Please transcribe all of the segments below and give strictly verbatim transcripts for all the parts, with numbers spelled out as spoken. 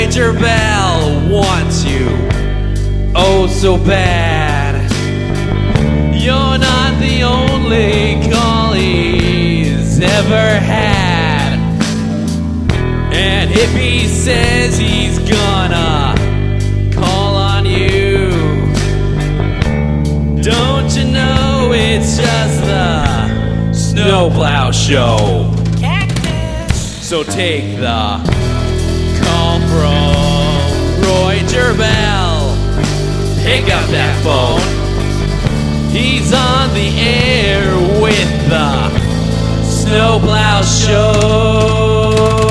Gerbel wants you oh so bad. You're not the only call he's ever had. And if he says he's gonna call on you, don't you know it's just the Snowplow Show? Cactus. So take the call from Roy Gerbel. Pick up that phone. He's on the air with the Snowplow Show.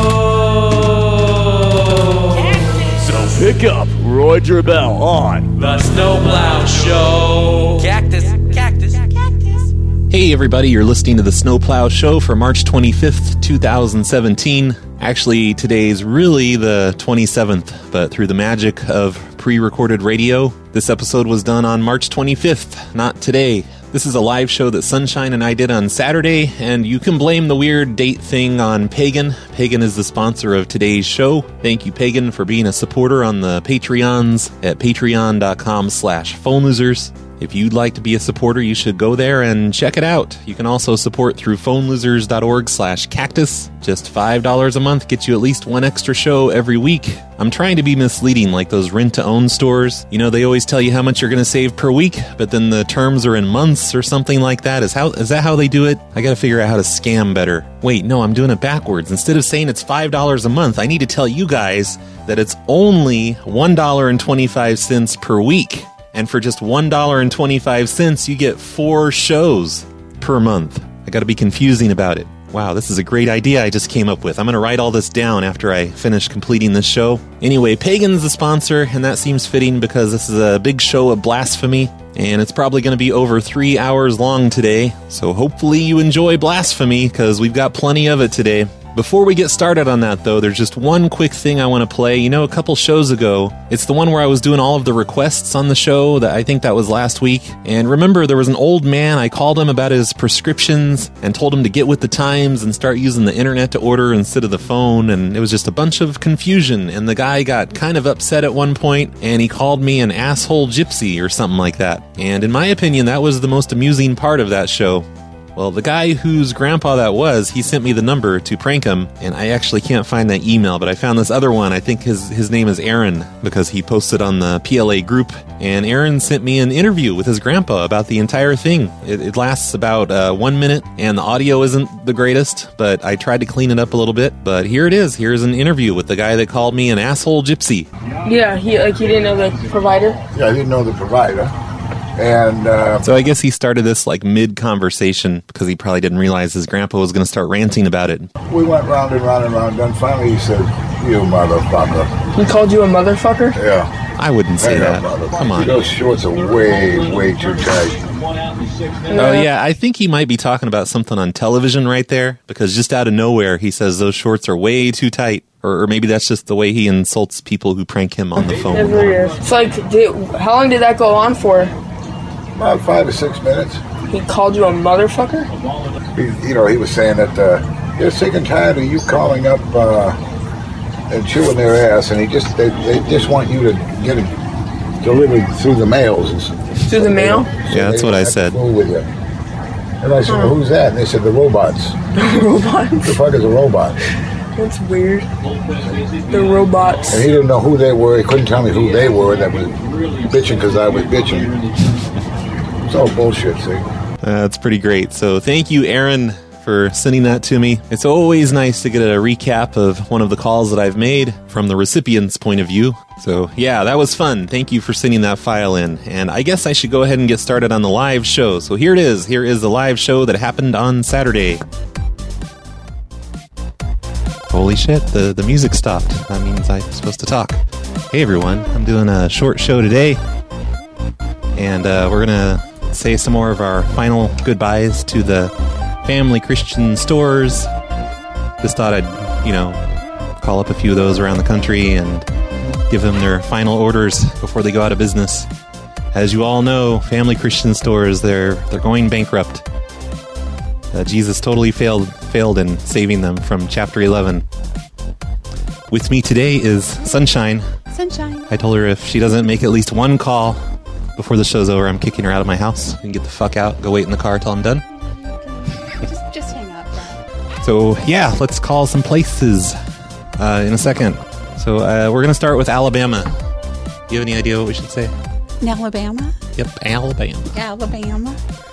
So pick up Roy Gerbel on the Snowplow Show. Cactus, cactus, cactus. Hey everybody, you're listening to the Snowplow Show for March twenty-fifth, twenty seventeen. Actually, today's really the twenty-seventh, but through the magic of pre-recorded radio, this episode was done on March twenty-fifth, not today. This is a live show that Sunshine and I did on Saturday, and you can blame the weird date thing on Pagan. Pagan is the sponsor of today's show. Thank you, Pagan, for being a supporter on the Patreons at patreon.com slash phone losers. If you'd like to be a supporter, you should go there and check it out. You can also support through phonelosers.org slash cactus. Just five dollars a month gets you at least one extra show every week. I'm trying to be misleading like those rent-to-own stores. You know, they always tell you how much you're going to save per week, but then the terms are in months or something like that. Is how is that how they do it? I got to figure out how to scam better. Wait, no, I'm doing it backwards. Instead of saying it's five dollars a month, I need to tell you guys that it's only one dollar and twenty-five cents per week. And for just one dollar and twenty-five cents, you get four shows per month. I got to be confusing about it. Wow, this is a great idea I just came up with. I'm going to write all this down after I finish completing this show. Anyway, Pagan's the sponsor, and that seems fitting because this is a big show of blasphemy, and it's probably going to be over three hours long today. So hopefully you enjoy blasphemy, because we've got plenty of it today. Before we get started on that, though, there's just one quick thing I want to play. You know, a couple shows ago, it's the one where I was doing all of the requests on the show. That I think that was last week. And remember, there was an old man. I called him about his prescriptions and told him to get with the times and start using the internet to order instead of the phone. And it was just a bunch of confusion. And the guy got kind of upset at one point, and he called me an asshole gypsy or something like that. And in my opinion, that was the most amusing part of that show. Well, the guy whose grandpa that was, he sent me the number to prank him, and I actually can't find that email, but I found this other one. I think his his name is Aaron, because he posted on the P L A group, and Aaron sent me an interview with his grandpa about the entire thing. It, it lasts about uh, one minute, and the audio isn't the greatest, but I tried to clean it up a little bit. But here it is. Here's an interview with the guy that called me an asshole gypsy. Yeah, he like he didn't know the provider? Yeah, I didn't know the provider. And uh, so I guess he started this like mid-conversation because he probably didn't realize his grandpa was going to start ranting about it. We went round and round and round. Then finally he said, "You motherfucker." He called you a motherfucker? Yeah. I wouldn't say that. Come on. Those shorts are way, way too tight. Oh, yeah. I think he might be talking about something on television right there, because just out of nowhere he says those shorts are way too tight. Or, or maybe that's just the way he insults people who prank him on the phone. It really is. It's like, did, how long did that go on for? About five or six minutes. He called you a motherfucker? He, you know, he was saying that uh, they're sick and tired of you calling up uh, and chewing their ass, and he just they, they just want you to get it delivered through the mails. And so, through the mail? So yeah, that's what I said. With you. And I said, well, who's that? And they said, the robots. The robots? The fuck is a robot? That's weird. The robots. And he didn't know who they were. He couldn't tell me who they were that was bitching because I was bitching. It's all bullshit, see? Uh, that's pretty great. So thank you, Aaron, for sending that to me. It's always nice to get a recap of one of the calls that I've made from the recipient's point of view. So yeah, that was fun. Thank you for sending that file in. And I guess I should go ahead and get started on the live show. So here it is. Here is the live show that happened on Saturday. Holy shit, the, the music stopped. That means I'm supposed to talk. Hey everyone, I'm doing a short show today. And uh, we're going to say some more of our final goodbyes to the family Christian stores. Just thought I'd, you know, call up a few of those around the country and give them their final orders before they go out of business. As you all know, family Christian stores, they're they're going bankrupt. Uh, Jesus totally failed failed in saving them from chapter eleven. With me today is Sunshine. Sunshine. I told her if she doesn't make at least one call before the show's over, I'm kicking her out of my house and get the fuck out. Go wait in the car till I'm done. Just, just hang up, Dad. So, yeah, let's call some places uh, in a second. So, uh, we're going to start with Alabama. Do you have any idea what we should say? In Alabama? Yep, Alabama. Alabama.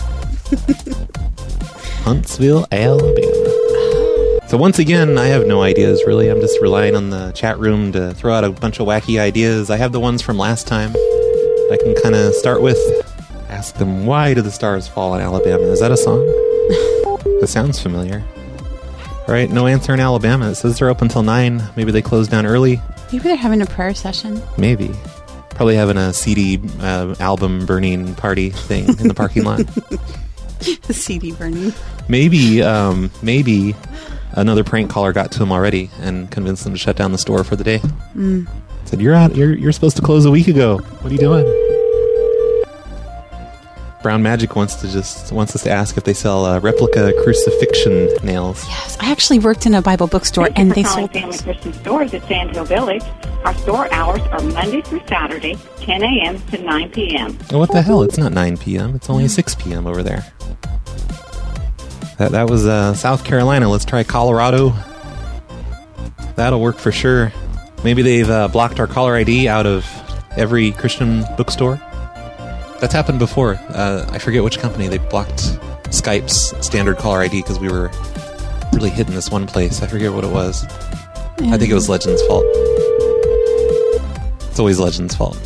Huntsville, Alabama. So once again, I have no ideas, really. I'm just relying on the chat room to throw out a bunch of wacky ideas. I have the ones from last time I can kind of start with. Ask them, why do the stars fall in Alabama? Is that a song? That sounds familiar. All right, no answer in Alabama. It says they're open until nine. Maybe they close down early. Maybe they're having a prayer session. Maybe. Probably having a C D uh, album burning party thing in the parking lot. The C D burning. Maybe, um, maybe another prank caller got to him already and convinced them to shut down the store for the day. Mm. Said, "You're out. You're you're supposed to close a week ago. What are you doing?" Brown Magic wants to just wants us to ask if they sell uh, replica crucifixion nails. Yes, I actually worked in a Bible bookstore, Thank and you they for calling sold Family those. Christian Stores at Sand Hill Village. Our store hours are Monday through Saturday, ten a.m. to nine p.m. Oh, what the hell? It's not nine p.m. It's only six p.m. over there. That that was uh, South Carolina. Let's try Colorado. That'll work for sure. Maybe they've uh, blocked our caller I D out of every Christian bookstore. That's happened before. Uh, I forget which company. They blocked Skype's standard caller I D because we were really hitting this one place. I forget what it was. Yeah. I think it was Legend's fault. It's always Legend's fault.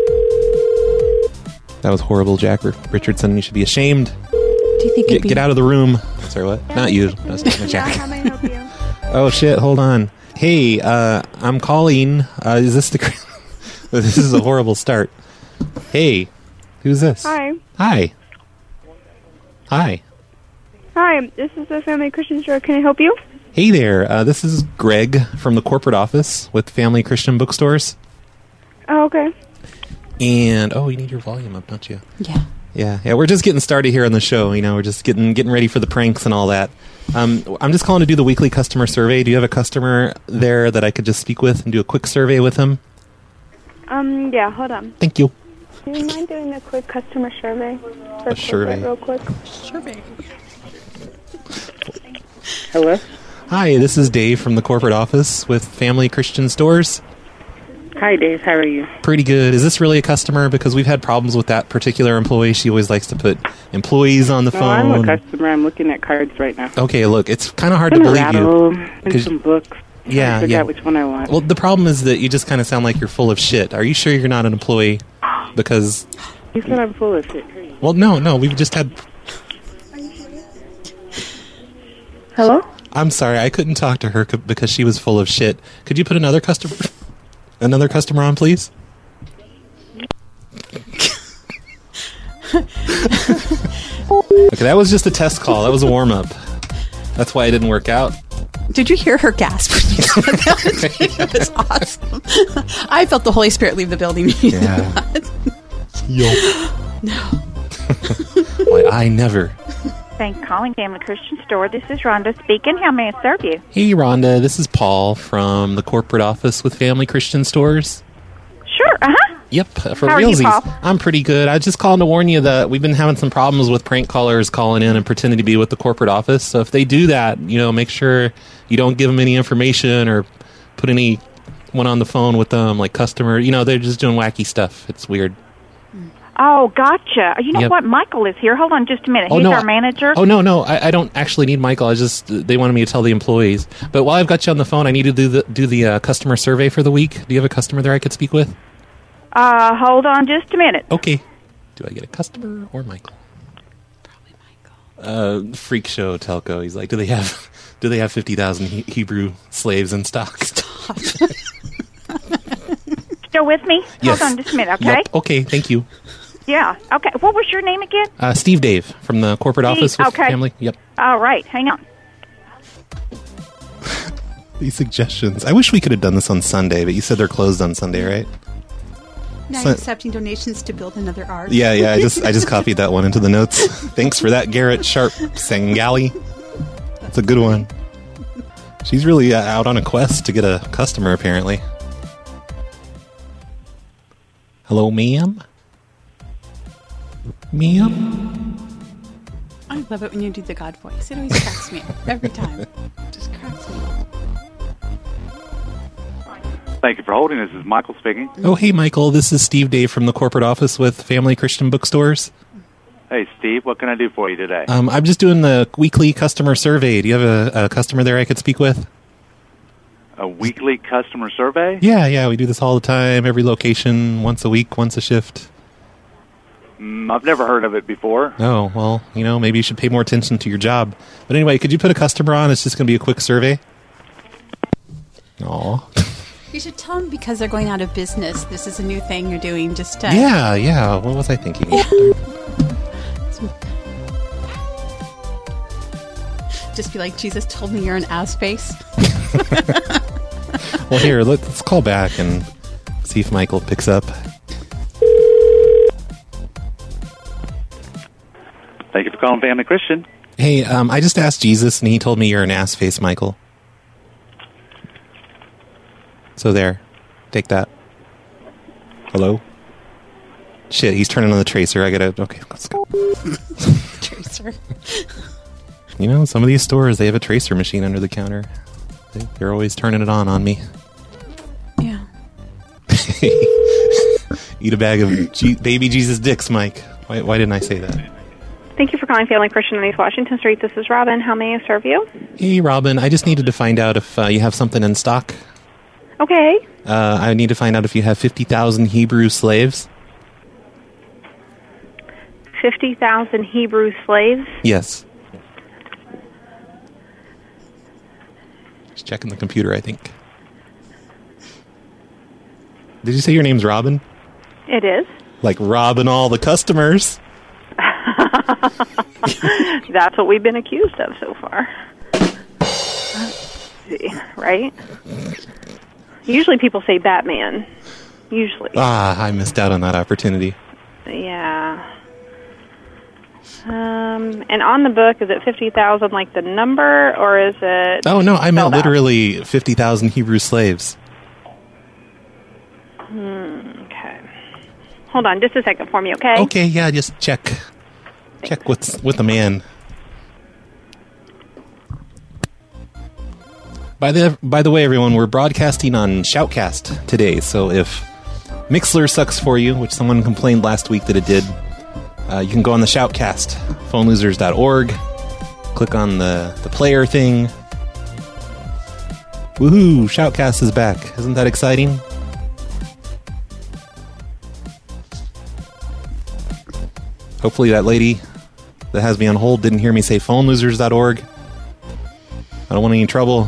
That was horrible, Jack R- Richardson. You should be ashamed. Do you think Get, it'd be... get out of the room. Sorry, what? Not you. No, it's not Jack. How may I help you? Oh, shit. Hold on. Hey, uh, I'm calling. Uh, is this the... This is a horrible start. Hey. Who's this? Hi. Hi. Hi. Hi, this is the Family Christian Store. Can I help you? Hey there. Uh, this is Greg from the corporate office with Family Christian Bookstores. Oh, okay. And, oh, you need your volume up, don't you? Yeah. Yeah, yeah. We're just getting started here on the show. You know, we're just getting getting ready for the pranks and all that. Um, I'm just calling to do the weekly customer survey. Do you have a customer there that I could just speak with and do a quick survey with him? Um, yeah, hold on. Thank you. Do you mind doing a quick customer survey? For A survey? Real quick. Survey. Hello? Hi, this is Dave from the corporate office with Family Christian Stores. Hi, Dave. How are you? Pretty good. Is this really a customer? Because we've had problems with that particular employee. She always likes to put employees on the No, phone. I'm a customer. I'm looking at cards right now. Okay, look, it's kind of hard to I'm a believe rattle you. and 'Cause- some books. Yeah, I figure yeah. out which one I want. Well, the problem is that you just kind of sound like you're full of shit. Are you sure you're not an employee? Because, You said I'm full of shit. well, no, no, we've just had... Hello? I'm sorry, I couldn't talk to her c- because she was full of shit. Could you put another customer, another customer on, please? Okay, that was just a test call. That was a warm up. That's why it didn't work out. Did you hear her gasp when you said that? It was awesome. I felt the Holy Spirit leave the building. Yeah. Yo. No. Why, I never. Thanks for calling Family Christian Store. This is Rhonda speaking. How may I serve you? Hey, Rhonda, this is Paul from the corporate office with Family Christian Stores. Sure, uh-huh. Yep, for How are you, realsies. Paul? I'm pretty good. I was just calling to warn you that we've been having some problems with prank callers calling in and pretending to be with the corporate office. So if they do that, you know, make sure you don't give them any information or put anyone on the phone with them, like customer. You know, they're just doing wacky stuff. It's weird. Oh, gotcha. You know Yep. what? Michael is here. Hold on just a minute. Oh, He's no, our I- manager. Oh, no, no. I, I don't actually need Michael. I just, they wanted me to tell the employees. But while I've got you on the phone, I need to do the, do the uh, customer survey for the week. Do you have a customer there I could speak with? Uh, hold on just a minute. Okay. Do I get a customer or Michael? Probably Michael. Uh, freak show telco. He's like, do they have, do they have fifty thousand he- Hebrew slaves in stock? Stop. Still with me? Yes. Hold on just a minute, okay? Yep. Okay. Thank you. Yeah. Okay. What was your name again? Uh, Steve Dave from the corporate Steve, office with okay. family. Yep. All right. Hang on. These suggestions. I wish we could have done this on Sunday, but you said they're closed on Sunday, right? Now So- you're accepting donations to build another ark. Yeah, yeah. I just I just copied that one into the notes. Thanks for that, Garrett Sharp Sangali. That's a good one. She's really uh, out on a quest to get a customer, apparently. Hello, ma'am? Ma'am? I love it when you do the God voice. It always cracks me up. Every time. It just cracks me up. Thank you for holding. This is Michael speaking. Oh, hey, Michael. This is Steve Dave from the corporate office with Family Christian Bookstores. Hey, Steve. What can I do for you today? Um, I'm just doing the weekly customer survey. Do you have a, a customer there I could speak with? A weekly customer survey? Yeah, yeah. We do this all the time. Every location, once a week, once a shift. Mm, I've never heard of it before. Oh, well, you know, maybe you should pay more attention to your job. But anyway, could you put a customer on? It's just going to be a quick survey. Aw. You should tell them because they're going out of business. This is a new thing you're doing. Just to... Yeah, yeah. What was I thinking? Yeah. Just be like, Jesus told me you're an ass face. Well, here, let's, let's call back and see if Michael picks up. Thank you for calling Family Christian. Hey, um, I just asked Jesus, and he told me you're an ass face, Michael. So there. Take that. Hello? Shit, he's turning on the tracer. I gotta... Okay, let's go. Tracer. You know, some of these stores, they have a tracer machine under the counter. They, they're always turning it on on me. Yeah. Eat a bag of G- baby Jesus dicks, Mike. Why, why didn't I say that? Thank you for calling Family Christian on East Washington Street. This is Robin. How may I serve you? Hey, Robin. I just needed to find out if uh, you have something in stock. Okay. Uh, I need to find out if you have fifty thousand Hebrew slaves. fifty thousand Hebrew slaves? Yes. Just checking the computer, I think. Did you say your name's Robin? It is. Like robbing all the customers? That's what we've been accused of so far. Let's see, right? Usually people say Batman. Usually. Ah, I missed out on that opportunity. Yeah. Um, and on the book, is it fifty thousand like the number, or is it... Oh, no, I meant spelled out? literally fifty thousand Hebrew slaves. Hmm, okay. Hold on just a second for me, okay? Okay, yeah, just check. Thanks. Check with, with the man. By the by the way, everyone, we're broadcasting on Shoutcast today, so if Mixler sucks for you, which someone complained last week that it did, uh, you can go on the Shoutcast, phone losers dot org, click on the, the player thing. Woohoo, Shoutcast is back. Isn't that exciting? Hopefully that lady that has me on hold didn't hear me say phone losers dot org. I don't want any trouble.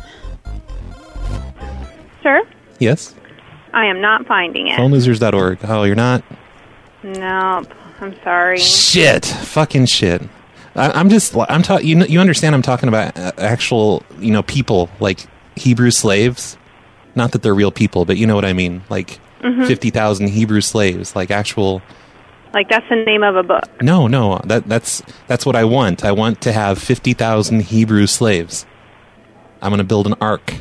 Sir? Yes? I am not finding it. phone losers dot org. Oh, you're not? Nope. I'm sorry. Shit. Fucking shit. I, I'm just, I'm talking, you know, you understand I'm talking about actual, you know, people, like Hebrew slaves. Not that they're real people, but you know what I mean. Like Mhm. fifty thousand Hebrew slaves, like actual... Like, that's the name of a book. No, no, that that's that's what I want. I want to have fifty thousand Hebrew slaves. I'm going to build an ark.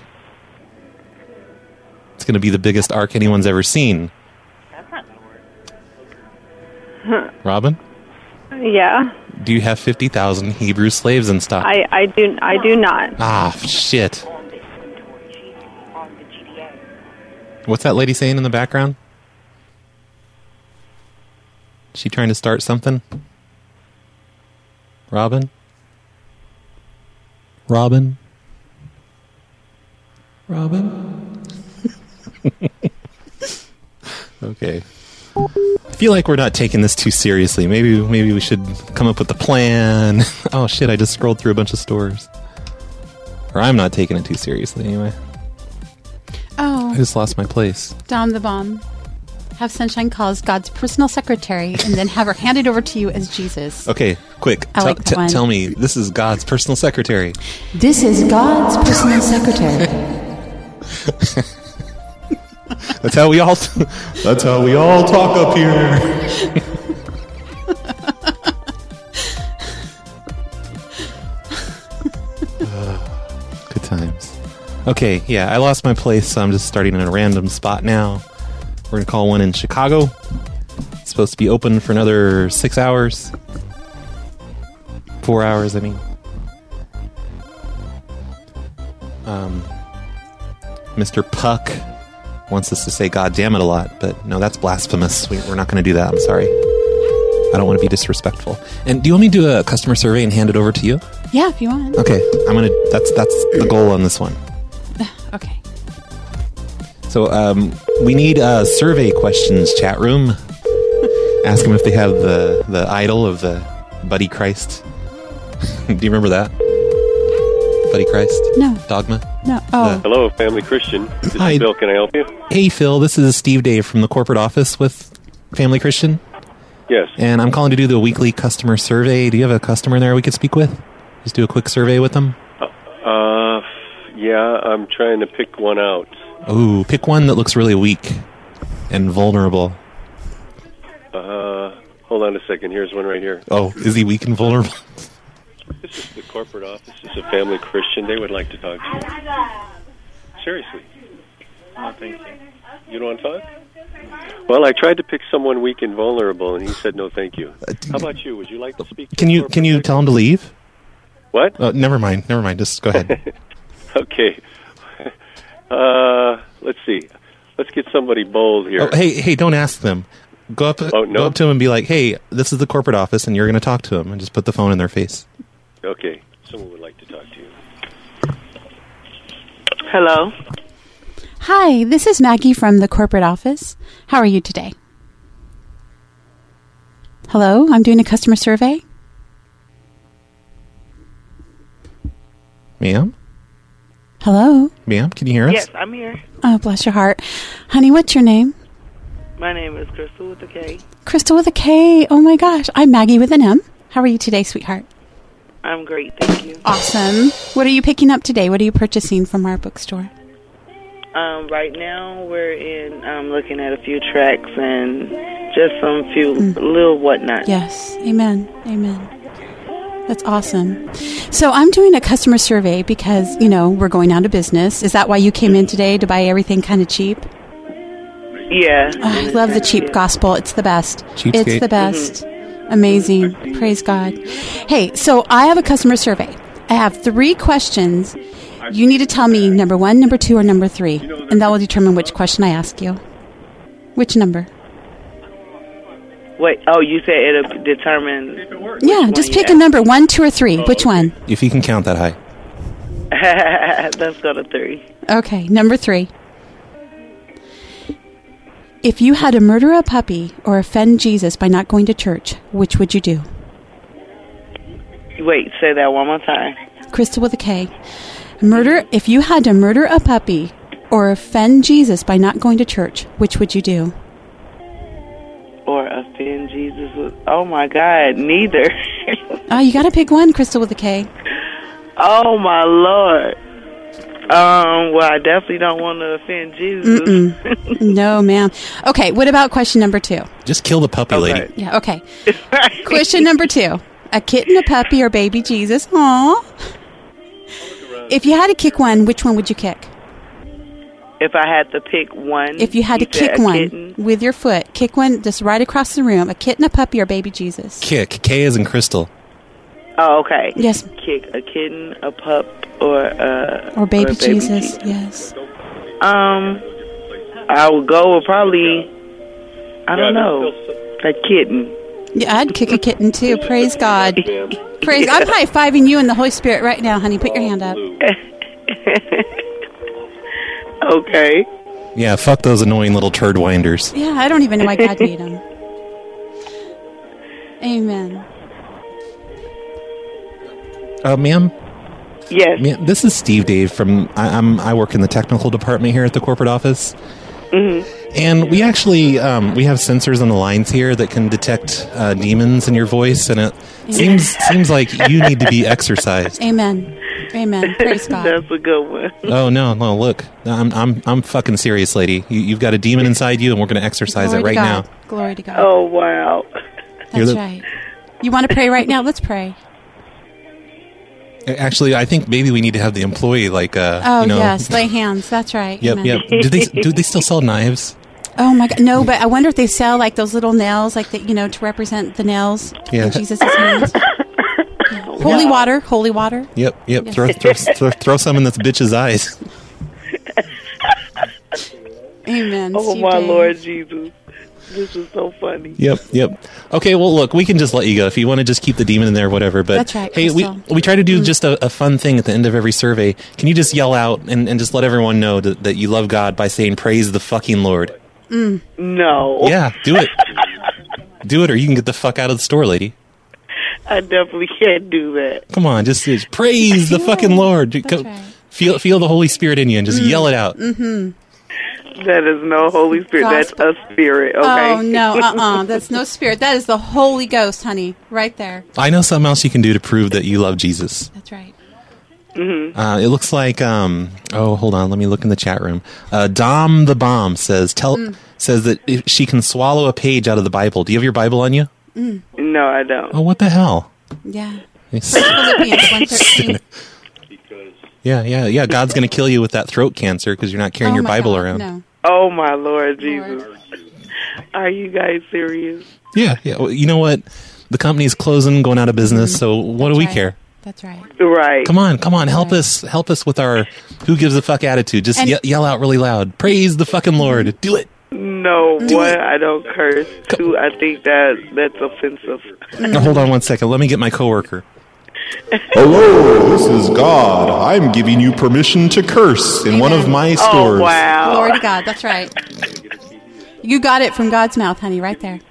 It's going to be the biggest ark anyone's ever seen. That's not going to work. Robin, Yeah. do you have fifty thousand Hebrew slaves in stock? I, I do I do not. Ah, shit. What's that lady saying in the background? Is she trying to start something? Robin? Robin? Robin? Okay. I feel like we're not taking this too seriously. Maybe maybe we should come up with a plan. Oh shit, I just scrolled through a bunch of stores. Or I'm not taking it too seriously anyway. Oh. I just lost my place. Down the bomb. Have Sunshine calls God's personal secretary and then have her handed over to you as Jesus. Okay, quick. I T- like that t- one. tell me, this is God's personal secretary. This is God's personal secretary. That's how we all. T- that's how we all talk up here. uh, good times. Okay, yeah, I lost my place, so I'm just starting in a random spot now. We're going to call one in Chicago. It's supposed to be open for another six hours. Four hours, I mean. Um, Mister Puck wants us to say God damn it a lot, but no, that's blasphemous. We, we're not going to do that, I'm sorry. I don't want to be disrespectful. And do you want me to do a customer survey and hand it over to you? Yeah, if you want. Okay, I'm going to, that's, that's the goal on this one. Okay. So, um, we need uh, survey questions, chat room. Ask them if they have the, the idol of the Buddy Christ. Do you remember that? Buddy Christ? No. Dogma? No. Oh. The- Hello, Family Christian. This Hi. is Bill. Can I help you? Hey, Phil. This is Steve Dave from the corporate office with Family Christian. Yes. And I'm calling to do the weekly customer survey. Do you have a customer in there we could speak with? Just do a quick survey with them? Uh, yeah, I'm trying to pick one out. Ooh, pick one that looks really weak and vulnerable. Uh, hold on a second. Here's one right here. Oh, is he weak and vulnerable? This is the corporate office. This is a Family Christian. They would like to talk to you. Seriously. No, thank you. You don't want to talk? Well, I tried to pick someone weak and vulnerable, and he said no, thank you. How about you? Would you like to speak? To Can the you corporate can you secretary? tell him to leave? What? Uh, never mind. Never mind. Just go ahead. Okay. Uh, let's see. Let's get somebody bold here. Oh, hey, hey! Don't ask them. Go up, Oh, no? go up to them and be like, "Hey, this is the corporate office, and you're going to talk to them." And just put the phone in their face. Okay. Someone would like to talk to you. Hello. Hi, this is Maggie from the corporate office. How are you today? Hello, I'm doing a customer survey. Ma'am, Hello? ma'am, can you hear us? Yes, I'm here. Oh, bless your heart. Honey, what's your name? My name is Crystal with a K. Crystal with a K. Oh my gosh. I'm Maggie with an M. How are you today, sweetheart? I'm great, thank you. Awesome. What are you picking up today? What are you purchasing from our bookstore? Um, right now we're in um, looking at a few tracks and just some few little whatnot. Yes. Amen. Amen. That's awesome. So I'm doing a customer survey because, you know, we're going out of business. Is that why you came in today, to buy everything kind of cheap? Yeah. Oh, I love the cheap gospel. It's the best. Cheapskate. It's the best. Amazing. Praise God. Hey, so I have a customer survey. I have three questions. You need to tell me number one, number two, or number three. And that will determine which question I ask you. Which number? Wait, oh, you said it'll determine... which Yeah, one just you pick a ask. number, one, two, or three. Which one? If you can count that high. Let's go to three. Okay, number three. If you had to murder a puppy or offend Jesus by not going to church, which would you do? Wait, say that one more time. Crystal with a K. Murder. If you had to murder a puppy or offend Jesus by not going to church, which would you do? Or offend Jesus with... Oh, my God, neither. Oh, you got to pick one, Crystal with a K. Oh, my Lord. Um, well, I definitely don't want to offend Jesus. Mm-mm. No, ma'am. Okay, what about question number two? Just kill the puppy, Okay. lady. Yeah, okay. Question number two. A kitten, a puppy, or baby Jesus? Aww. If you had to kick one, which one would you kick? If I had to pick one... If you had to you said kick a one kitten? with your foot, kick one just right across the room. A kitten, a puppy, or baby Jesus? Kick. K as in crystal. Oh, okay. Yes. Kick a kitten, a pup, or uh, Or baby, or Jesus, yes. Um, I would go with probably, I don't know, a kitten. Yeah, I'd kick a kitten too. Praise God. Praise. I'm high-fiving you and the Holy Spirit right now, honey. Put your hand up. Okay. Yeah, fuck those annoying little turd winders. Yeah, I don't even know why God made them. Amen. Uh, ma'am? Yes. Ma'am, this is Steve Dave from... I, I'm, I work in the technical department here at the corporate office. Mm-hmm. And we actually... Um, we have sensors on the lines here that can detect uh, demons in your voice, and it seems seems like you need to be exorcised. Amen. Amen. Praise God. That's a good one. Oh, no, no, look. I'm I'm I'm fucking serious, lady. You, you've got a demon inside you, and we're going to exorcise Glory it right to God. now. Glory to God. Oh, wow. You're That's the- right. You want to pray right now? Let's pray. Actually, I think maybe we need to have the employee like. Uh, Oh you know, yes, lay hands. That's right. Yep, Amen. yep. Do they do they still sell knives? Oh my God, no! But I wonder if they sell like those little nails, like that, you know, to represent the nails Yeah. in Jesus' hands. Yeah. Holy water, holy water. Yep, yep. Yes. Throw, throw, throw throw some in this bitch's eyes. Amen. Oh Steve my James. Lord Jesus, this is so funny. Yep, yep. Okay, well, look, we can just let you go if you want to just keep the demon in there, whatever. But That's right, hey, we Crystal. we try to do Mm. just a, a fun thing at the end of every survey. Can you just yell out and, and just let everyone know that, that you love God by saying "Praise the fucking Lord"? Mm. No. Yeah, do it. Do it, or you can get the fuck out of the store, lady. I definitely can't do that. Come on, just, just praise the fucking Lord. Go- right. Feel feel the Holy Spirit in you and just yell it out. Mm-hmm. That is no Holy Spirit. Gospel. That's a spirit, okay? Oh no, uh-uh. That's no spirit. That is the Holy Ghost, honey, right there. I know something else you can do to prove that you love Jesus. That's right. Mm-hmm. Uh, it looks like um oh hold on, let me look in the chat room. Uh, Dom the Bomb says tell Mm. says that if she can swallow a page out of the Bible. Do you have your Bible on you? Mm. No, I don't. Oh, what the hell? Yeah. It's- Philippians one thirteen. yeah, yeah, yeah. God's gonna kill you with that throat cancer because you're not carrying Oh your my Bible God, around. No. Oh my Lord Jesus. Are you guys serious? Yeah, yeah. Well, you know what? The company's closing, going out of business. So what do we right. care? That's right. Right. Come on, come on, help us, help us with our who gives a fuck attitude. Just And- ye- yell out really loud. Praise the fucking Lord. Do it. No, Do one, it. I don't curse. Two, I think that that's offensive. Now, hold on one second. Let me get my coworker. Hello, this is God. I'm giving you permission to curse in one of my stores. Oh, wow. Glory to God. That's right. You got it from God's mouth, honey, right there.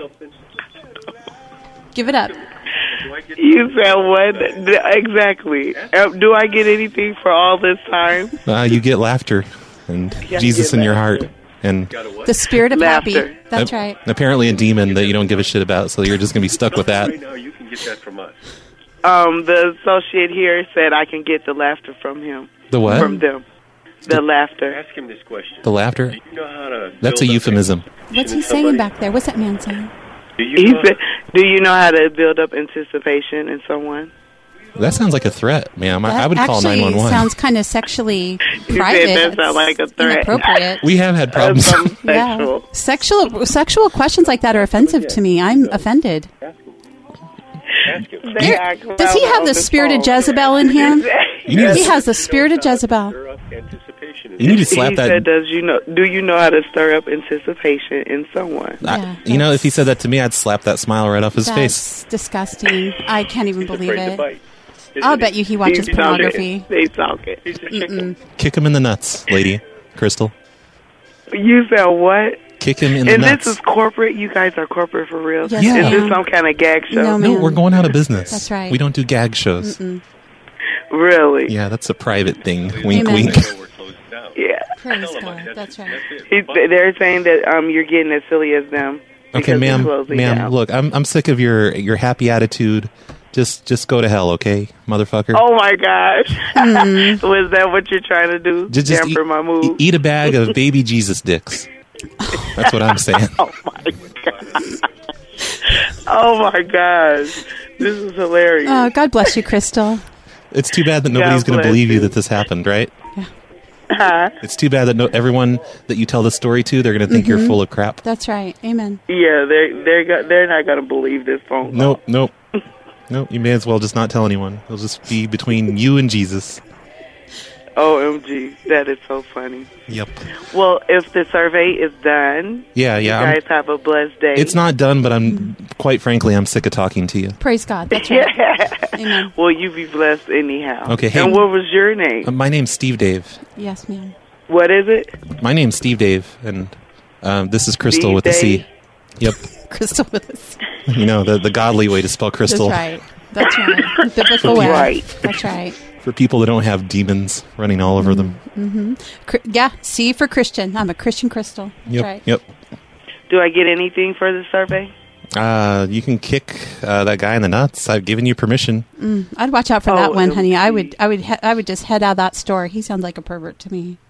Give it up. You said what? D- Exactly. Uh, Do I get anything for all this time? Uh, you get laughter and Yeah, Jesus get in your laughter. heart. And The spirit of Laughter. happy. That's ap- right. apparently a demon that you don't give a shit about, so you're just going to be stuck with that. Right now, you can get that from us. Um, the associate here said I can get the laughter from him. The what? From them. The laughter. Ask him this question. The laughter? Do you know how to That's a build up euphemism. What's he in saying somebody? back there? What's that man saying? Do you He know said, "Do you know how to build up anticipation in someone?" That sounds like a threat, ma'am. I, That I would call actually nine one one. sounds kind of sexually He private. said that sounds like a It's threat. inappropriate. We have had problems. Something Yeah. sexual. Sexual sexual questions like that are offensive to me. I'm offended. Ask him. They Here- act does he loud have on the the spirit of phone. Jezebel in him? You need He to, has the spirit of Jezebel. Stir up anticipation. you need to slap he that. said, "Does you know? Do you know how to stir up anticipation in someone?" I- Yeah, you know, if he said that to me, I'd slap that smile right off his face. That's disgusting. I can't even believe Afraid to it. bite. I'll bet you he watches He's talking. pornography. They talking. Mm-mm. Kick him in the nuts, lady. Crystal. You said what? Kick him in the And nuts. this is corporate. You guys are corporate for real. Yes, Yeah. Is this ma'am. some kind of gag show? No, no, ma'am. we're going out of business. That's right. We don't do gag shows. Mm-mm. Really? Yeah, that's a private thing. Wink, Amen. wink. So we're closed down. Yeah. Praise Tell him, God. like, That's right. it. He, they're saying that um you're getting as silly as them. Okay, because they're ma'am, closing ma'am, down. look, I'm I'm sick of your your happy attitude. Just just go to hell, okay, motherfucker. Oh my gosh! Mm. Was that what you're trying to do? just just Damper eat, my mood. e- eat a bag of baby Jesus dicks. That's what I'm saying. Oh my god! Oh my gosh! This is hilarious. Oh, God bless you, Crystal. It's too bad that nobody's going to bless believe you you. that this happened, right? Huh? It's too bad that no, everyone that you tell the story to, they're going to think Mm-hmm. you're full of crap. That's right. Amen. Yeah, they're they're go- they're not gonna believe this phone call. Nope, nope, nope. You may as well just not tell anyone. It'll just be between you and Jesus. O M G, that is so funny. Yep. Well, if the survey is done, Yeah, yeah. you I'm- guys have a blessed day. It's not done, but I'm quite frankly, I'm sick of talking to you. Praise God. That's right. Amen. Well, you be blessed anyhow. Okay, hey- And what was your name? Uh, my name's Steve Dave. Yes, ma'am. What is it? My name's Steve Dave, and um, this is Crystal Steve with a C. Dave? Yep. Crystal with us. You know, the, the godly way to spell crystal. That's right. That's right. Biblical way. Right. That's right. For people that don't have demons running all over them. Mm-hmm. Cr- yeah. C for Christian. I'm a Christian Crystal. That's Yep. right. Yep. Do I get anything for the survey? Uh, you can kick uh, that guy in the nuts. I've given you permission. Mm, I'd watch out for Oh, that one, honey. I M G. would. I would. He- I would just head out of that store. He sounds like a pervert to me.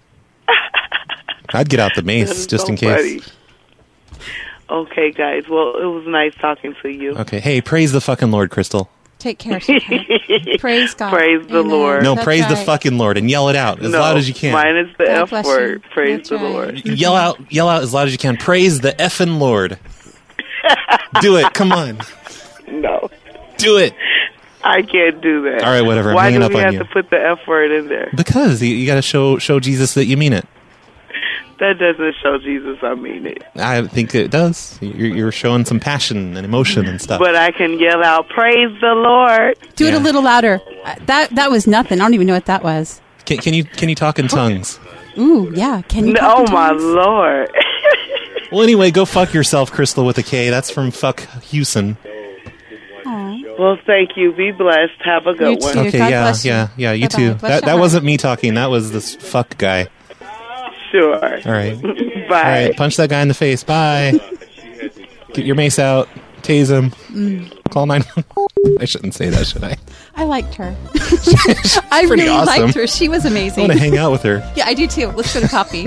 I'd get out the That mace is just so in case. funny. Okay, guys. Well, it was nice talking to you. Okay. Hey, praise the fucking Lord, Crystal. Take care, sweetheart. Praise God. Praise the Amen. Lord. No, That's praise the right. fucking Lord and yell it out as no, loud as you can. Mine is the God F bless word. you. Praise That's the right. Lord. Yell out, yell out as loud as you can. Praise the effing Lord. Do it. Come on. No. Do it. I can't do that. All right, whatever. I'm Why hanging do up we on have you. to put the F word in there? Because you, you got to show show Jesus that you mean it. That doesn't show Jesus I mean it. I think it does. You're, you're showing some passion and emotion and stuff. But I can yell out, praise the Lord. Do it Yeah. a little louder. Uh, That that was nothing. I don't even know what that was. Can, can you can you talk in tongues? Ooh, yeah. Can you? No, talk oh, in my tongues? Lord. Well, anyway, go fuck yourself, Crystal, with a K. That's from Fuck Houston. Well, thank you. Be blessed. Have a good You one. too. Okay, God yeah, bless you. yeah, yeah. You Bye-bye. too. Bless That your that heart. wasn't me talking. That was this fuck guy. Sure. All right. All Bye. right. Punch that guy in the face. Bye. Get your mace out. Tase him. Mm. Call nine. I shouldn't say that, should I? I liked her. I pretty really awesome. liked her. She was I amazing. want to hang out with her. Yeah, I do too. Let's go to coffee.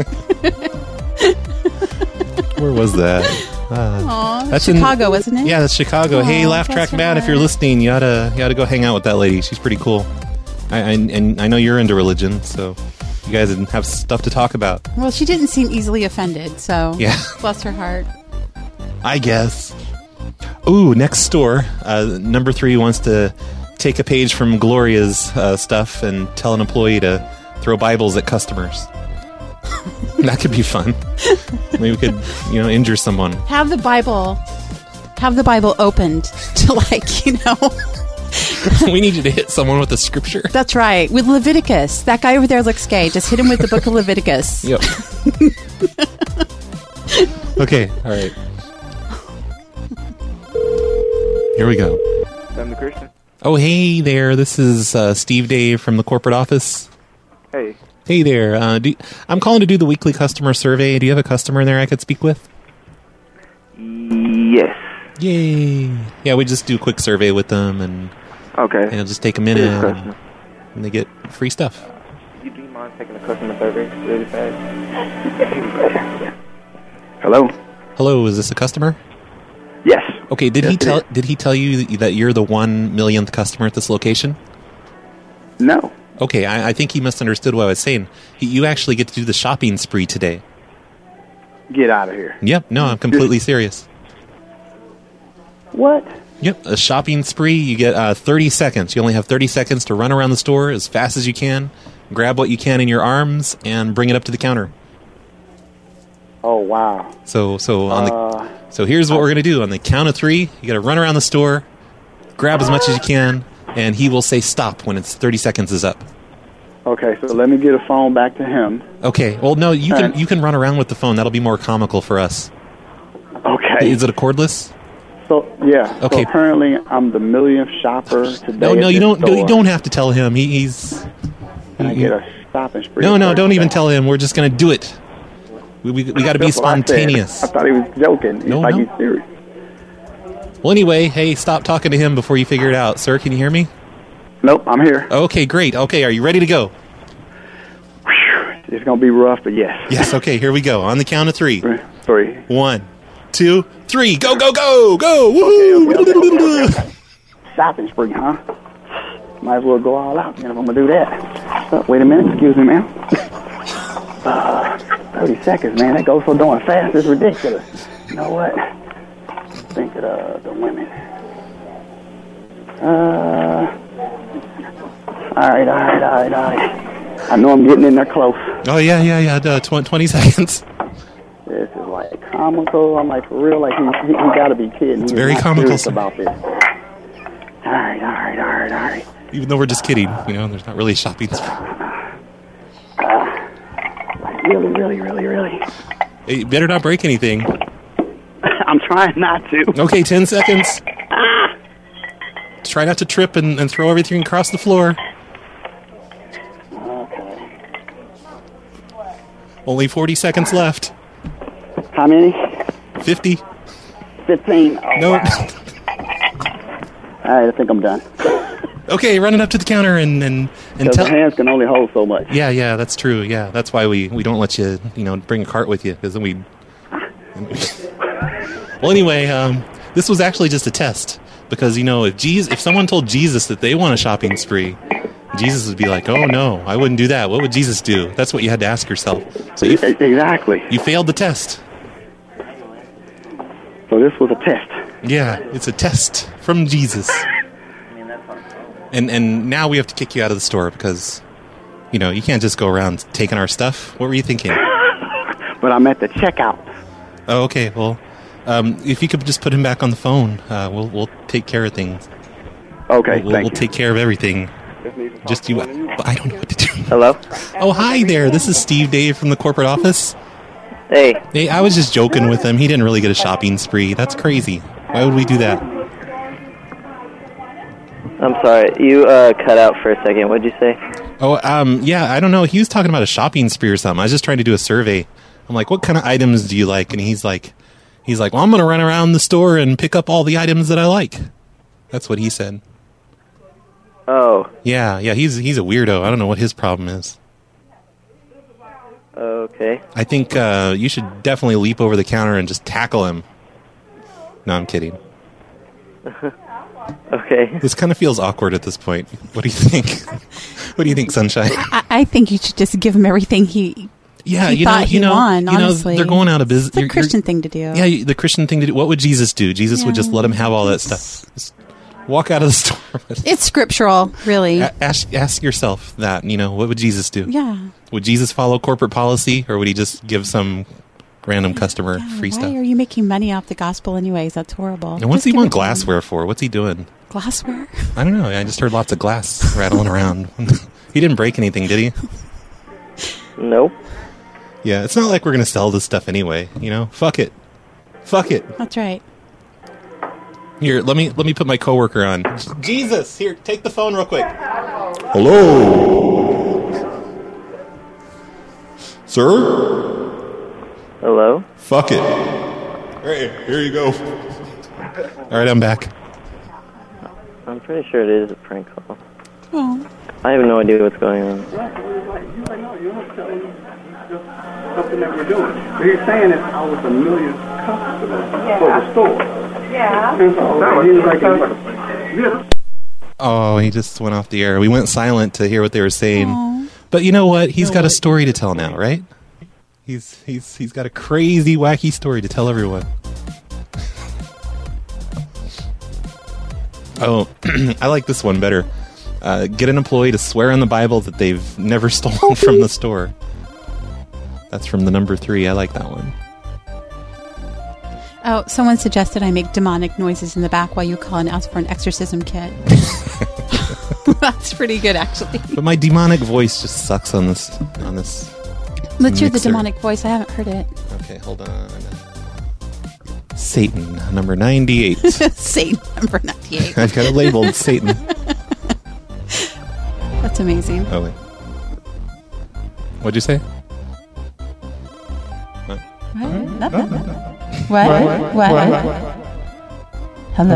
Where was that? Uh, Aw, that's in- Chicago, wasn't it? Yeah, that's Chicago. Aw, hey, Laugh bless Track her Man, if heart. you're listening, you oughta you oughta go hang out with that lady. She's pretty cool. I, I and I know you're into religion, so you guys have stuff to talk about. Well, she didn't seem easily offended, so Yeah. bless her heart. I guess. Ooh, next store. Uh, number three wants to take a page from Gloria's uh, stuff and tell an employee to throw Bibles at customers. That could be fun. Maybe we could, you know, injure someone. Have the Bible, have the Bible opened to like, you know. We need you to hit someone with a scripture. That's right. With Leviticus. That guy over there looks gay. Just hit him with the book of Leviticus. Yep. Okay, all right. Here we go. I'm the Christian. Oh, hey there. This is uh, Steve Dave from the corporate office. Hey. Hey there. Uh, do, I'm calling to do the weekly customer survey. Do you have a customer in there I could speak with? Yes. Yay. Yeah, we just do a quick survey with them, and Okay. and it'll just take a minute, Here's a and, customer. and they get free stuff. You do you mind taking a customer survey really fast? Hello? Hello, is this a customer? Yes. Okay, did Yes, he it tell is. did he tell you that- that you're the one millionth customer at this location? No. Okay, I, I think he misunderstood what I was saying. He, you actually get to do the shopping spree today. Get out of here. Yep, no, I'm completely serious. What? Yep, a shopping spree. You get uh, thirty seconds. You only have thirty seconds to run around the store as fast as you can, grab what you can in your arms, and bring it up to the counter. Oh, wow. So, so on the Uh, so here's what we're gonna do. On the count of three, you got to run around the store, grab as much as you can, and he will say stop when it's thirty seconds is up. Okay, so let me get a phone back to him. Okay. Well, no, you can Alright. you can run around with the phone. That'll be more comical for us. Okay. Is it a cordless? So, yeah. Okay. So apparently I'm the millionth shopper today. No, no, at you this don't. store. You don't have to tell him. He, he's. Can I he- get a shopping spree? no, no, first? don't even tell him. We're just gonna do it. We we, we got to be That's what I said. spontaneous. I, thought he was joking. He's No, like no. he's serious. Well, anyway, hey, stop talking to him before you figure it out, sir. Can you hear me? Nope, I'm here. Okay, great. Okay, are you ready to go? It's gonna be rough, but yes. Yes. Okay, here we go. On the count of three. Three. One, two, three. Go, go, go, go! Woohoo! Shopping spree, huh? Might as well go all out, man, if I'm gonna do that. Uh, wait a minute, excuse me, ma'am. Uh, thirty seconds, man. That goes so darn fast. It's ridiculous. You know what? Think of the, the women. Uh, all right, all right, all right, all right. I know I'm getting in there close. Oh yeah, yeah, yeah. Uh, tw- Twenty seconds. This is like comical. I'm like, for real, like, he, he, he gotta be kidding. It's He's very not comical, serious sir. about this. All right, all right, all right, all right. Even though we're just kidding, you know, there's not really shopping. Like, really, really, really, really. Hey, you better not break anything. I'm trying not to. Okay, ten seconds. Try not to trip and, and throw everything across the floor. Okay. Only forty seconds left. How many? Fifty. Fifteen. Oh, No. wow. All right, I think I'm done. Okay, run it up to the counter and and and Because tell. the hands can only hold so much. Yeah, yeah, that's true. Yeah, that's why we, we don't let you, you know, bring a cart with you, because then we. Well, anyway, um, this was actually just a test because you know if Jesus, if someone told Jesus that they want a shopping spree, Jesus would be like, "Oh no, I wouldn't do that. What would Jesus do?" That's what you had to ask yourself. So you, exactly. You failed the test. So this was a test. Yeah, it's a test from Jesus. And and now we have to kick you out of the store because, you know, you can't just go around taking our stuff. What were you thinking? But I'm at the checkout. Oh, okay. Well, um, if you could just put him back on the phone, uh, we'll we'll take care of things. Okay, we'll, thank we'll you. take care of everything. Just you. I don't know what to do. Hello? Oh, hi there. This is Steve Dave from the corporate office. Hey. Hey, I was just joking with him. He didn't really get a shopping spree. That's crazy. Why would we do that? I'm sorry. You uh, cut out for a second. What'd you say? Oh, um, yeah, I don't know. He was talking about a shopping spree or something. I was just trying to do a survey. I'm like, what kind of items do you like? And he's like, he's like, well, I'm going to run around the store and pick up all the items that I like. That's what he said. Oh. Yeah, yeah, he's he's a weirdo. I don't know what his problem is. Okay. I think uh, you should definitely leap over the counter and just tackle him. No, I'm kidding. Okay. This kind of feels awkward at this point. What do you think? What do you think, Sunshine? I, I think you should just give him everything he, Yeah, he you thought know, he you know, won, you know, honestly. they're going out of business. It's a Christian thing to do. Yeah, you- the Christian thing to do. What would Jesus do? Jesus would just let him have all that stuff. Just walk out of the store. It's scriptural, really. A- ask ask yourself that. You know, what would Jesus do? Yeah. Would Jesus follow corporate policy, or would he just give some random customer free Why stuff? are you making money off the gospel anyways? That's horrible. And what's Just he give want it to him. glassware for? What's he doing? Glassware? I don't know. I just heard lots of glass rattling around. He didn't break anything, did he? Nope. Yeah, it's not like we're going to sell this stuff anyway, you know? Fuck it. Fuck it. That's right. Here, let me let me put my coworker on. Jesus, here, take the phone real quick. Hello? Sir? Hello? Fuck it. Hey, here you go. All right, I'm back. I'm pretty sure it is a prank call. Oh. I have no idea what's going on. Something that we're doing. So he's saying that I was a millionth customer for the store. Yeah. And so he was like, this. Oh, he just went off the air. We went silent to hear what they were saying. Aww. But you know what? He's got a story to tell now, right? He's he's he's got a crazy, wacky story to tell everyone. Oh, I like this one better. Uh, get an employee to swear on the Bible that they've never stolen from the store. That's from the number three. I like that one. Oh, someone suggested I make demonic noises in the back while you call and ask for an exorcism kit. That's pretty good, actually. But my demonic voice just sucks on this. On this. Let's hear the mixer. demonic voice. I haven't heard it. Okay, hold on. Satan, number ninety-eight. Satan, number ninety-eight. I've got it labeled Satan. That's amazing. Oh, wait. What'd you say? What? What? What? What? What? What? Hello?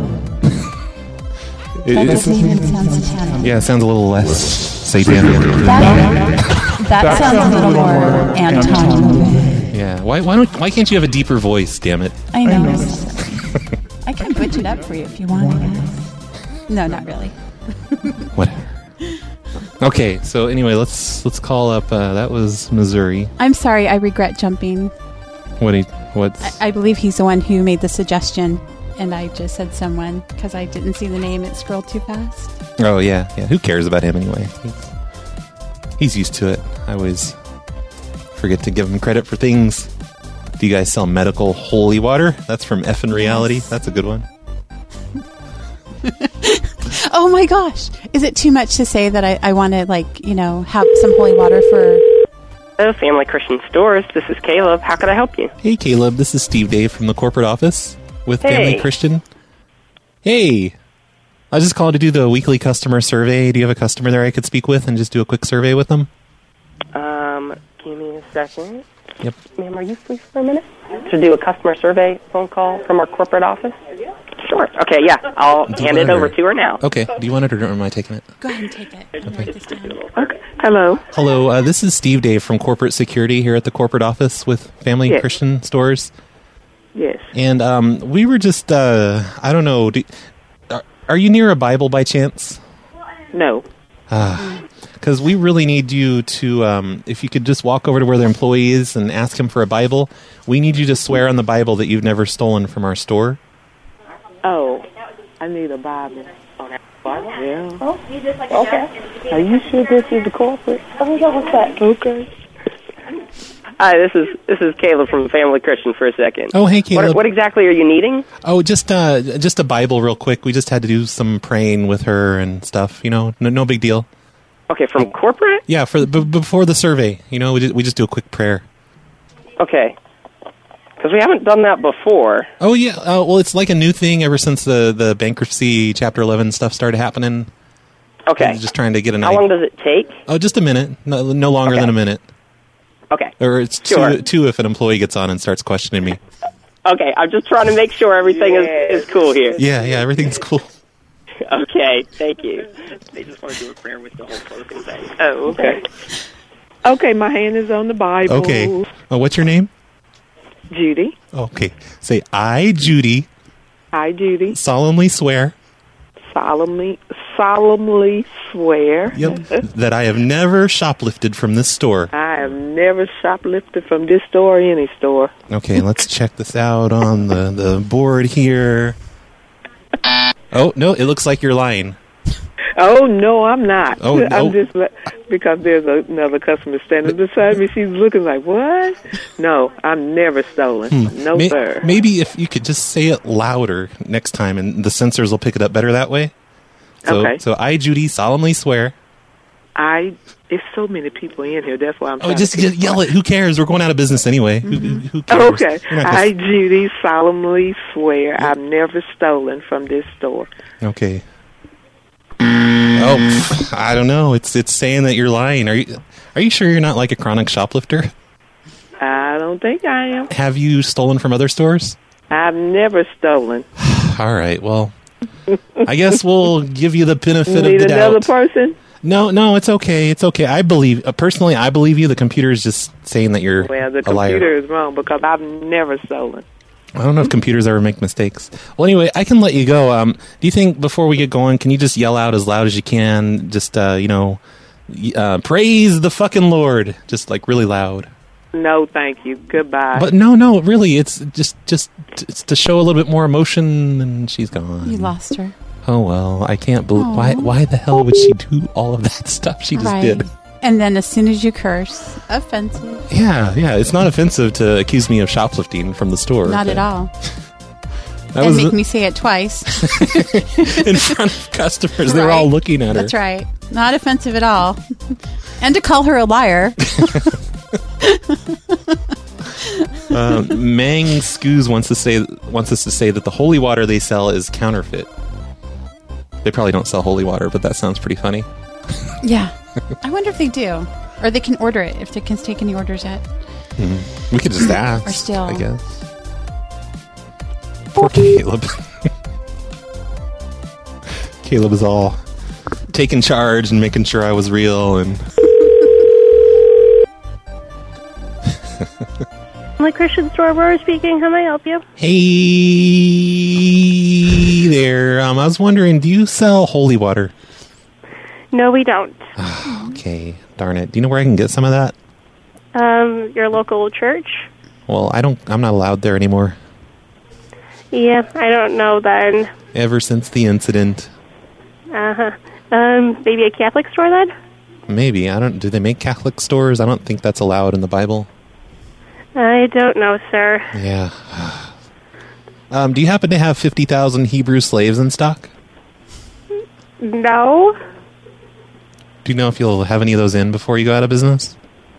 It, That it- doesn't even sound satanic. yeah, it sounds a little less satanic. That, that sounds a little more Anton. Yeah. Why? Why don't? Why can't you have a deeper voice? Damn it. I know. I can butch it up for you if you want, I guess. No, not really. Whatever. Okay. So anyway, let's let's call up. Uh, that was Missouri. I'm sorry. I regret jumping. What? Do you, what's? I, I believe he's the one who made the suggestion, and I just said someone because I didn't see the name. It scrolled too fast. Oh yeah, yeah. Who cares about him anyway? He's, he's used to it. I always forget to give him credit for things. Do you guys sell medical holy water? That's from Effin' Reality. Yes. That's a good one. Oh my gosh! Is it too much to say that I, I want to like you know have some holy water for? Hello, Family Christian Stores. This is Caleb. How can I help you? Hey Caleb, this is Steve Dave from the corporate office with Hey. Family Christian. Hey, I just called to do the weekly customer survey. Do you have a customer there I could speak with and just do a quick survey with them? Um, give me a second. Yep. Ma'am, are you free for a minute to do a customer survey phone call from our corporate office? Sure. Okay, yeah. I'll Do you hand want it over or- to her now. Okay. Do you want it or am I taking it? Go ahead and take it. Write this down. Okay. Hello. Hello, uh, this is Steve Dave from Corporate Security here at the corporate office with Family Yes. Christian Stores. Yes. And um, we were just, uh, I don't know, do, are you near a Bible by chance? No. Because we really need you to, um, if you could just walk over to where the employee is and ask him for a Bible. We need you to swear on the Bible that you've never stolen from our store. Oh, I need a Bible. Yeah. Okay. Are you sure this is the corporate? Oh, yeah, what's that? Okay. Hi, this is this is Caleb from Family Christian for a second. Oh, hey, Caleb. What, what exactly are you needing? Oh, just uh, just a Bible real quick. We just had to do some praying with her and stuff, you know, no, no big deal. Okay, from corporate? Yeah, for the, b- before the survey, you know, we just, we just do a quick prayer. Okay. Because we haven't done that before. Oh, yeah. Uh, well, it's like a new thing ever since the, the bankruptcy Chapter eleven stuff started happening. Okay. We're just trying to get an How idea. long does it take? Oh, just a minute. No, no longer Okay. than a minute. Okay. Or it's Sure. two, two if an employee gets on and starts questioning me. Okay, I'm just trying to make sure everything is, is cool here. Yeah, yeah, everything's cool. Okay, thank you. They just want to do a prayer with the whole closing thing. Oh, okay. Okay, my hand is on the Bible. Okay. Oh, what's your name? Judy. Okay. Say, I, Judy, I, Judy, solemnly swear solemnly, solemnly swear yep, that I have never shoplifted from this store. I have never shoplifted from this store or any store. Okay, let's check this out on the, the board here. Oh, no, it looks like you're lying. Oh, no, I'm not. Oh, no. I'm just, le- because there's a, another customer standing beside me. She's looking like, what? No, I'm never stolen. Hmm. No, May- sir. Maybe if you could just say it louder next time, and the sensors will pick it up better that way. So, Okay. So I, Judy, solemnly swear. I, there's so many people in here. That's why I'm Oh, trying just, to just yell it. Who cares? We're going out of business anyway. Who, who who cares? Okay. You're not gonna- I, Judy, solemnly swear I've never stolen from this store. Okay. Oh, pff, I don't know. It's it's saying that you're lying. Are you are you sure you're not like a chronic shoplifter? I don't think I am. Have you stolen from other stores? I've never stolen. All right. Well, I guess we'll give you the benefit Need of the another doubt. person? No, no, it's okay. It's okay. I believe uh, personally. I believe you. The computer is just saying that you're Well, the a liar. computer is wrong because I've never stolen. I don't know if computers ever make mistakes. Well, anyway, I can let you go. Um, do you think before we get going, can you just yell out as loud as you can? Just, uh, you know, y- uh, praise the fucking Lord. Just like really loud. No, thank you. Goodbye. But no, no, really, it's just, just it's to show a little bit more emotion, and she's gone. You lost her. Oh well, I can't believe why. Why the hell would she do all of that stuff she just Right. did? And then as soon as you curse, offensive. Yeah, yeah. It's not offensive to accuse me of shoplifting from the store. Not but at all. That and was make the- me say it twice. in front of customers. They were all Right. looking at her. That's right. Not offensive at all. And to call her a liar. Uh, Mang Scoos wants to say wants us to say that the holy water they sell is counterfeit. They probably don't sell holy water, but that sounds pretty funny. Yeah. I wonder if they do. Or they can order it, if they can take any orders yet. Hmm. We could just ask. Or still. I guess. Poor Caleb. Caleb is all taking charge and making sure I was real and. My Christian store, Aurora speaking. How may I help you? Hey there. Um, I was wondering, do you sell holy water? No, we don't. Okay, darn it. Do you know where I can get some of that? Um, your local church? Well, I don't. I'm not allowed there anymore. Yeah, I don't know then. Ever since the incident, Uh huh. Um, maybe a Catholic store then? maybe I don't. Do they make Catholic stores? I don't think that's allowed in the Bible. I don't know, sir. Yeah. Um, do you happen to have fifty thousand Hebrew slaves in stock? No. Do you know if you'll have any of those in before you go out of business?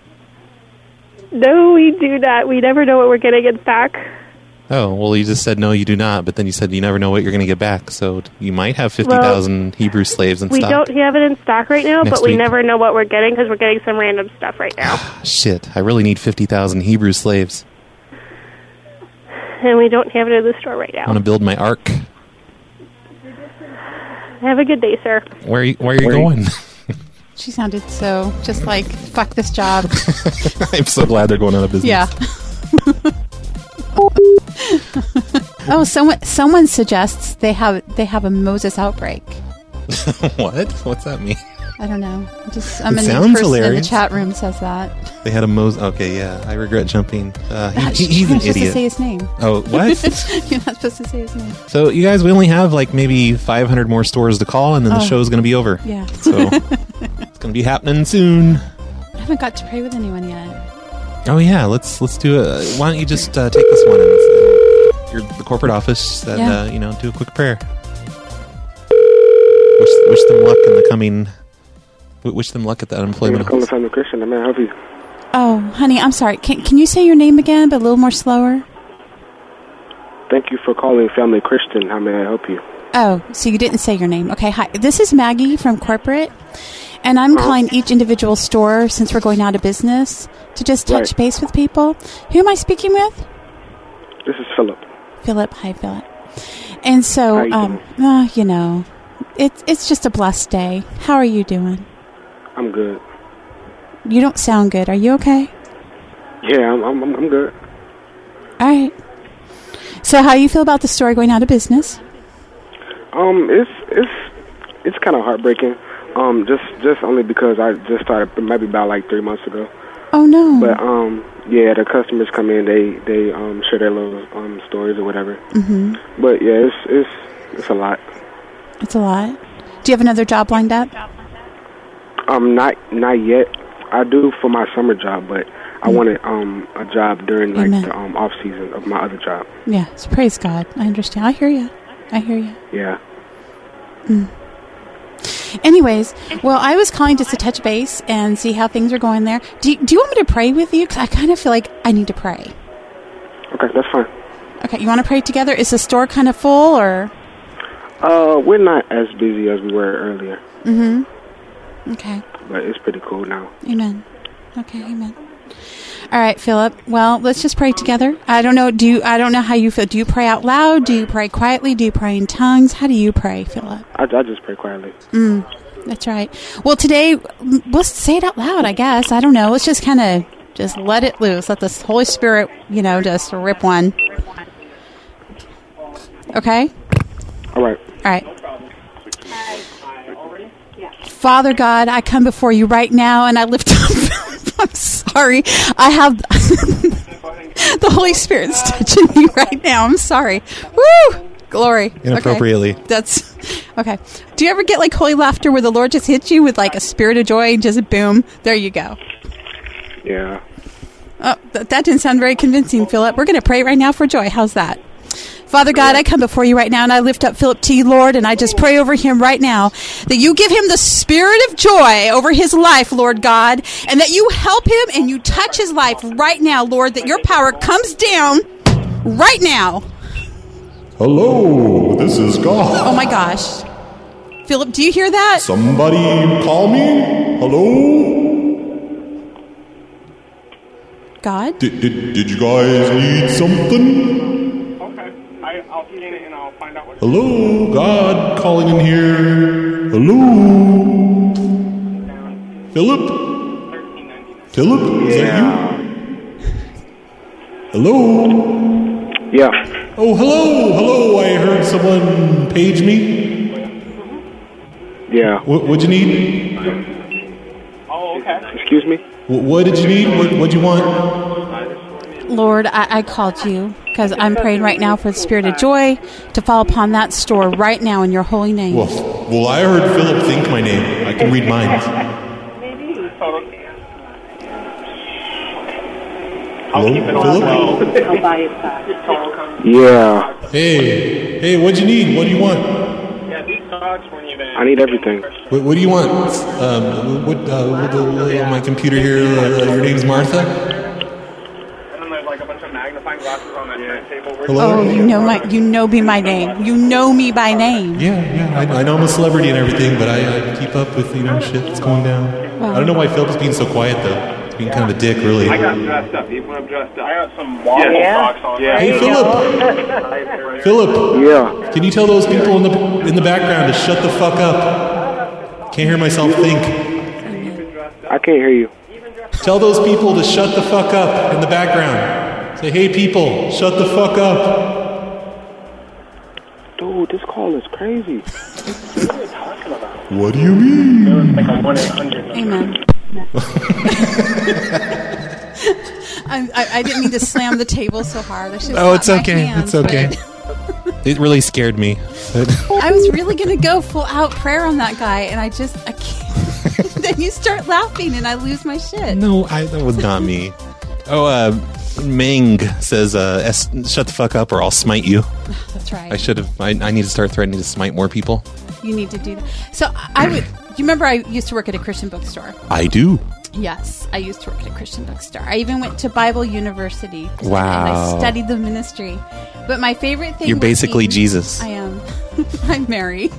No, we do not. We never know what we're getting in stock. Oh, well, you just said no, you do not, but then you said you never know what you're going to get back, so you might have fifty thousand Hebrew slaves in We stock. don't have it in stock right now, Next but we week. never know what we're getting because we're getting some random stuff right now. Shit, I really need fifty thousand Hebrew slaves. And we don't have it in the store right I now. want to build my ark. Have a good day, sir. Where are you, where are you going? She sounded so just like, fuck this job. I'm so glad they're going out of business. Yeah. Oh, someone someone suggests they have they have a Moses outbreak. What? What's that mean? I don't know. Just I'm It a new sounds person in the hilarious. chat room says that. They had a Mose. Okay, yeah. I regret jumping. Uh, he, Uh, he- you're he's not an supposed to idiot. say his name. Oh, what? You're not supposed to say his name. So, you guys, we only have like maybe five hundred more stores to call, and then the Oh. show's going to be over. Yeah. So, it's going to be happening soon. I haven't got to pray with anyone yet. Oh, yeah. Let's let's do it. Why don't you just uh, take this one and, and you're the corporate office and, Yeah. uh, you know, do a quick prayer. Wish, wish them luck in the coming... w- Wish them luck at the unemployment. Calling Family Christian. I may I help you. Oh, honey, I'm sorry. Can can you say your name again, but a little more slower? Thank you for calling Family Christian. How may I help you? Oh, so you didn't say your name. Okay, hi. This is Maggie from corporate, and I'm calling each individual store, since we're going out of business, to just touch Right. base with people. Who am I speaking with? This is Philip. Philip. Hi, Philip. And so, How you um, uh, you know, it's it's just a blessed day. How are you doing? I'm good. You don't sound good. Are you okay? Yeah, I'm I'm, I'm good. All right. So, how you feel about the store going out of business? Um, it's it's it's kind of heartbreaking. Um, just just only because I just started maybe about like three months ago. Oh no. But um, yeah, the customers come in, they they um share their little um stories or whatever. Mm-hmm. But yeah, it's it's it's a lot. It's a lot. Do you have another job lined up? Um, not not yet. I do for my summer job, but I wanted um a job during like Amen. the um off season of my other job. Yeah. So praise God. I understand. I hear you. I hear you. Yeah. Mm. Anyways, well, I was calling just to touch base and see how things are going there. Do you, do you want me to pray with you? Because I kind of feel like I need to pray. Okay, that's fine. Okay, you want to pray together? Is the store kind of full or? Uh, we're not as busy as we were earlier, Mm-hmm. Okay. but it's pretty cool now. Amen. Okay. Amen. All right, Philip. Well, let's just pray together. I don't know. Do you? I don't know how you feel. Do you pray out loud? Do you pray quietly? Do you pray in tongues? How do you pray, Philip? I, I just pray quietly. Mm, that's right. Well, today, mm, let's say it out loud, I guess. I don't know. Let's just kind of just let it loose. Let the Holy Spirit, you know, just rip one. Okay? All right. All right. Father God, I come before you right now and I lift up. I'm sorry. I have the Holy Spirit's touching me right now. I'm sorry. Woo! Glory. Inappropriately. Okay. That's okay. Do you ever get like holy laughter where the Lord just hits you with like a spirit of joy and just boom? There you go. Yeah. Oh, th- that didn't sound very convincing, Philip. We're going to pray right now for joy. How's that? Father God, I come before you right now and I lift up Philip to you, Lord, and I just pray over him right now that you give him the spirit of joy over his life, Lord God, and that you help him and you touch his life right now, Lord, that your power comes down right now. Hello, this is God. Oh my gosh. Philip, do you hear that? Somebody call me? Hello? God? Did, did, did you guys need something? I, I'll scan it and I'll find out what. Hello, God calling in here. Hello? Philip? Philip? Is that you? Hello? Yeah. Oh, hello, hello. I heard someone page me. Yeah. What, what'd you need? Oh, okay. Excuse me? What, what did you need? What, what'd you want? Lord, I, I called you because I'm praying right now for the spirit of joy to fall upon that store right now in your holy name. Well, well, I heard Philip think my name. I can read minds. Hello, Philip? Yeah. Hey, hey, what'd you need? What do you want? I need everything. What, what do you want? Um, what, uh, what the, uh, my computer here, uh, your name's Martha? And then there's like a bunch of magnifying glasses on that yeah. table. Oh, you know my, you know me by name. You know me by name. Yeah, yeah. I, I know I'm a celebrity and everything, but I, I keep up with, you know, shit that's going down. Wow. I don't know why Philip's being so quiet, though. He's being kind of a dick, really. I got dressed up. He went up dressed up. I got some wobble Yeah. socks on. Yeah. Hey, Philip. Philip. Yeah. Can you tell those people in the in the background to shut the fuck up? Can't hear myself think. I can't hear you. Tell those people to shut the fuck up in the background. Say, hey, people, shut the fuck up. crazy. What are they talking about? What do you mean? There was like a one eight hundred number. Amen. I, I, I didn't mean to slam the table so hard. I should have Oh, it's slapped my okay. hands, It's okay. but- It really scared me. I was really going to go full out prayer on that guy, and I just, I can't. Then you start laughing, and I lose my shit. No, I, that was not me. Oh, uh, Ming says, uh, S- shut the fuck up or I'll smite you. That's right. I should have, I, I need to start threatening to smite more people. You need to do that. So I would, you remember I used to work at a Christian bookstore? I do. Yes, I used to work at a Christian bookstore. I even went to Bible University. Wow. And I studied the ministry. But my favorite thing You're was basically eating- Jesus. I am. I'm Mary.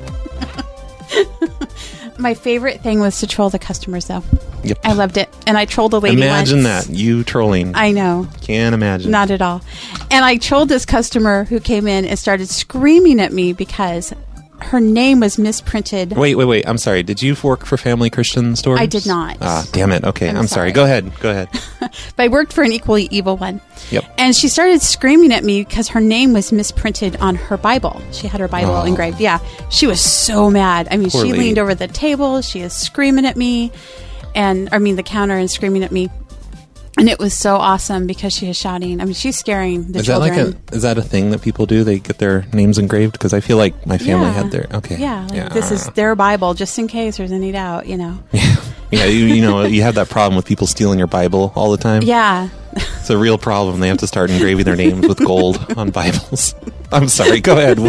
My favorite thing was to troll the customers, though. Yep. I loved it. And I trolled a lady Imagine once. that. You trolling. I know. Can't imagine. Not at all. And I trolled this customer who came in and started screaming at me because her name was misprinted. Wait, wait, wait. I'm sorry. Did you work for Family Christian Stores? I did not. Ah, damn it. Okay. I'm, I'm sorry. sorry. Go ahead. Go ahead. But I worked for an equally evil one. Yep. And she started screaming at me because her name was misprinted on her Bible. She had her Bible Oh. engraved. Yeah. She was so mad. I mean, Poor she lady. leaned over the table. She is screaming at me. And, I mean, the counter and screaming at me. And it was so awesome because she was shouting. I mean, she's scaring the is that children. like a is that a thing that people do? They get their names engraved? Because I feel like my family Yeah. had their okay. Yeah, like this is their Bible, just in case there's any doubt, you know. Yeah, you, you know, you have that problem with people stealing your Bible all the time. Yeah. It's a real problem. They have to start engraving their names with gold on Bibles. I'm sorry. Go ahead.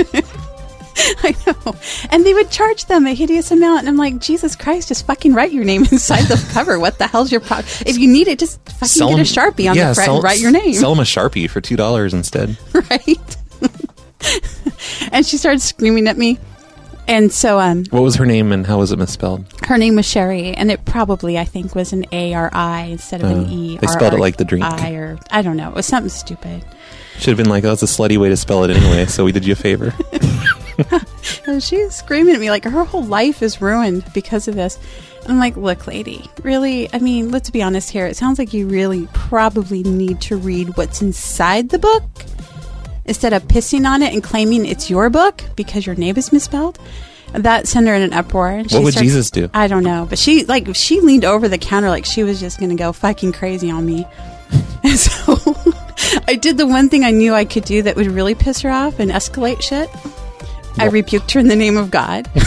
I know. And they would charge them a hideous amount. And I'm like, Jesus Christ, just fucking write your name inside the cover. What the hell's your problem? If you need it, just fucking Sell get a 'em- Sharpie on yeah, the front sell- and write your name. Sell them a Sharpie for two dollars instead. Right? And she started screaming at me. And so um, What was her name and how was it misspelled? her name was Sherry. And it probably, I think, was an A R I instead of Oh, an E. they spelled it like the drink. I or I don't know. It was something stupid. Should have been like, oh, that's a slutty way to spell it anyway, so we did you a favor. And she's screaming at me like her whole life is ruined because of this. And I'm like, look, lady, really? I mean, let's be honest here. It sounds like you really probably need to read what's inside the book instead of pissing on it and claiming it's your book because your name is misspelled. And that sent her in an uproar. And she What would started- Jesus do? I don't know. But she, like, she leaned over the counter like she was just going to go fucking crazy on me. And so I did the one thing I knew I could do that would really piss her off and escalate shit. I rebuked her in the name of God. And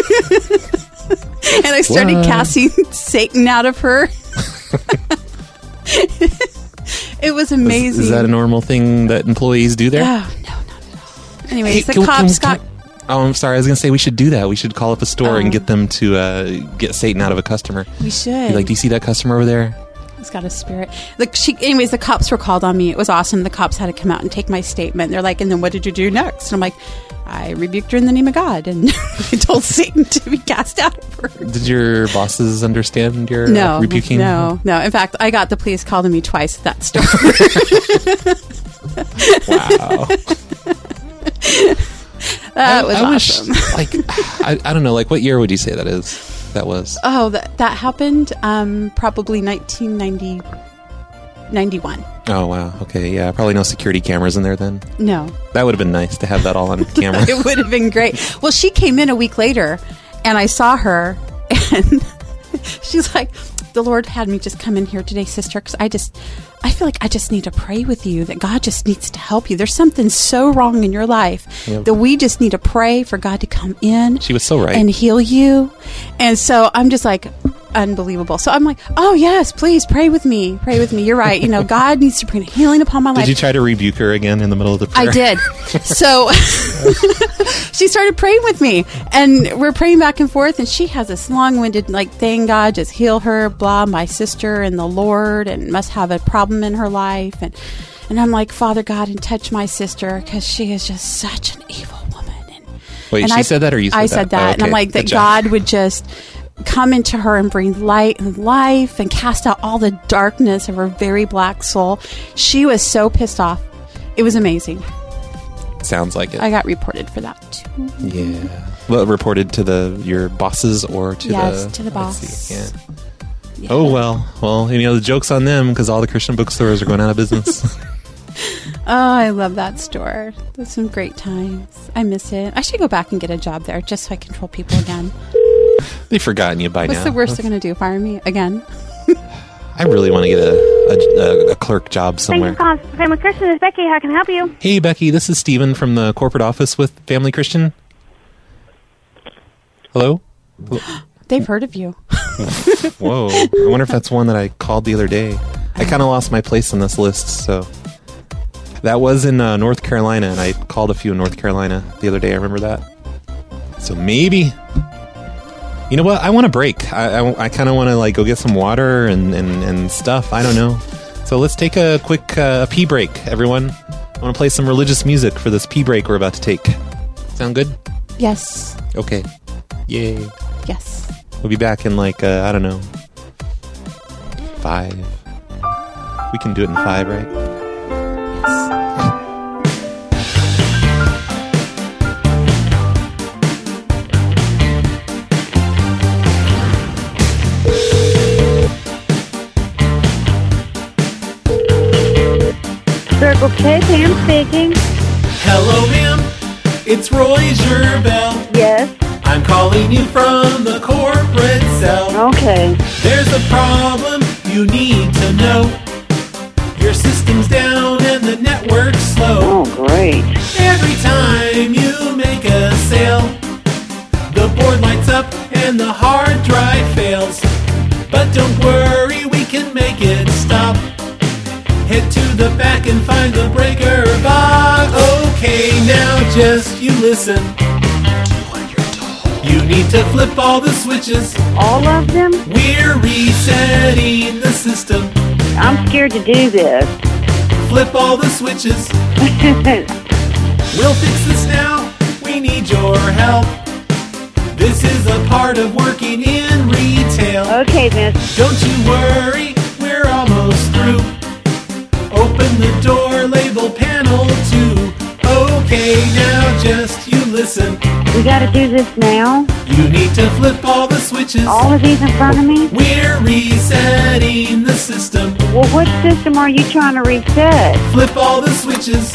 I started What? casting Satan out of her. It was amazing. Is, is that a normal thing that employees do there? Oh, no, not at all. Anyways, Hey, the can- cops can- got... Oh, I'm sorry. I was going to say we should do that. We should call up a store Oh. and get them to uh, get Satan out of a customer. We should. Be like, do you see that customer over there? He's got a spirit. The, she, anyways, the cops were called on me. It was awesome. The cops had to come out and take my statement. They're like, and then what did you do next? And I'm like, I rebuked her in the name of God. And I told Satan to be cast out of her. Did your bosses understand your No, uh, rebuking? no, no. In fact, I got the police called on me twice at that store. Wow. That I, was I awesome. wish, like, I, I don't know, like, what year would you say that is? That was. Oh, that that happened um, probably nineteen ninety, ninety-one. Oh, wow. Okay, yeah. Probably no security cameras in there then. No. That would have been nice to have that all on camera. It would have been great. Well, she came in a week later, and I saw her, and she's like, the Lord had me just come in here today, sister, because I just, I feel like I just need to pray with you, that God just needs to help you. There's something so wrong in your life Yep. that we just need to pray for God to come in. She was so right. And heal you. And so I'm just like, unbelievable. So I'm like, oh, yes, please pray with me. Pray with me. You're right. You know, God needs to bring healing upon my life. Did you try to rebuke her again in the middle of the prayer? I did. So she started praying with me, and we're praying back and forth, and she has this long-winded, like, thing, God, just heal her, blah, my sister and the Lord, and must have a problem in her life. And, and I'm like, Father God, and touch my sister, because she is just such an evil woman. And, Wait, and she I, said that or you said I that? said that. Oh, And I'm okay. like, that Good job. God would just come into her and bring light and life and cast out all the darkness of her very black soul. She was so pissed off. It was amazing. Sounds like it. I got reported for that too. Yeah. Well, reported to the your bosses or to Yes, the... to the let's boss. see, Yeah. Oh, well. Well, you know, the joke's on them because all the Christian bookstores are going out of business. I love that store. There's some great times. I miss it. I should go back and get a job there just so I control people again. They've forgotten you by What's now. the worst they're going to do? Fire me again? I really want to get a, a, a clerk job somewhere. Thank you for calling Family Christian. This is Becky. How can I help you? Hey, Becky. This is Steven from the corporate office with Family Christian. Hello? They've heard of you. Whoa. I wonder if that's one that I called the other day. I kind of lost my place on this list, so... That was in uh, North Carolina, and I called a few in North Carolina the other day. I remember that. So maybe... You know what? I want a break. I, I, I kind of want to like go get some water and, and, and stuff. I don't know. So let's take a quick uh, pee break, everyone. I want to play some religious music for this pee break we're about to take. Sound good? Yes. Okay. Yay. Yes. We'll be back in like, uh, I don't know, five. We can do it in five, right? Circle K, Pam speaking. Hello, ma'am. It's Roy Gerbel. Yes. I'm calling you from the corporate cell. Okay. There's a problem you need to know. Your system's down and the network's slow. Oh, great. Every time you make a sale, the board lights up and the hard drive fails. But don't worry, we can make it stop. Head to the back and find the breaker box. Okay, now just you listen. You need to flip all the switches. All of them? We're resetting the system. I'm scared to do this. Flip all the switches. We'll fix this now. We need your help. This is a part of working in retail. Okay, miss. Don't you worry, we're almost through. Open the door, label panel two. Okay, now just you listen. We gotta do this now? You need to flip all the switches. All of these in front of me? We're resetting the system. Well, what system are you trying to reset? Flip all the switches.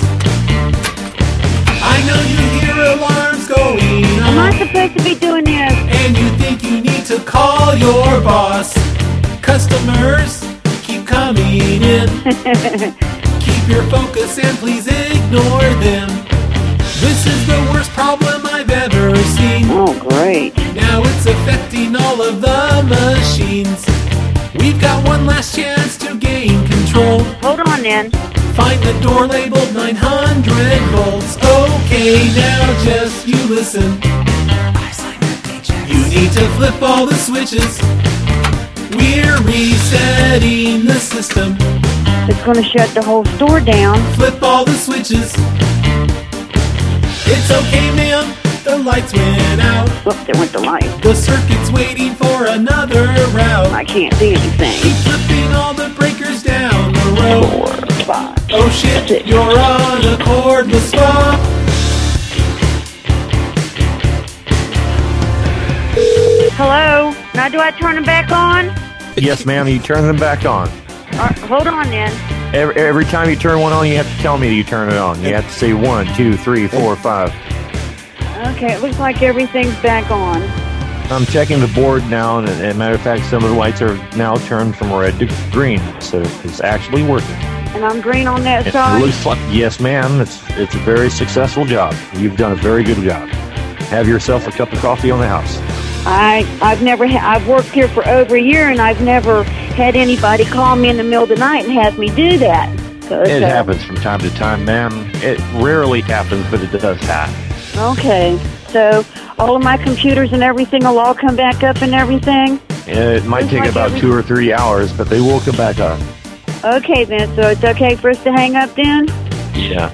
I know you hear alarms going on. Am I supposed to be doing this? And you think you need to call your boss. Customers keep coming in. Keep your focus and please ignore them. This is the worst problem I've ever seen. Oh, great. Now it's affecting all of the machines. We've got one last chance to gain control. Hold on then. Find the door labeled nine hundred volts. Okay, now just you listen. You need to flip all the switches. We're resetting the system. It's gonna shut the whole store down. Flip all the switches. It's okay, ma'am. The lights went out. Look, there went the light. The circuit's waiting for another route. I can't see anything. Keep flipping all the breakers down the road. Four, five, oh shit, six. You're on a cordless spot. Hello? Now do I turn them back on? Yes, ma'am. You turn them back on. Uh, hold on then. Every, every time you turn one on, you have to tell me you turn it on. You have to say one, two, three, four, five. Okay, it looks like everything's back on. I'm checking the board now, and, and matter of fact, some of the lights are now turned from red to green, so it's actually working. And I'm green on that It side? looks like, yes, ma'am. It's it's a very successful job. You've done a very good job. Have yourself a cup of coffee on the house. I, I've never, ha- I've worked here for over a year, and I've never had anybody call me in the middle of the night and have me do that. It uh, happens from time to time, ma'am. It rarely happens, but it does happen. Okay, so all of my computers and everything will all come back up and everything? It might Looks take like about every- two or three hours, but they will come back up. Okay then, so it's okay for us to hang up then? Yeah.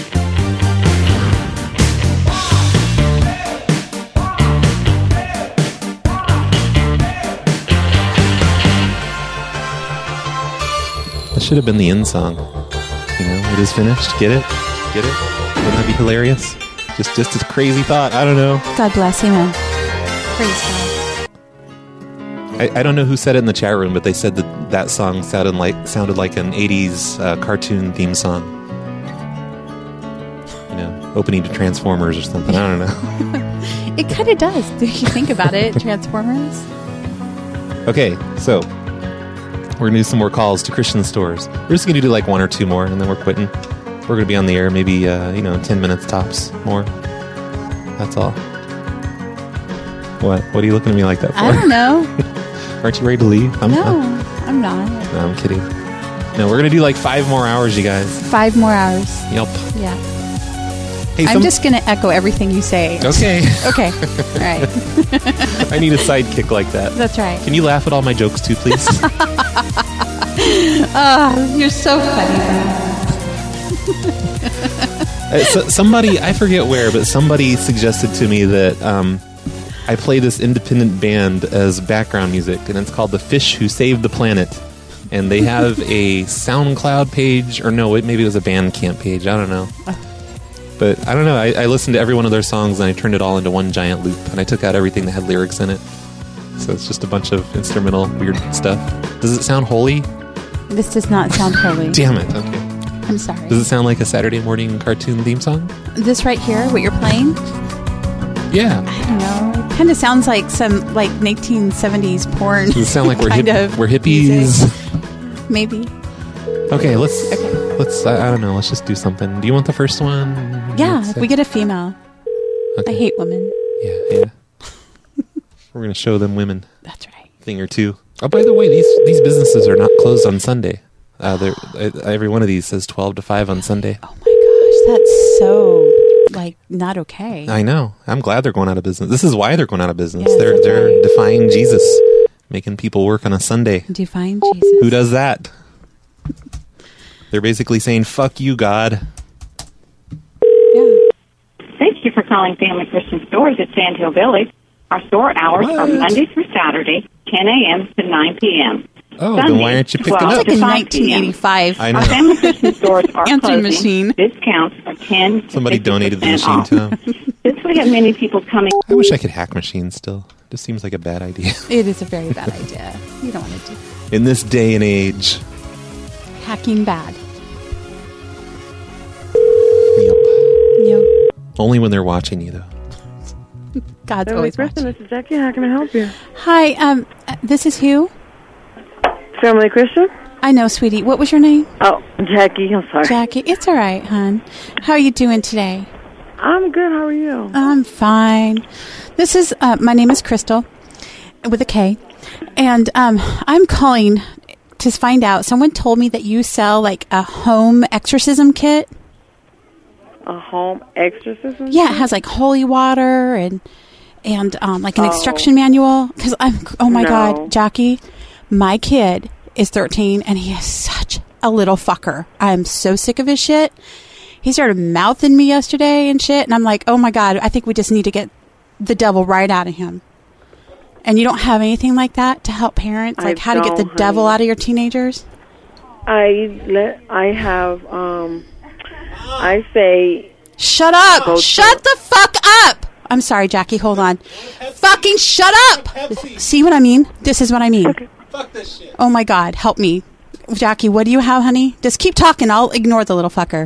That should have been the end song. You know, it is finished. Get it? Get it? Wouldn't that be hilarious? Just just a crazy thought. I don't know. God bless. Amen. Praise God. I, I don't know who said it in the chat room, but they said that that song sounded like sounded like an eighties uh, cartoon theme song. know, opening to Transformers or something. I don't know. It kind of does. If you think about it, Transformers. Okay, so we're going to do some more calls to Christian stores. We're just going to do like one or two more, and then we're quitting. We're going to be on the air maybe, uh, you know, ten minutes tops more. That's all. What? What are you looking at me like that for? I don't know. Aren't you ready to leave? I'm, no, I'm, I'm not. No, I'm kidding. No, we're going to do like five more hours, you guys. Five more hours. Yep. Yeah. Hey, I'm some... just going to echo everything you say. Okay. Okay. All right. I need a sidekick like that. That's right. Can you laugh at all my jokes too, please? Oh, you're so funny. uh, so, somebody, I forget where, but somebody suggested to me that um, I play this independent band as background music, and it's called The Fish Who Saved the Planet. And they have a SoundCloud page, or no, it, maybe it was a Bandcamp page. I don't know. But I don't know. I, I listened to every one of their songs, and I turned it all into one giant loop. And I took out everything that had lyrics in it. So it's just a bunch of instrumental weird stuff. Does it sound holy? This does not sound holy. Damn it. Okay. I'm sorry. Does it sound like a Saturday morning cartoon theme song? This right here, what you're playing? Yeah. I don't know. It kind of sounds like some like nineteen seventies porn. Does it sound like we're, kind hip- of we're hippies? Maybe. Okay, let's... Okay. Let's, I, I don't know, let's just do something. Do you want the first one? Yeah, if we get a female. Okay. I hate women. Yeah, yeah. We're going to show them women. That's right. Thing or two. Oh, by the way, these these businesses are not closed on Sunday. Uh, they're, uh, every one of these says twelve to five on Sunday. Oh my gosh, that's so, like, not okay. I know. I'm glad they're going out of business. This is why they're going out of business. Yes, they're they're right. defying Jesus, making people work on a Sunday. Defying Jesus. Who does that? They're basically saying, fuck you, God. Yeah. Thank you for calling Family Christian Stores at Sand Hill Village. Our store hours What? are Monday through Saturday, ten a.m. to nine p.m. Oh, Sunday, then why aren't you picking twelve up? to Like in five nineteen eighty-five. I know. Our Family Christian Stores are Answering closing. machine. Discounts are ten to Somebody donated the fifty percent machine off. to them. Since we have many people coming... I wish I could hack machines still. Just seems like a bad idea. It is a very bad idea. You don't want to do that. In this day and age. Hacking bad. Yep. Yep. Only when they're watching you, though. God's Family always Christian, watching. this is Jackie. How can I help you? Hi, um, uh, this is who? Family Christian? I know, sweetie. What was your name? Oh, Jackie. I'm sorry. Jackie. It's all right, hon. How are you doing today? I'm good. How are you? I'm fine. This is, uh, my name is Crystal, with a K. And um, I'm calling to find out. Someone told me that you sell, like, a home exorcism kit. A home exorcism? Yeah, it has, like, holy water and... And um, like an Oh. instruction manual. Because I'm, oh my No. God, Jackie, my kid is thirteen and he is such a little fucker. I'm so sick of his shit. He started mouthing me yesterday and shit. And I'm like, oh my God, I think we just need to get the devil right out of him. And you don't have anything like that to help parents? I Like how to get the don't, devil honey. out of your teenagers? I let. I have. Um. I say. Shut up! Go Shut the fuck up! I'm sorry, Jackie. Hold on. Fucking shut up! See what I mean? This is what I mean. Fuck this shit. Oh my God, help me. Jackie, what do you have, honey? Just keep talking. I'll ignore the little fucker.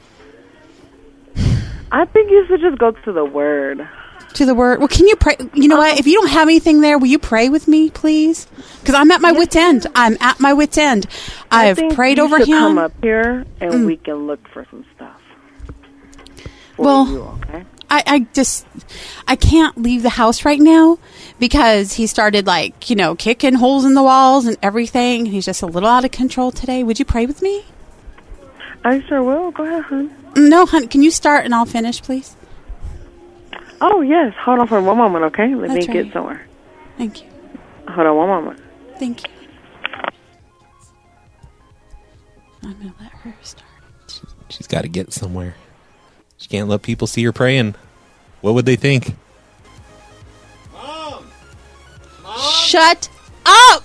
I think you should just go to the Word. To the word. Well, can you pray? You know what? If you don't have anything there, will you pray with me, please? Because I'm at my wit's end. I'm at my wit's end. I, I have think prayed you over should him. Come up here and Mm. we can look for some stuff. For Well, you, okay? I, I just, I can't leave the house right now because he started like, you know, kicking holes in the walls and everything. He's just a little out of control today. Would you pray with me? I sure will. Go ahead, hon. No, hon. Can you start and I'll finish, please? Oh, yes. Hold on for one moment, okay? Let That's me right. get somewhere. Thank you. Hold on one moment. Thank you. I'm going to let her start. She's got to get somewhere. She can't let people see her praying. What would they think? Shut up!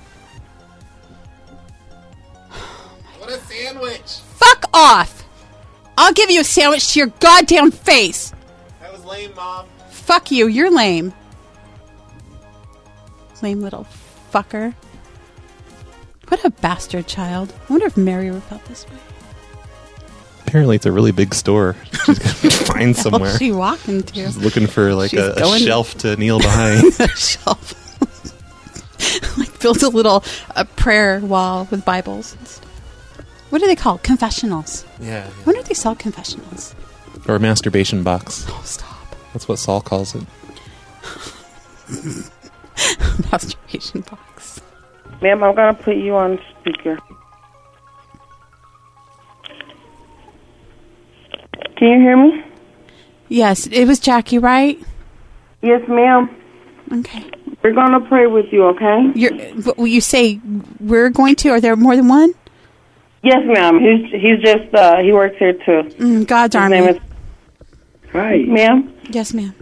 What a sandwich. Fuck off! I'll give you a sandwich to your goddamn face! That was lame, Mom. Fuck you, you're lame. Lame little fucker. What a bastard child. I wonder if Mary would felt this way. Apparently, it's a really big store. She's going to find somewhere. Where's she walking to? She's looking for like She's a, a going- shelf to kneel behind. A shelf. Like built a little a prayer wall with Bibles and stuff. What are they called? Confessionals. Yeah. When do they sell confessionals? Or a masturbation box. Oh, stop. That's what Saul calls it. Masturbation box. Ma'am, I'm going to put you on speaker. Can you hear me? Yes, it was Jackie, right? Yes, ma'am. Okay. We're going to pray with you, okay? You're, will you say we're going to? Are there more than one? Yes, ma'am. He's he's just, uh, he works here too. Mm, God's His Army. name is... Hi. Ma'am? Yes, ma'am.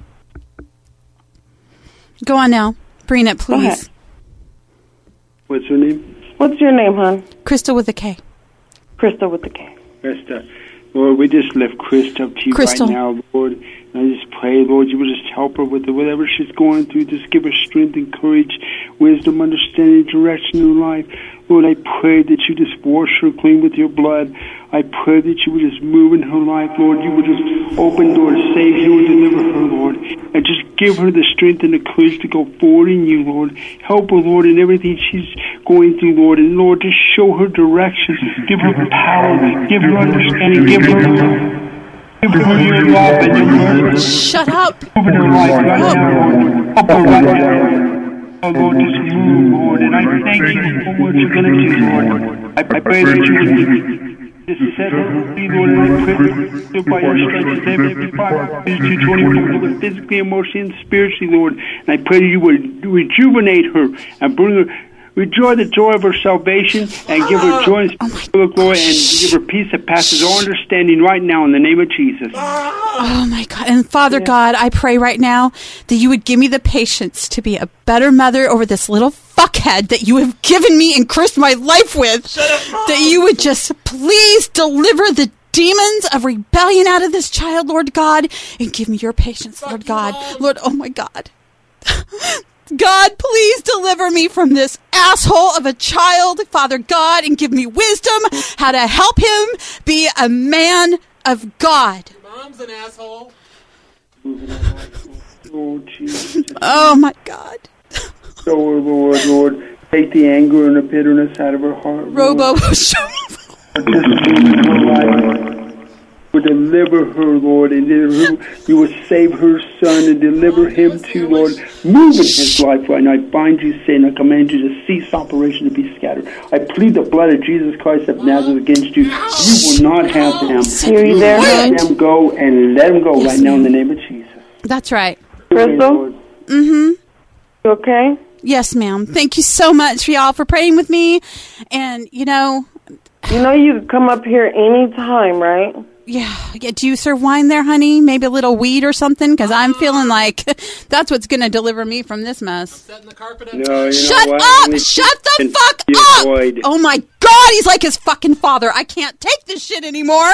Go on now. Bring it, Go ahead. please. What's her name? What's your name, hon? Crystal with a K. Crystal with a K. Krista. Lord, we just lift Krista up to you Crystal. right now, Lord. And I just pray, Lord, you would just help her with the, whatever she's going through. Just give her strength and courage, wisdom, understanding, direction in her life. Lord, I pray that you just wash her clean with your blood. I pray that you would just move in her life, Lord. You would just open doors, save her, deliver her, Lord. And just give her the strength and the courage to go forward in you, Lord. Help her, Lord, in everything she's going through, Lord. And, Lord, just show her direction. Give her power. Give her understanding. Give her Give her your love and your mercy. Shut up. Move in her life right now, Lord. Help her right now. Oh, Lord, just move, Lord. And I thank you for what you're going to do, Lord. I, I pray that you would just set her free, Lord. And I pray that by your strength, every fiber is you twenty-four, Lord, physically, emotionally, and spiritually, Lord. And I pray that you would rejuvenate her and bring her. Rejoy the joy of her salvation and give her joy and oh glory and give her peace that passes all understanding right now in the name of Jesus. Oh, my God. And Father God, I pray right now that you would give me the patience to be a better mother over this little fuckhead that you have given me and cursed my life with. That you would just please deliver the demons of rebellion out of this child, Lord God, and give me your patience, Lord God. Lord, oh, my God. God, please deliver me from this asshole of a child, Father God, and give me wisdom how to help him be a man of God. Your mom's an asshole. Oh, Jesus. Oh, my God. So, Lord, Lord, take the anger and the bitterness out of her heart. Robo, would deliver her, Lord, and deliver her. You would save her son and deliver him too, Lord. Move in his life right now. I bind you, Satan. I command you to cease operation to be scattered. I plead the blood of Jesus Christ of Nazareth against you. You will not have them. Are you there, let hon? them go and let them go right now in the name of Jesus. That's right. Crystal? Mm-hmm. You okay? Yes, ma'am. Thank you so much for y'all for praying with me. And, you know... You know you can come up here anytime, right? Yeah. yeah. Do you serve wine there, honey? Maybe a little weed or something? Because I'm feeling like that's what's going to deliver me from this mess. No, you know Shut what? up! Only Shut the can fuck be up! avoid. Oh, my God. He's like his fucking father. I can't take this shit anymore.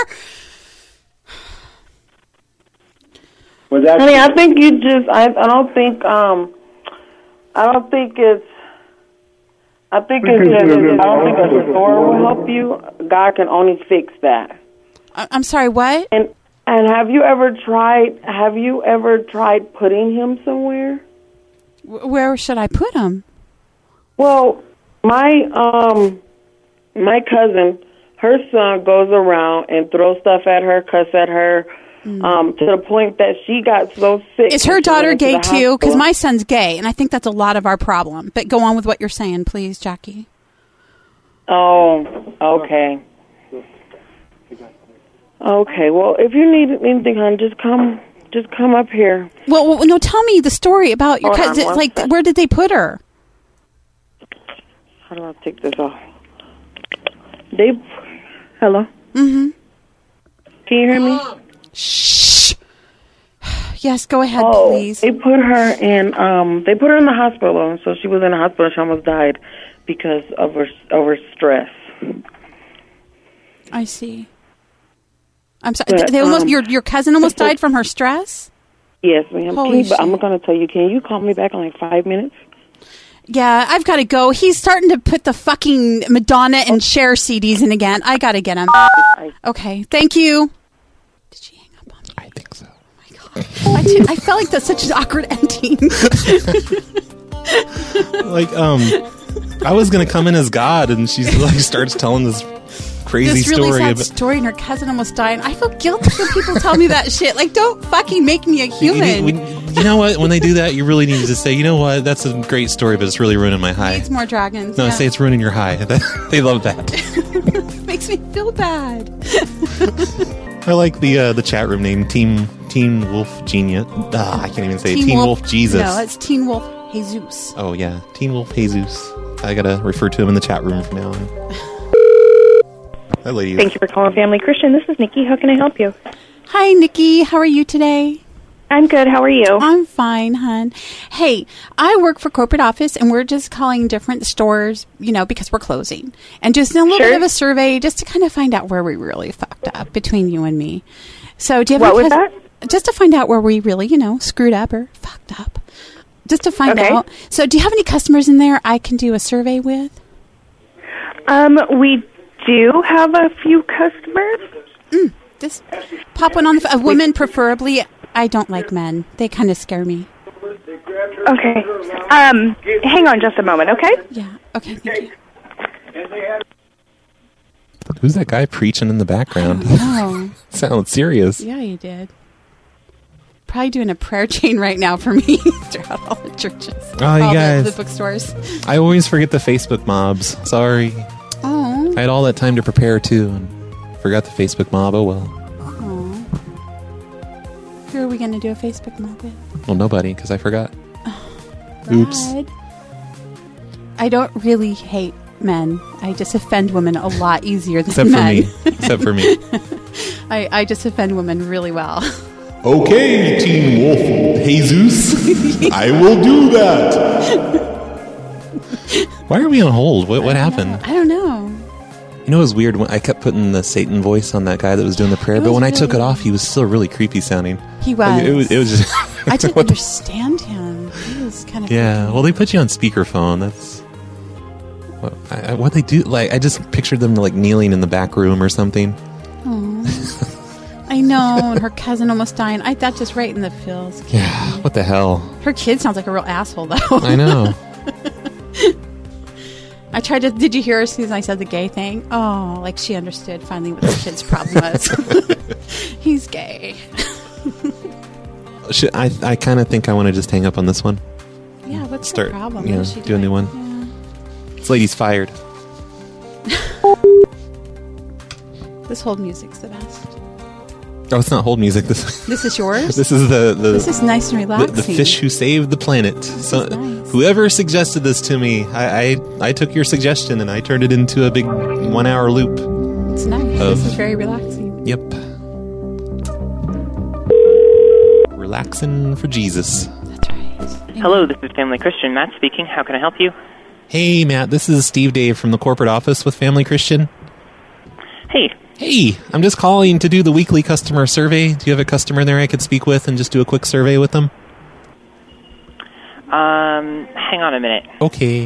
Well, that's Honey, I think you just, I, I don't think, um, I don't think it's, I think it's, I don't think a store will help you. God can only fix that. I- I'm sorry, what? And and have you ever tried, have you ever tried putting him somewhere? W- where should I put him? Well, my, um, my cousin, her son goes around and throws stuff at her, cuss at her, um, to the point that she got so sick. Is her that she daughter went into gay the too? Because hospital. my son's gay, and I think that's a lot of our problem. But go on with what you're saying, please, Jackie. Oh, okay. Okay, well, if you need anything, hon, just come, just come up here. Well, well no, tell me the story about your Hold on cousin. one Like, sec. where did they put her? How do I take this off? They, hello? Mm-hmm. Can you hear me? Shh. Yes, go ahead, oh, please. They put her in, um, they put her in the hospital, and so she was in the hospital. She almost died because of her, of her stress. I see. I'm sorry. But, they almost um, your your cousin almost died from her stress. Yes, ma'am. Holy Can you, but shit. I'm going to tell you, can you call me back in like five minutes? Yeah, I've got to go. He's starting to put the fucking Madonna and Cher C Ds in again. I got to get him. Okay, thank you. Did she hang up on me? I think so. Oh my God. I, did, I felt like that's such an awkward ending. Like, um, I was going to come in as God, and she's like starts telling this crazy this really story. sad about, story, and her cousin almost died. I feel guilty when people tell me that shit. Like, don't fucking make me a you, human. need- when- you know what? When they do that, you really need to say, you know what? That's a great story, but it's really ruining my high. Needs more dragons. No, yeah. say it's ruining your high. They love that. Makes me feel bad. I like the uh, the chat room name, Team Teen Wolf Genius. Ah, I can't even say it. Teen Wolf, Jesus. No, it's Teen Wolf Jesus. Oh yeah, Teen Wolf Jesus. I gotta refer to him in the chat room from now on. That lady. Thank you for calling Family Christian. This is Nikki. How can I help you? Hi, Nikki. How are you today? I'm good. How are you? I'm fine, hon. Hey, I work for corporate office, and we're just calling different stores, you know, because we're closing. And just a little Sure. bit of a survey just to kind of find out where we really fucked up between you and me. So do you have What any was cus- Just to find out where we really, you know, screwed up or fucked up. Just to find Okay. out. So do you have any customers in there I can do a survey with? Um, we do have a few customers. Mm, just pop one on the... F- a woman, preferably. I don't like men. They kind of scare me. Okay. Um, hang on just a moment, okay? Yeah. Okay, thank you. Who's that guy preaching in the background? Oh. Sounds serious. Yeah, you did. Probably doing a prayer chain right now for me throughout all the churches. Oh, you all guys. The, the bookstores. I always forget the Facebook mobs. Sorry. Oh. I had all that time to prepare too, and forgot the Facebook mob. Oh well. Oh. Who are we going to do a Facebook mob with? Well, nobody, because I forgot. Oops. Brad. I don't really hate men. I just offend women a lot easier than Except men. for me. Except for me. I, I just offend women really well. Okay, Teen Wolf Jesus. I will do that. Why are we on hold? What what happened? I don't know. You know, it was weird when I kept putting the Satan voice on that guy that was doing the prayer, It but was when I took it really- off, he was still really creepy sounding. He Like, was. it was. It was just. I didn't What the- understand him. He was kind of... Yeah. Well, they put you on speakerphone. That's. What, I, I- what they do? Like, I just pictured them like kneeling in the back room or something. Aw. I know, and her cousin almost dying. I that just right in the feels. Yeah. What the hell? Her kid sounds like a real asshole, though. I know. I tried to. Did you hear her as soon as I said the gay thing? Oh, like she understood finally what her kid's problem was. He's gay. Should, I I kind of think I want to just hang up on this one. Yeah, what's Start. the problem? You know, What is she do a new doing? one. This lady's fired. This hold music's the best. Oh, it's not hold music. This This is yours? this is the the This is nice and the, relaxing. the fish who saved the planet. So, whoever suggested this to me, I, I I took your suggestion and I turned it into a big one hour loop. It's nice. Of- This is very relaxing. Yep. Relaxing for Jesus. Hello, this is Family Christian. Matt speaking. How can I help you? Hey, Matt. This is Steve Dave from the corporate office with Family Christian. Hey. Hey, I'm just calling to do the weekly customer survey. Do you have a customer there I could speak with and just do a quick survey with them? Um, hang on a minute. Okay.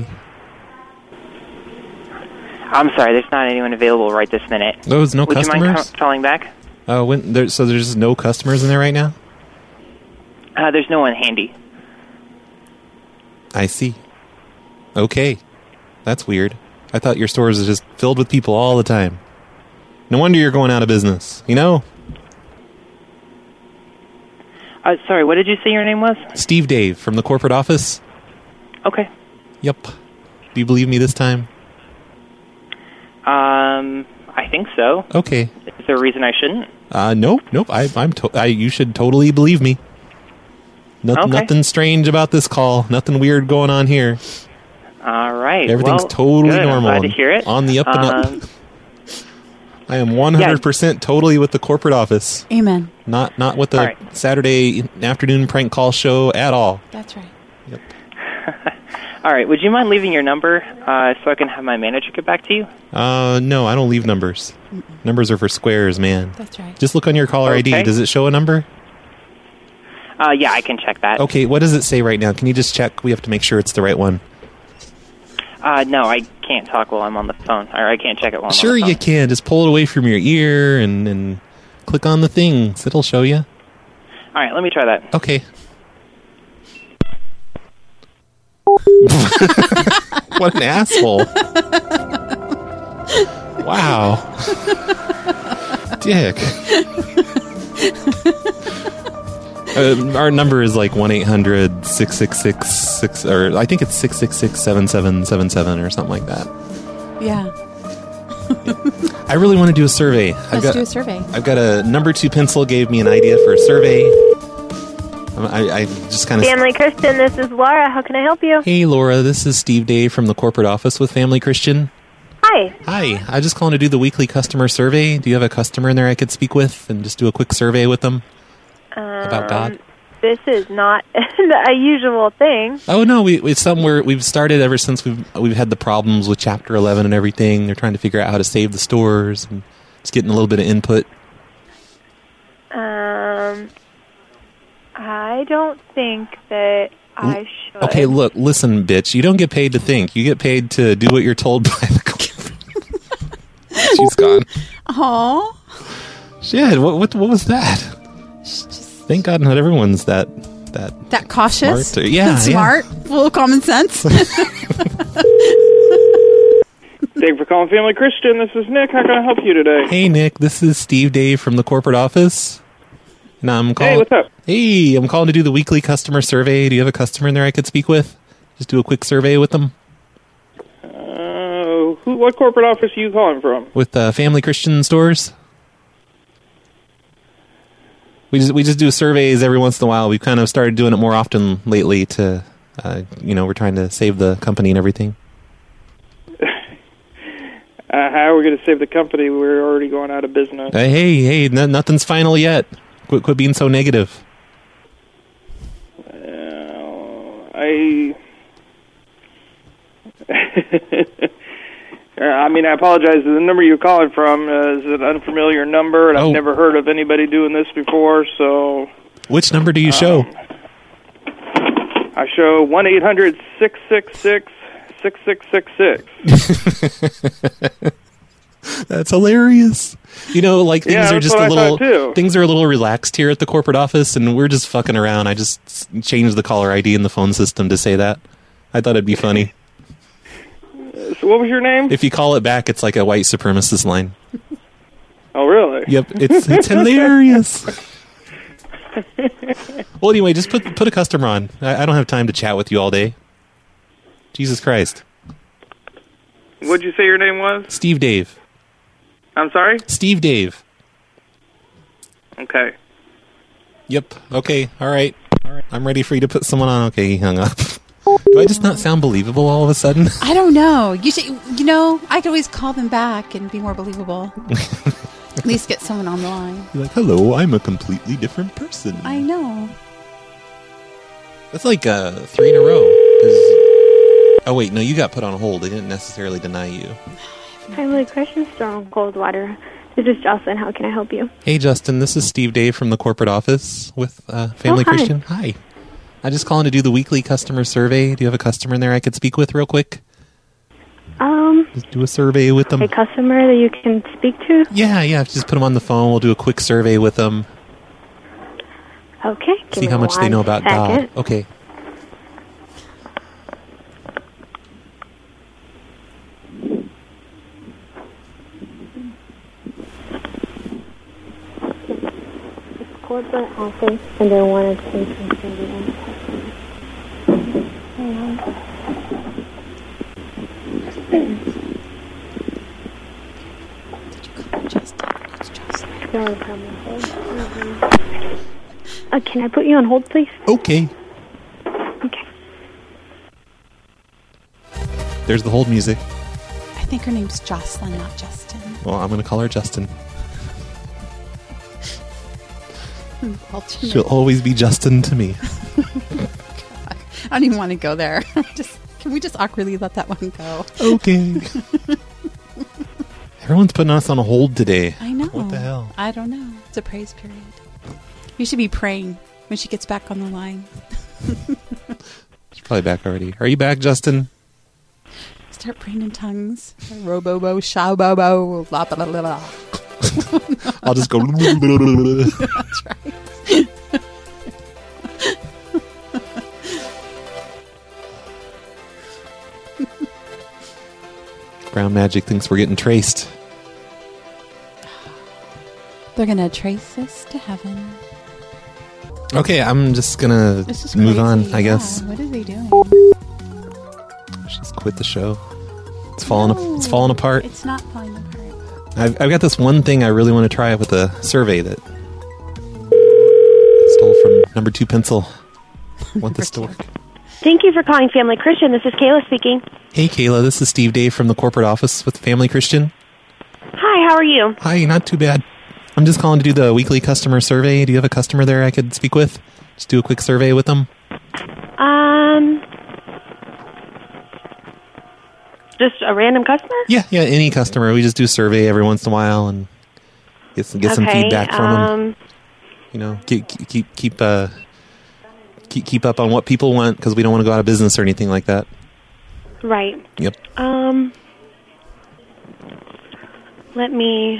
I'm sorry, there's not anyone available right this minute. Those no Would you mind customers? ca- calling back? Uh, when there, so there's just no customers in there right now? Uh, there's no one handy. I see. Okay. That's weird. I thought your stores was just filled with people all the time. No wonder you're going out of business, you know? Uh, sorry, what did you say your name was? Steve Dave from the corporate office? Okay. Yep. Do you believe me this time? Um, I think so. Okay. Is there a reason I shouldn't? Uh, nope, nope. I, I'm. To- I. You should totally believe me. No, Okay. Nothing strange about this call. Nothing weird going on here. All right. Everything's well, totally good. normal. I'm glad to hear it. On the up and up. Um, I am one hundred percent totally with the corporate office. Amen. Not not with the All right. Saturday afternoon prank call show at all. That's right. All right. Would you mind leaving your number uh, so I can have my manager get back to you? Uh, no, I don't leave numbers. Numbers are for squares, man. That's right. Just look on your caller I D. Okay. Does it show a number? Uh, yeah, I can check that. Okay, what does it say right now? Can you just check? We have to make sure it's the right one. Uh, no, I can't talk while I'm on the phone, or I can't check it while I'm Sure on the phone. you can. Just pull it away from your ear and, and click on the things. It'll show you. All right, let me try that. Okay. What an asshole. Wow. Dick. Uh, our number is like one eight hundred six six six six, or I think it's six six six seven seven seven seven or something like that. Yeah. I really want to do a survey. Let's I've got, do a survey. I've got a number two pencil gave me an idea for a survey. I, I just kind of... Family Christian, this is Laura. How can I help you? Hey, Laura, this is Steve Day from the corporate office with Family Christian. Hi. Hi. I just calling to do the weekly customer survey. Do you have a customer in there I could speak with and just do a quick survey with them Um, about God? This is not a usual thing. Oh no, we it's something where we've started ever since we've we've had the problems with Chapter eleven and everything. They're trying to figure out how to save the stores and just getting a little bit of input. Um, I don't think that I should. Okay, look, listen, bitch. You don't get paid to think. You get paid to do what you're told by the. She's gone. Aw. Shit, what what what was that? Thank God not everyone's that that That cautious? smart. Yeah, Smart? Full of common sense? Thank you for calling Family Christian. This is Nick. How can I help you today? yeah. Hey Nick, this is Steve Dave from the corporate office. And I'm calling. Hey, what's up? Hey, I'm calling to do the weekly customer survey. Do you have a customer in there I could speak with? Just do a quick survey with them. Uh, who? What corporate office are you calling from? With uh, Family Christian Stores. We just we just do surveys every once in a while. We've kind of started doing it more often lately. To uh, you know, we're trying to save the company and everything. Uh, how are we going to save the company? We're already going out of business. Uh, hey, hey, no, nothing's final yet. Quit, quit being so negative. Uh, I. I mean, I apologize. The number you're calling from uh, is an unfamiliar number, and Oh. I've never heard of anybody doing this before. So Which number do you show? I show one eight hundred six six six six six six six. That's hilarious. You know, like things Yeah, are that's just what a I little thought, too. things are a little relaxed here at the corporate office, and we're just fucking around. I just s- changed the caller I D in the phone system to say that. I thought it'd be funny. So what was your name? If you call it back, it's like a white supremacist line. Oh, really? Yep, it's it's hilarious. Well, anyway, just put put a customer on. I, I don't have time to chat with you all day. Jesus Christ, What'd you say your name was? Steve Dave. I'm sorry? Steve Dave. Okay. Yep. Okay. All right. All right. I'm ready for you to put someone on. Okay, he hung up. Do I just not sound believable all of a sudden? I don't know. You should, you know, I could always call them back and be more believable. At least get someone on the line. You're like, hello, I'm a completely different person. I know. That's like uh, three in a row. 'Cause- oh, wait, no, you got put on hold. They didn't necessarily deny you. Family Christian Store on Coldwater. This is Jocelyn. How can I help you? Hey, Justin, this is Steve Dave from the corporate office with uh, Family Oh, hi. Christian. Hi. I just calling to do the weekly customer survey. Do you have a customer in there I could speak with real quick? Um, Just do a survey with them. a customer that you can speak to? Yeah, yeah, just put them on the phone. We'll do a quick survey with them. Okay. Give See me how much they one know about second. God. Okay. Corporate office, and they wanted to say something to them. Uh, can I put you on hold, please? Okay. Okay. There's the hold music. I think her name's Jocelyn, not Justin. Well, I'm going to call her Justin. Alternate. She'll always be Justin to me. I don't even want to go there. Just can we just awkwardly let that one go? Okay. Everyone's putting us on a hold today. I know. What the hell? I don't know. It's a praise period. You should be praying when she gets back on the line. She's probably back already. Are you back, Justin? start praying in tongues. Robobo, shabobo, blah, blah, blah, blah. I'll just go. That's right. Brown Magic thinks we're getting traced. They're going to trace us to heaven. Okay, I'm just going to move crazy. on, I Yeah, guess. What is he doing? Just quit the show. It's falling, No, it's falling apart. It's not falling apart. I've, I've got this one thing I really want to try with a survey that I stole from Number Two Pencil. I want this to work. Thank you for calling Family Christian. This is Kayla speaking. Hey, Kayla, this is Steve Dave from the corporate office with Family Christian. Hi, how are you? Hi, not too bad. I'm just calling to do the weekly customer survey. Do you have a customer there I could speak with? Just do a quick survey with them. Um, just a random customer? Yeah, yeah, any customer. We just do a survey every once in a while and get some, get some Okay, feedback from them. um, You know, keep keep keep uh keep keep up on what people want because we don't want to go out of business or anything like that. Right. Yep. Um, let me...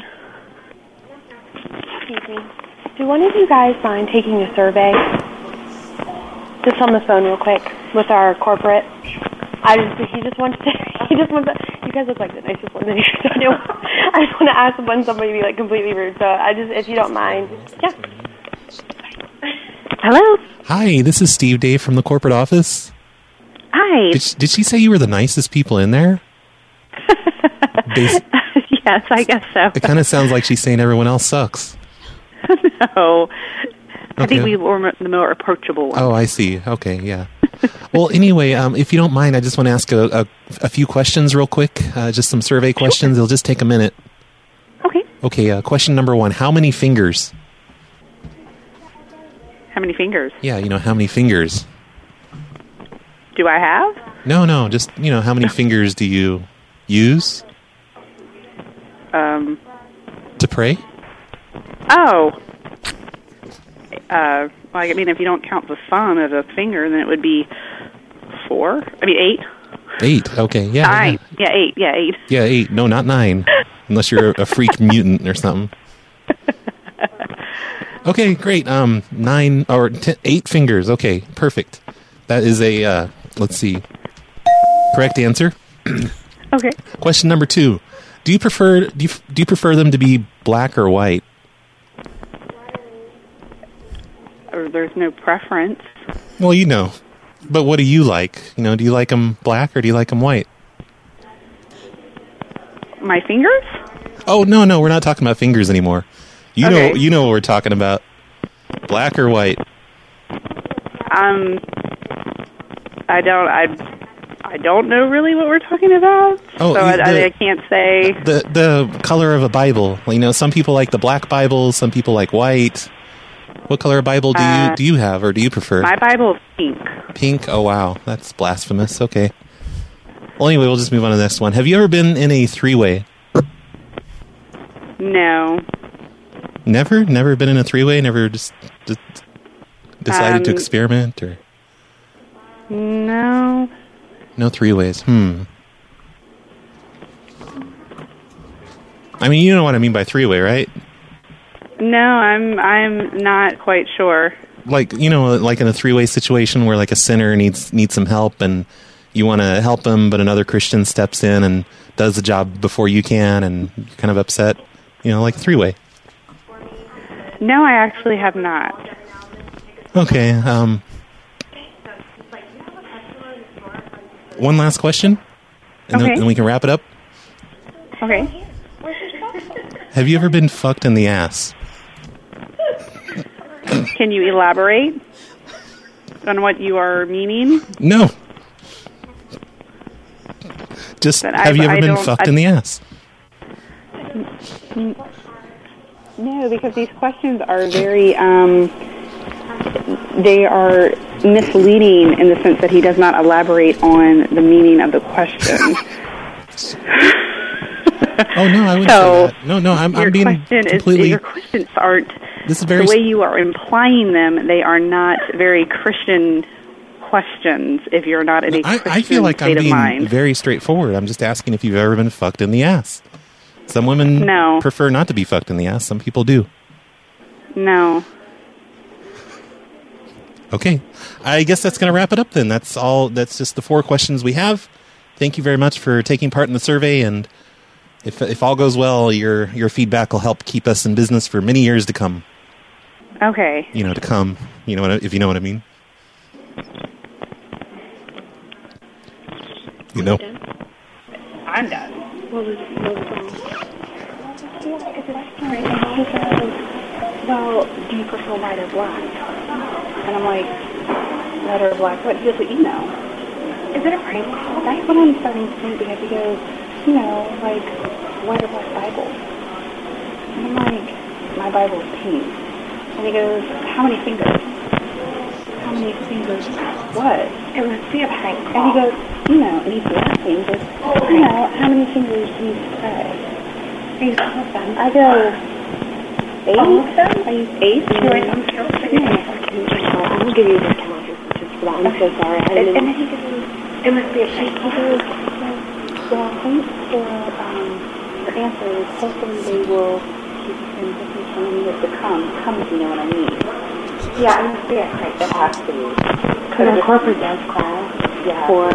Excuse me. Do one of you guys mind taking a survey? Just on the phone real quick with our corporate. I just, he just wants to, he just wants to, you guys look like the nicest one in here, so I, don't, I just want to ask when somebody be like completely rude, so I just, if you don't mind. Yeah. Hello? Hi, this is Steve Dave from the corporate office. Hi. Did she, did she say you were the nicest people in there? Bas- Yes, I guess so. it kind of sounds like she's saying everyone else sucks. No. I Okay. think we were the more approachable one. Oh, I see. Okay, yeah. Well, anyway, um, if you don't mind, I just want to ask a, a, a few questions real quick. Uh, just some survey questions. It'll just take a minute. Okay. Okay, uh, question number one. How many fingers? How many fingers Yeah, you know, how many fingers? do I have? No, no, just, you know, how many fingers do you use Um, to pray? oh. Uh, well, I mean, if you don't count the thumb as a finger, then it would be four. I mean, eight. Eight. Okay, yeah. Nine. Yeah, eight. Yeah, eight. Yeah, eight. No, not nine. Unless you're a freak mutant or something. Okay, great. Um, nine or ten, eight fingers. Okay, perfect. That is a, uh, let's see, correct answer. Okay. Question number two. Do you prefer do you, do you prefer them to be black or white? Or there's no preference. Well, you know. But what do you like? You know, do you like them black or do you like them white? My fingers? Oh, no, no, we're not talking about fingers anymore. You Okay. know you know what we're talking about. Black or white? Um, I don't. I. I don't know really what we're talking about. Oh, so I, the- I, I can't say. The the color of a Bible. You know, some people like the black Bible, some people like white. What color of Bible do you Uh, do you have or do you prefer? My Bible is pink. Pink? Oh, wow. That's blasphemous. Okay. Well, anyway, we'll just move on to the next one. Have you ever been in a three-way? No. Never? Never been in a three-way? Never just, just decided to Um, experiment? Or No. no three-ways? Hmm. I mean, you know what I mean by three-way, right? No, I'm. I'm not quite sure. Like, you know, like in a three-way situation where like a sinner needs needs some help and you want to help him, but another Christian steps in and does the job before you can and you're kind of upset. You know, like a three-way. No, I actually have not. Okay. Um, one last question, and then Okay. and we can wrap it up. Okay. Have you ever been fucked in the ass? Can you elaborate on what you are meaning? No. Just But have I- you ever I been don't- fucked I- in the ass? N- No, because these questions are very, um, they are misleading in the sense that he does not elaborate on the meaning of the question. Oh no, I wouldn't So, say that. No, no, I'm, your I'm being question is, completely. your questions aren't, This is very the way you are implying them, they are not very Christian questions if you're not in a I, Christian I feel like state I'm of being mind. very straightforward. I'm just asking if you've ever been fucked in the ass. Some women No. prefer not to be fucked in the ass. Some people do. No. Okay. I guess that's going to wrap it up then. That's all. That's just the four questions we have. Thank you very much for taking part in the survey. And if if all goes well, your your feedback will help keep us in business for many years to come. Okay. You know, to come. You know, what I- if you know what I mean. You know. I'm done. What was, what was wrong? Yeah, it's a story. And he says, well, do you prefer white or black? And I'm like, white or black? What? He goes, well, you know. Is it a prank call? That's what I'm starting to think because he goes, you know, like, white or black Bible? And I'm like, my Bible's pink. And he goes, how many fingers? How many fingers? What? It must be a prank call. And he goes, you know, and he's laughing. He goes, you know, how many fingers do you pray? He's all of them. I go, eight? All of them? Are you eight? You're right, I'm sure. I'm going to give you a discount just for that. I'm so sorry. I didn't. And then he goes, it must be a prank call. He goes, well, thanks for, um, your answers. Hopefully they will keep us in business for many years to come. Come if you know what I mean. Yeah, it must be a prank. It has to be. Because our corporate does call. Yeah. For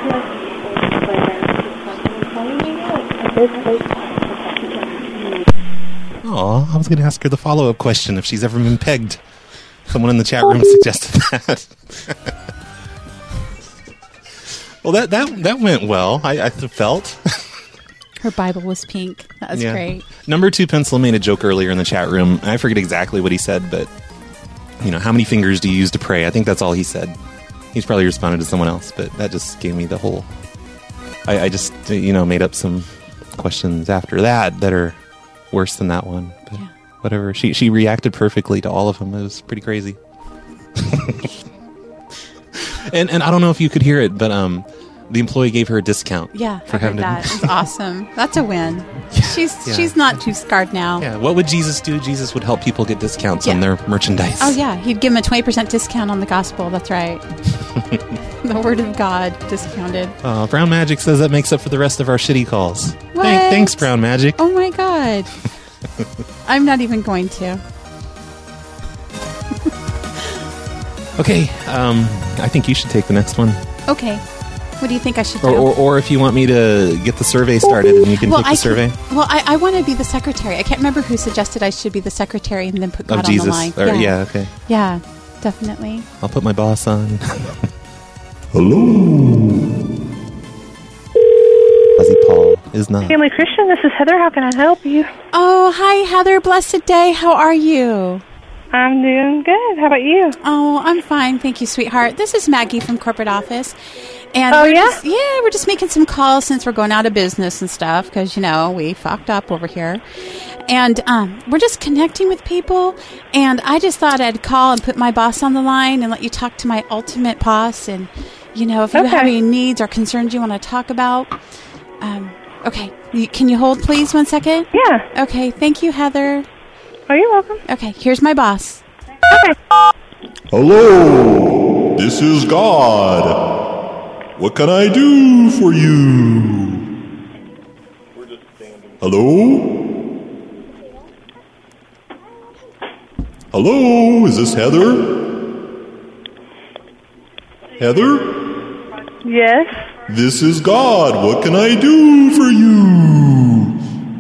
Oh, I was going to ask her the follow-up question if she's ever been pegged. Someone in the chat room suggested that. Well, that, that that went well, I, I felt. Her Bible was pink. That was Yeah. great. Number two pencil made a joke earlier in the chat room. I forget exactly what he said, but, you know, how many fingers do you use to pray? I think that's all he said. He's probably responded to someone else, but that just gave me the whole... I, I just, you know, made up some questions after that that are worse than that one. But Yeah. whatever. She she reacted perfectly to all of them. It was pretty crazy. and and I don't know if you could hear it, but um, the employee gave her a discount. Yeah, for I heard having to- that. It's awesome. That's a win. She's Yeah. she's not too scarred now. Yeah, what would Jesus do? Jesus would help people get discounts on Yeah. their merchandise. Oh yeah, he'd give them a twenty percent discount on the gospel. That's right. The word of God discounted. Uh, Brown Magic says that makes up for the rest of our shitty calls. What? Thank, thanks, Brown Magic. Oh my God. I'm not even going to. Okay, um, I think you should take the next one. Okay. What do you think I should do? Or, or, or if you want me to get the survey started and you can well, take the I survey. Can, well, I, I want to be the secretary. I can't remember who suggested I should be the secretary and then put God Of Jesus. on the line. Or- yeah, okay. Yeah, definitely. I'll put my boss on. Hello. Fuzzy Paul is not. Family Christian, this is Heather. How can I help you? Oh, hi, Heather. Blessed day. How are you? I'm doing good. How about you? Oh, I'm fine. Thank you, sweetheart. This is Maggie from corporate office. And Oh, we're yeah? Just, yeah, we're just making some calls since we're going out of business and stuff because, you know, we fucked up over here. And um, we're just connecting with people. And I just thought I'd call and put my boss on the line and let you talk to my ultimate boss. And, you know, if you Okay. have any needs or concerns you want to talk about. Um, okay. You- Can you hold, please, one second? Yeah. Okay. Thank you, Heather. Oh, you're welcome. Okay. Here's my boss. Okay. Hello. This is God. What can I do for you? Hello? Hello? Is this Heather? Heather? Yes. This is God. What can I do for you?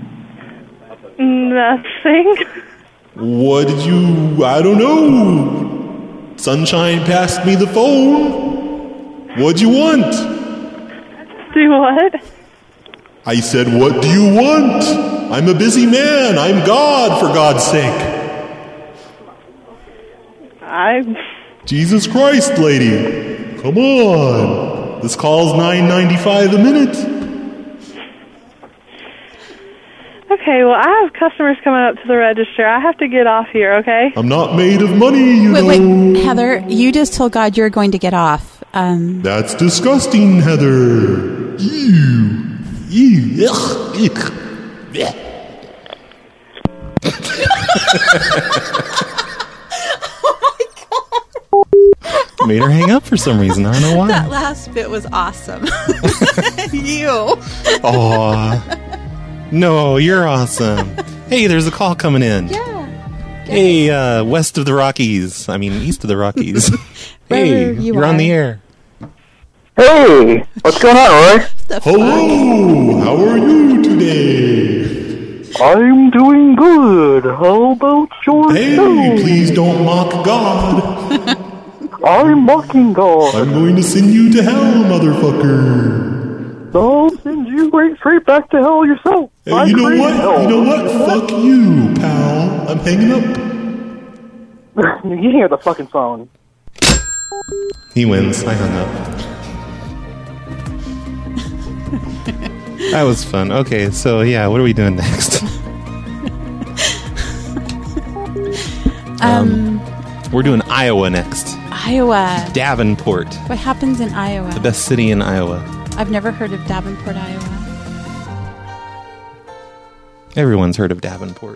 Nothing. What did you... I don't know. Sunshine passed me the phone. What'd you want? Do what? I said, what do you want? I'm a busy man. I'm God, for God's sake. I. Jesus Christ, lady. Come on. This call's nine ninety-five a minute. Okay, well, I have customers coming up to the register. I have to get off here, okay? I'm not made of money, you Wait, know. wait, Heather, you just told God you're going to get off. Um, That's disgusting, Heather. Ew. Ew. Ugh. Eek. Blech. made her hang up for some reason. I don't know why. That last bit was awesome. You. Aw. No, you're awesome. Hey, there's a call coming in. Yeah. Hey, uh, west of the Rockies. I mean, east of the Rockies. Hey, you you're are. on the air. Hey, what's going on, Roy? Hello, how are you today? I'm doing good. How about yourself? Hey, please don't mock God. I'm mocking God. I'm going to send you to hell, motherfucker. I'll send you right straight back to hell yourself. Hey, I you know created what? hell. You know what? Fuck you, pal. I'm hanging up. You hear the fucking phone. He wins. I hung up. That was fun. Okay, so yeah, what are we doing next? Um, We're doing Iowa next. Iowa. Davenport, What happens in Iowa? the best city in Iowa. I've never heard of Davenport, Iowa. Everyone's heard of Davenport.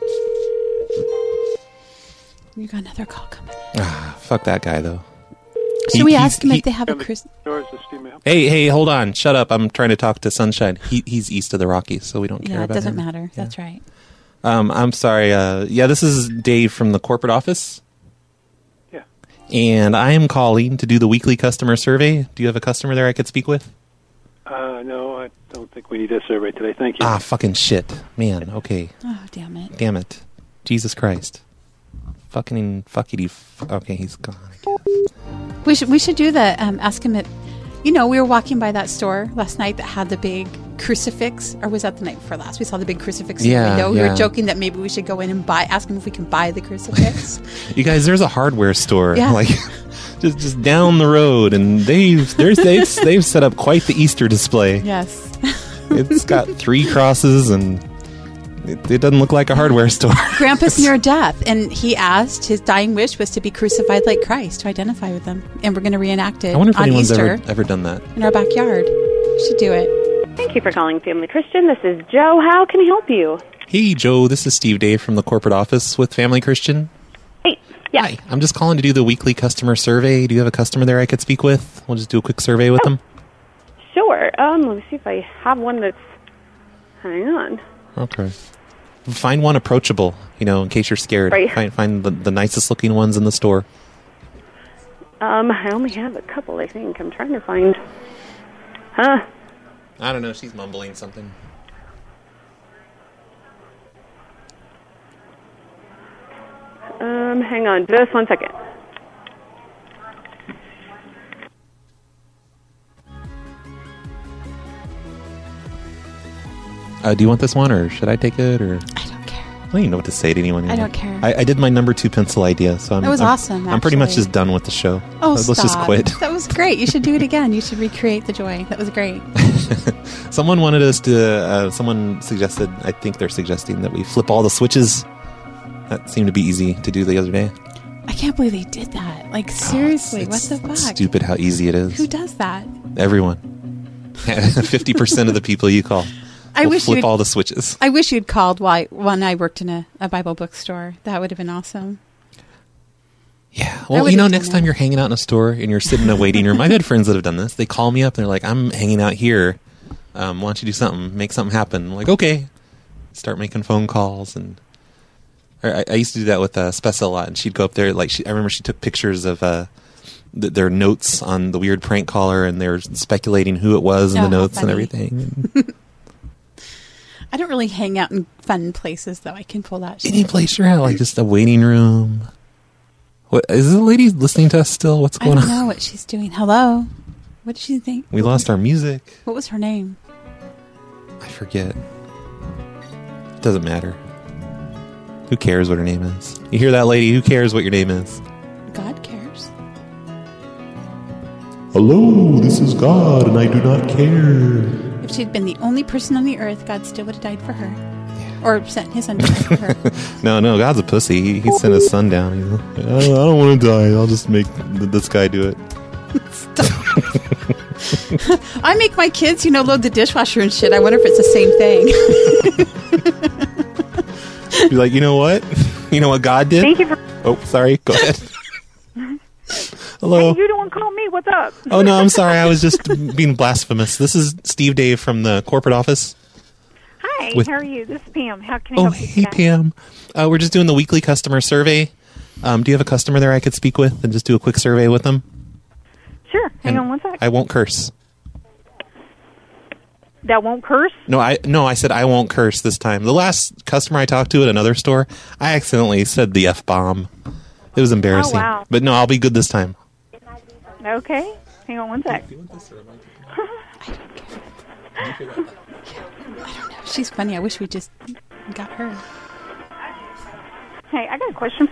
You got another call coming. Ah, fuck that guy though. Should He- we he's- ask him he- if they have a Christmas? Hey, hey, hold on. Shut up. I'm trying to talk to Sunshine. He, he's east of the Rockies, so we don't care Yeah, it about doesn't him. matter. That's right. Um, I'm sorry. Uh, yeah, this is Dave from the corporate office. Yeah. And I am calling to do the weekly customer survey. Do you have a customer there I could speak with? Uh, no, I don't think we need a survey today. Thank you. Ah, fucking shit. Man, okay. Oh, damn it. Damn it. Jesus Christ. Fucking fuckity. F- okay, he's gone. We should we should do the um, ask him if you know we were walking by that store last night that had the big crucifix, or was that the night before last? We saw the big crucifix in Yeah, the window. We yeah. were joking that maybe we should go in and buy ask him if we can buy the crucifix. You guys, there's a hardware store. Yeah. Like just just down the road, and they've there's they've, they've set up quite the Easter display. Yes. It's got three crosses, and it, it doesn't look like a hardware store. Grandpa's near death, and he asked, his dying wish was to be crucified like Christ, to identify with him. And we're going to reenact it I wonder if on anyone's Easter ever ever done that. in our backyard. We should do it. Thank you for calling Family Christian. This is Joe. How can I help you? Hey, Joe, this is Steve Dave from the corporate office with Family Christian. Hey, yeah. Hi, I'm just calling to do the weekly customer survey. Do you have a customer there I could speak with? We'll just do a quick survey with them. Sure. Um, let me see if I have one that's... Hang on. Okay. Find one approachable, you know, in case you're scared. Right. Find, find the, the nicest looking ones in the store. Um, I only have a couple, I think. I'm trying to find... Huh? I don't know. She's mumbling something. Um, hang on just one second. Uh, do you want this one, or should I take it? Or I don't care. I don't even know what to say to anyone. I anymore. don't care. I, I did my number two pencil idea, so I'm. That was I'm, awesome, I'm pretty much actually. just done with the show. Oh, Let's stop. just quit. That was great. You should do it again. You should recreate the joy. That was great. Someone wanted us to. Uh, someone suggested. I think they're suggesting that we flip all the switches. That seemed to be easy to do the other day. I can't believe they did that. Like, seriously, It's- what the it's fuck? Stupid how easy it is. Who does that? Everyone. Fifty percent of the people you call. I will wish flip you'd- all the switches. I wish you'd called while, when I worked in a, a Bible bookstore. That would have been awesome. I Well, would you know, have next done time you're hanging out in a store and you're sitting in a waiting room, I've had friends that have done this. They call me up and they're like, I'm hanging out here. Um, why don't you do something? Make something happen. I'm like, okay. Start making phone calls. And or I, I used to do that with uh, Spessa a lot. And she'd go up there. Like she, I remember she took pictures of uh, th- their notes on the weird prank caller, and they were speculating who it was in Oh, the how notes and funny. everything. I don't really hang out in fun places, though. I can pull that shit. Any place you're at, like just a waiting room. What is the lady listening to us still? What's I going don't on? know what she's doing. Hello? What did she think? We lost our music. What was her name? I forget. Doesn't matter. Who cares what her name is? You hear that, lady? Who cares what your name is? God cares. Hello, this is God, and I do not care. If she'd been the only person on the earth, God still would have died for her. Or sent his son to die for her. No, no, God's a pussy. He, he sent his son down. He's like, I don't, I don't want to die. I'll just make th- this guy do it. I make my kids, you know, load the dishwasher and shit. I wonder if it's the same thing. Be like, you know what? You know what God did? Thank you for... Oh, sorry. Go ahead. Hello. Hey, you the one called me. What's up? Oh, no, I'm sorry. I was just being blasphemous. This is Steve Dave from the corporate office. Hi, With- how are you? This is Pam. How can I Oh, help you hey, today? Pam. Uh, we're just doing the weekly customer survey. Um, do you have a customer there I could speak with and just do a quick survey with them? Sure. Hang And on one sec. I won't curse. That won't curse? No, I no, I said I won't curse this time. The last customer I talked to at another store, I accidentally said the F-bomb. It was embarrassing. Oh, wow. But no, I'll be good this time. Okay. Hang on one sec. She's funny. I wish we just got her. Hey, I got a question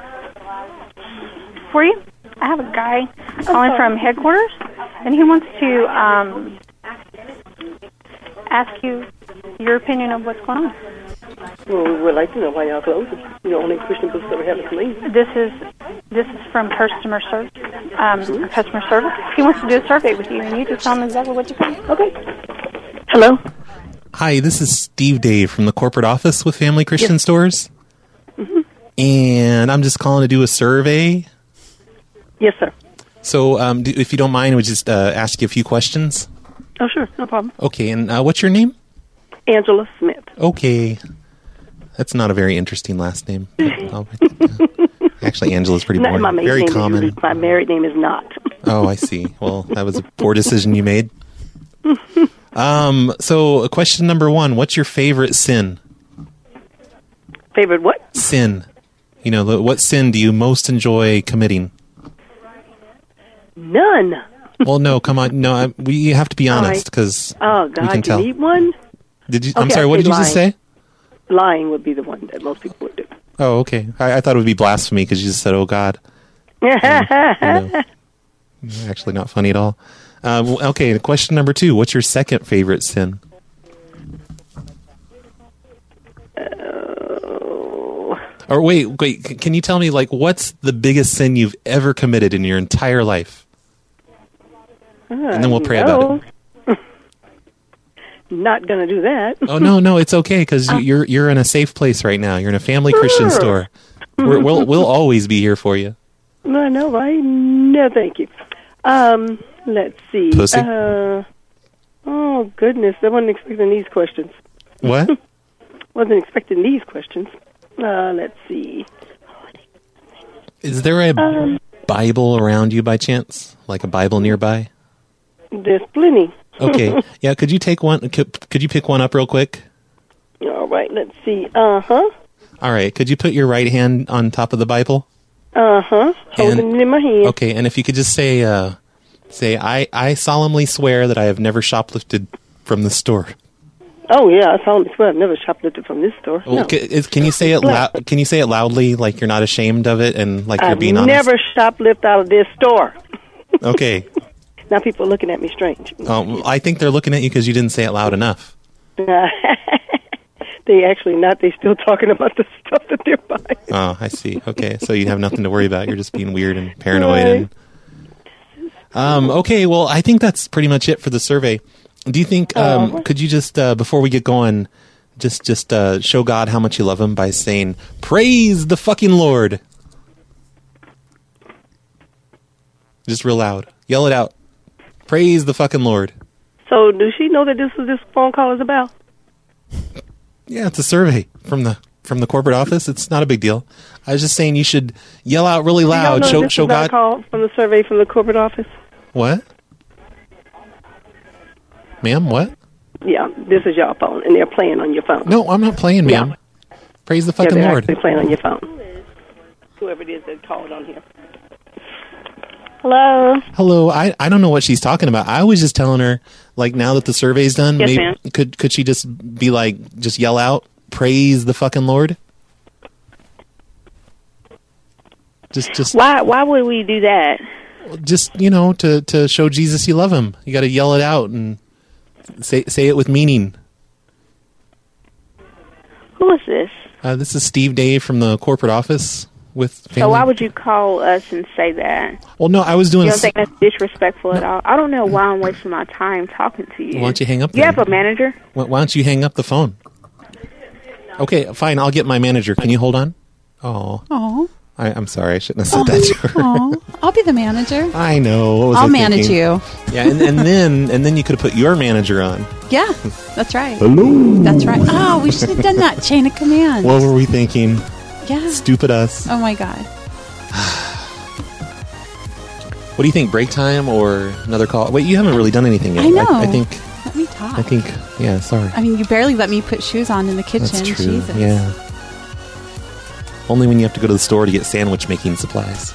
for you. I have a guy calling from headquarters, and he wants to um, ask you your opinion of what's going on. Well, we would like to know why y'all closed. You know, only Christian books ever have us leave. This is this is from customer service. Um, customer service. He wants to do a survey with you, and you just tell him exactly what you think. Okay. Hello. Hi, this is Steve Dave from the corporate office with Family Christian Yes. Stores. Mm-hmm. And I'm just calling to do a survey. Yes, sir. So um, do, if you don't mind, we just uh, ask you a few questions. Oh, sure. No problem. Okay, and uh, what's your name? Angela Smith. Okay. That's not a very interesting last name. Oh, actually, Angela's pretty Not boring. my maiden Very name is common. usually- my married name is not. Oh, I see. Well, that was a poor decision you made. Um, so, question number one: what's your favorite sin? Favorite what? Sin. You know, the- what sin do you most enjoy committing? None. Well, no, come on, no. I, we have to be All honest because Oh, we God, can you tell. need one? Did you? I'm Okay, sorry. I'd What did you just lying. say? Lying would be the one that most people would do. Oh, okay. I, I thought it would be blasphemy because you just said, "Oh God." Actually, not funny at all. Uh, well, okay, question number two: what's your second favorite sin? Or wait, wait. c- Can you tell me, like, what's the biggest sin you've ever committed in your entire life? And then we'll pray about it. Not going to do that. Oh no, no, it's okay because you're you're in a safe place right now. You're in a family Christian Sure. store. We're, we'll we'll always be here for you. No, no, I no, thank you. Um, let's see. Pussy? Uh, oh goodness, I wasn't expecting these questions. What? Wasn't expecting these questions. Uh, let's see. Is there a Um, Bible around you by chance? Like a Bible nearby? There's plenty. Okay. Yeah. Could you take one? Could, could you pick one up real quick? All right. Let's see. Uh huh. All right. Could you put your right hand on top of the Bible? Uh huh. Holding And- it in my hand. Okay. And if you could just say, uh, say, I I solemnly swear that I have never shoplifted from the store. Oh yeah, I solemnly swear I've never shoplifted from this store. Well, no. ca- is- can you say it loud? Can you say it loudly, like you're not ashamed of it, and like you're I've being honest? never shoplift out of this store. Okay. Now people are looking at me strange. Um, I think they're looking at you because you didn't say it loud enough. They actually not. They still talking about the stuff that they're buying. Oh, I see. Okay, so you have nothing to worry about. You're just being weird and paranoid. And, um, okay, well, I think that's pretty much it for the survey. Do you think? Um, Oh. could you just uh, before we get going, just just uh, show God how much you love Him by saying, "Praise the fucking Lord." Just real loud. Yell it out. Praise the fucking Lord. So does she know that this is this phone call is about? Yeah, it's a survey from the from the corporate office. It's not a big deal. I was just saying you should yell out really Do y'all loud. know Show this show is not God. a call from the survey from the corporate office. What? Ma'am, what? Yeah, this is y'all phone, and they're playing on your phone. No, I'm not playing, ma'am. Praise the fucking yeah, they're Lord. actually playing on your phone. Whoever it is that called on here. Hello. Hello. I, I don't know what she's talking about. I was just telling her, like, now that the survey's done, Yes, maybe ma'am. could could she just be like, just yell out, praise the fucking Lord? Just just Why? Why would we do that? just you know to to show Jesus you love him. You got to yell it out and say say it with meaning. Who is this? Uh, this is Steve Dave from the corporate office with family. So why would you call us and say that? Well, no, I was doing. You a don't s- think that's disrespectful at all? I don't know why I'm wasting my time talking to you. Why don't you hang up You then? have a manager? Why why don't you hang up the phone? Okay, fine. I'll get my manager. Can you hold on? Oh, Oh. I, I'm sorry. I shouldn't have said that to her. Oh, I'll be the manager. I know. What was I'll I manage thinking? you. Yeah, and, and then and then you could have put your manager on. Yeah, that's right. Hello. That's right. Oh, we should have done that chain of command. What were we thinking? Yeah. Stupid us. Oh my God. What do you think? Break time or another call? Wait, you haven't really done anything yet. I know. I, I think. Let me talk. I think. Yeah. Sorry. I mean, you barely let me put shoes on in the kitchen. That's true. Jesus. Yeah. Only when you have to go to the store to get sandwich making supplies.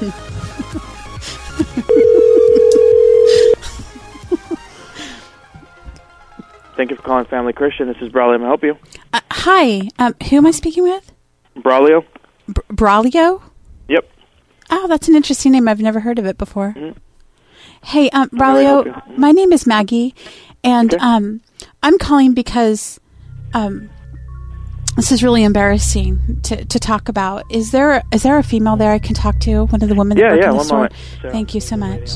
Thank you for calling Family Christian. This is Braulio. May I help you? Uh, hi. Um, who am I speaking with? Braulio? Br- Braulio? Yep. Oh, that's an interesting name. I've never heard of it before. Mm-hmm. Hey, um, Braulio, my name is Maggie, and okay. um, I'm calling because um, this is really embarrassing to, to talk about. Is there is there a female there I can talk to? One of the women yeah, that work yeah, in the one store? moment. So. Thank you so much.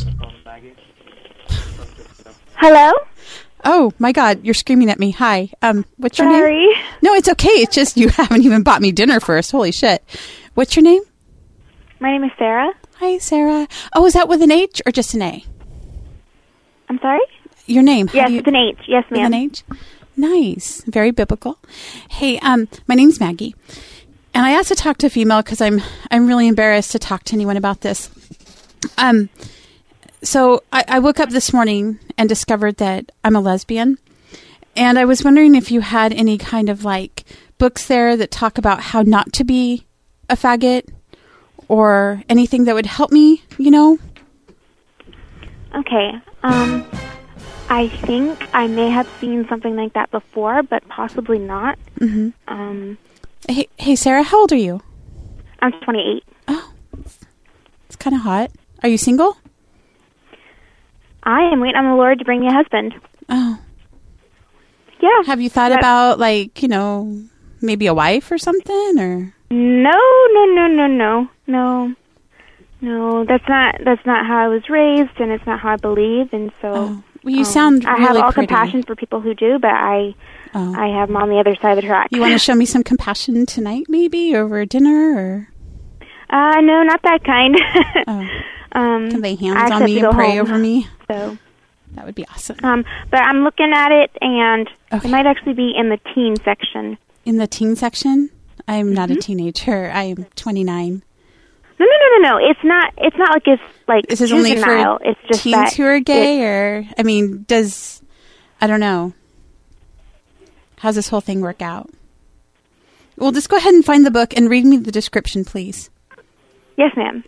Hello? Oh, my God, you're screaming at me. Hi. Um, what's your Sorry. name? No, it's okay. It's just you haven't even bought me dinner first. Holy shit. What's your name? My name is Sarah. Hi, Sarah. Oh, is that with an H or just an A? I'm sorry? Your name. How Yes, do you, with an H. Yes, ma'am. With an H? Nice. Very biblical. Hey, um, my name's Maggie. And I asked to talk to a female because I'm I'm really embarrassed to talk to anyone about this. Um, so I, I woke up this morning and discovered that I'm a lesbian. And I was wondering if you had any kind of like books there that talk about how not to be a faggot or anything that would help me, you know? Okay. Um, I think I may have seen something like that before, but possibly not. Mm-hmm. Um, hey, hey, Sarah, how old are you? I'm twenty-eight. Oh, it's kind of hot. Are you single? I am waiting on the Lord to bring me a husband. Oh. Yeah. Have you thought but, about, like, you know, maybe a wife or something, or? No, no, no, no, no, no. No, that's not that's not how I was raised, and it's not how I believe, and so. Oh. Well, you um, sound I really have all pretty. compassion for people who do, but I, oh. I have them on the other side of the track. You want to show me some compassion tonight, maybe over dinner, or? Uh, no, not that kind. oh. um, Can lay hands on me and pray home, over me? So that would be awesome. Um, but I'm looking at it, and okay. it might actually be in the teen section. In the teen section? I'm mm-hmm. not a teenager. I'm twenty-nine. No, no, no, no, no. It's not. It's not like it's like this is juvenile. only for it's just teens that who are gay, or I mean, does I don't know. How's this whole thing work out? Well, just go ahead and find the book and read me the description, please. Yes, ma'am.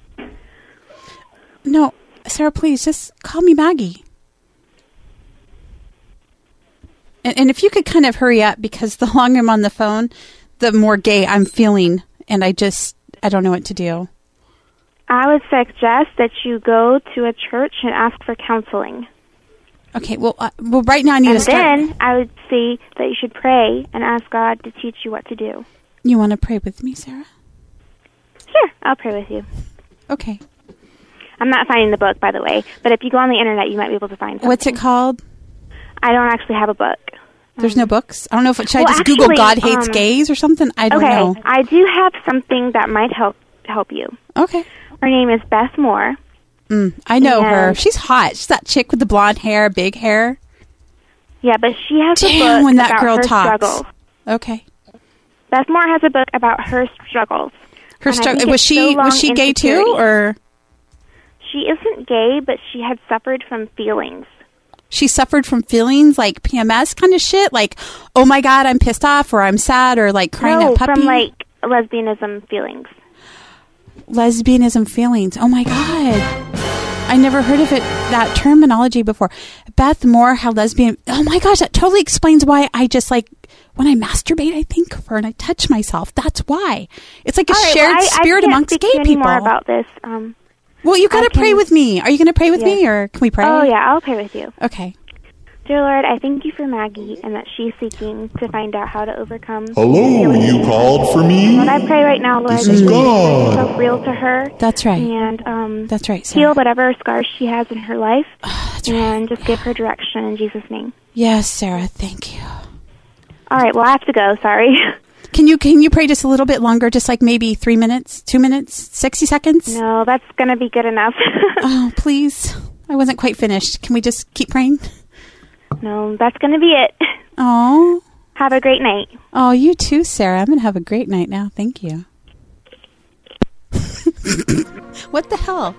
No, Sarah, please just call me Maggie. And, and if you could kind of hurry up, because the longer I'm on the phone, the more gay I'm feeling, and I just. I don't know what to do. I would suggest that you go to a church and ask for counseling. Okay, well, uh, well, right now I need and to start. And then I would say that you should pray and ask God to teach you what to do. You want to pray with me, Sarah? Sure, I'll pray with you. Okay. I'm not finding the book, by the way, but if you go on the internet, you might be able to find something. What's it called? I don't actually have a book. There's no books? I don't know if it, should well, I just actually, Google God hates um, gays or something? I don't okay, know. I do have something that might help help you. Okay. Her name is Beth Moore. Mm, I know and her. She's hot. She's that chick with the blonde hair, big hair. Yeah, but she has Damn, a book when that about girl her talks. struggles. Okay. Beth Moore has a book about her struggles. Her struggle. Was she so was she gay too, or? She isn't gay, but she had suffered from feelings. She suffered from feelings like P M S kind of shit, like, oh my God, I'm pissed off, or I'm sad, or like crying no, at puppy. from like lesbianism feelings. Lesbianism feelings. Oh my God. I never heard of it, that terminology before. Beth Moore had lesbian. Oh my gosh, that totally explains why I just like, when I masturbate, I think of her and I touch myself. That's why. It's like a All right, shared well, I, spirit I can't amongst speak gay to you people. More about this. Um, well, you got to pray with me. Are you going to pray with yes. me, or can we pray? Oh, yeah, I'll pray with you. Okay. Dear Lord, I thank you for Maggie and that she's seeking to find out how to overcome. Hello, you called for me? Lord, I pray right now, Lord, this that is you God. make yourself real to her. That's right. And um, that's right. Sarah. Heal whatever scars she has in her life. Oh, that's and right. just give her direction in Jesus' name. Yes, Sarah. Thank you. All right. Well, I have to go. Sorry. Can you can you pray just a little bit longer, just like maybe three minutes, two minutes, sixty seconds? No, that's going to be good enough. Oh, please. I wasn't quite finished. Can we just keep praying? No, that's going to be it. Oh. Have a great night. Oh, you too, Sarah. I'm going to have a great night now. Thank you. What the hell?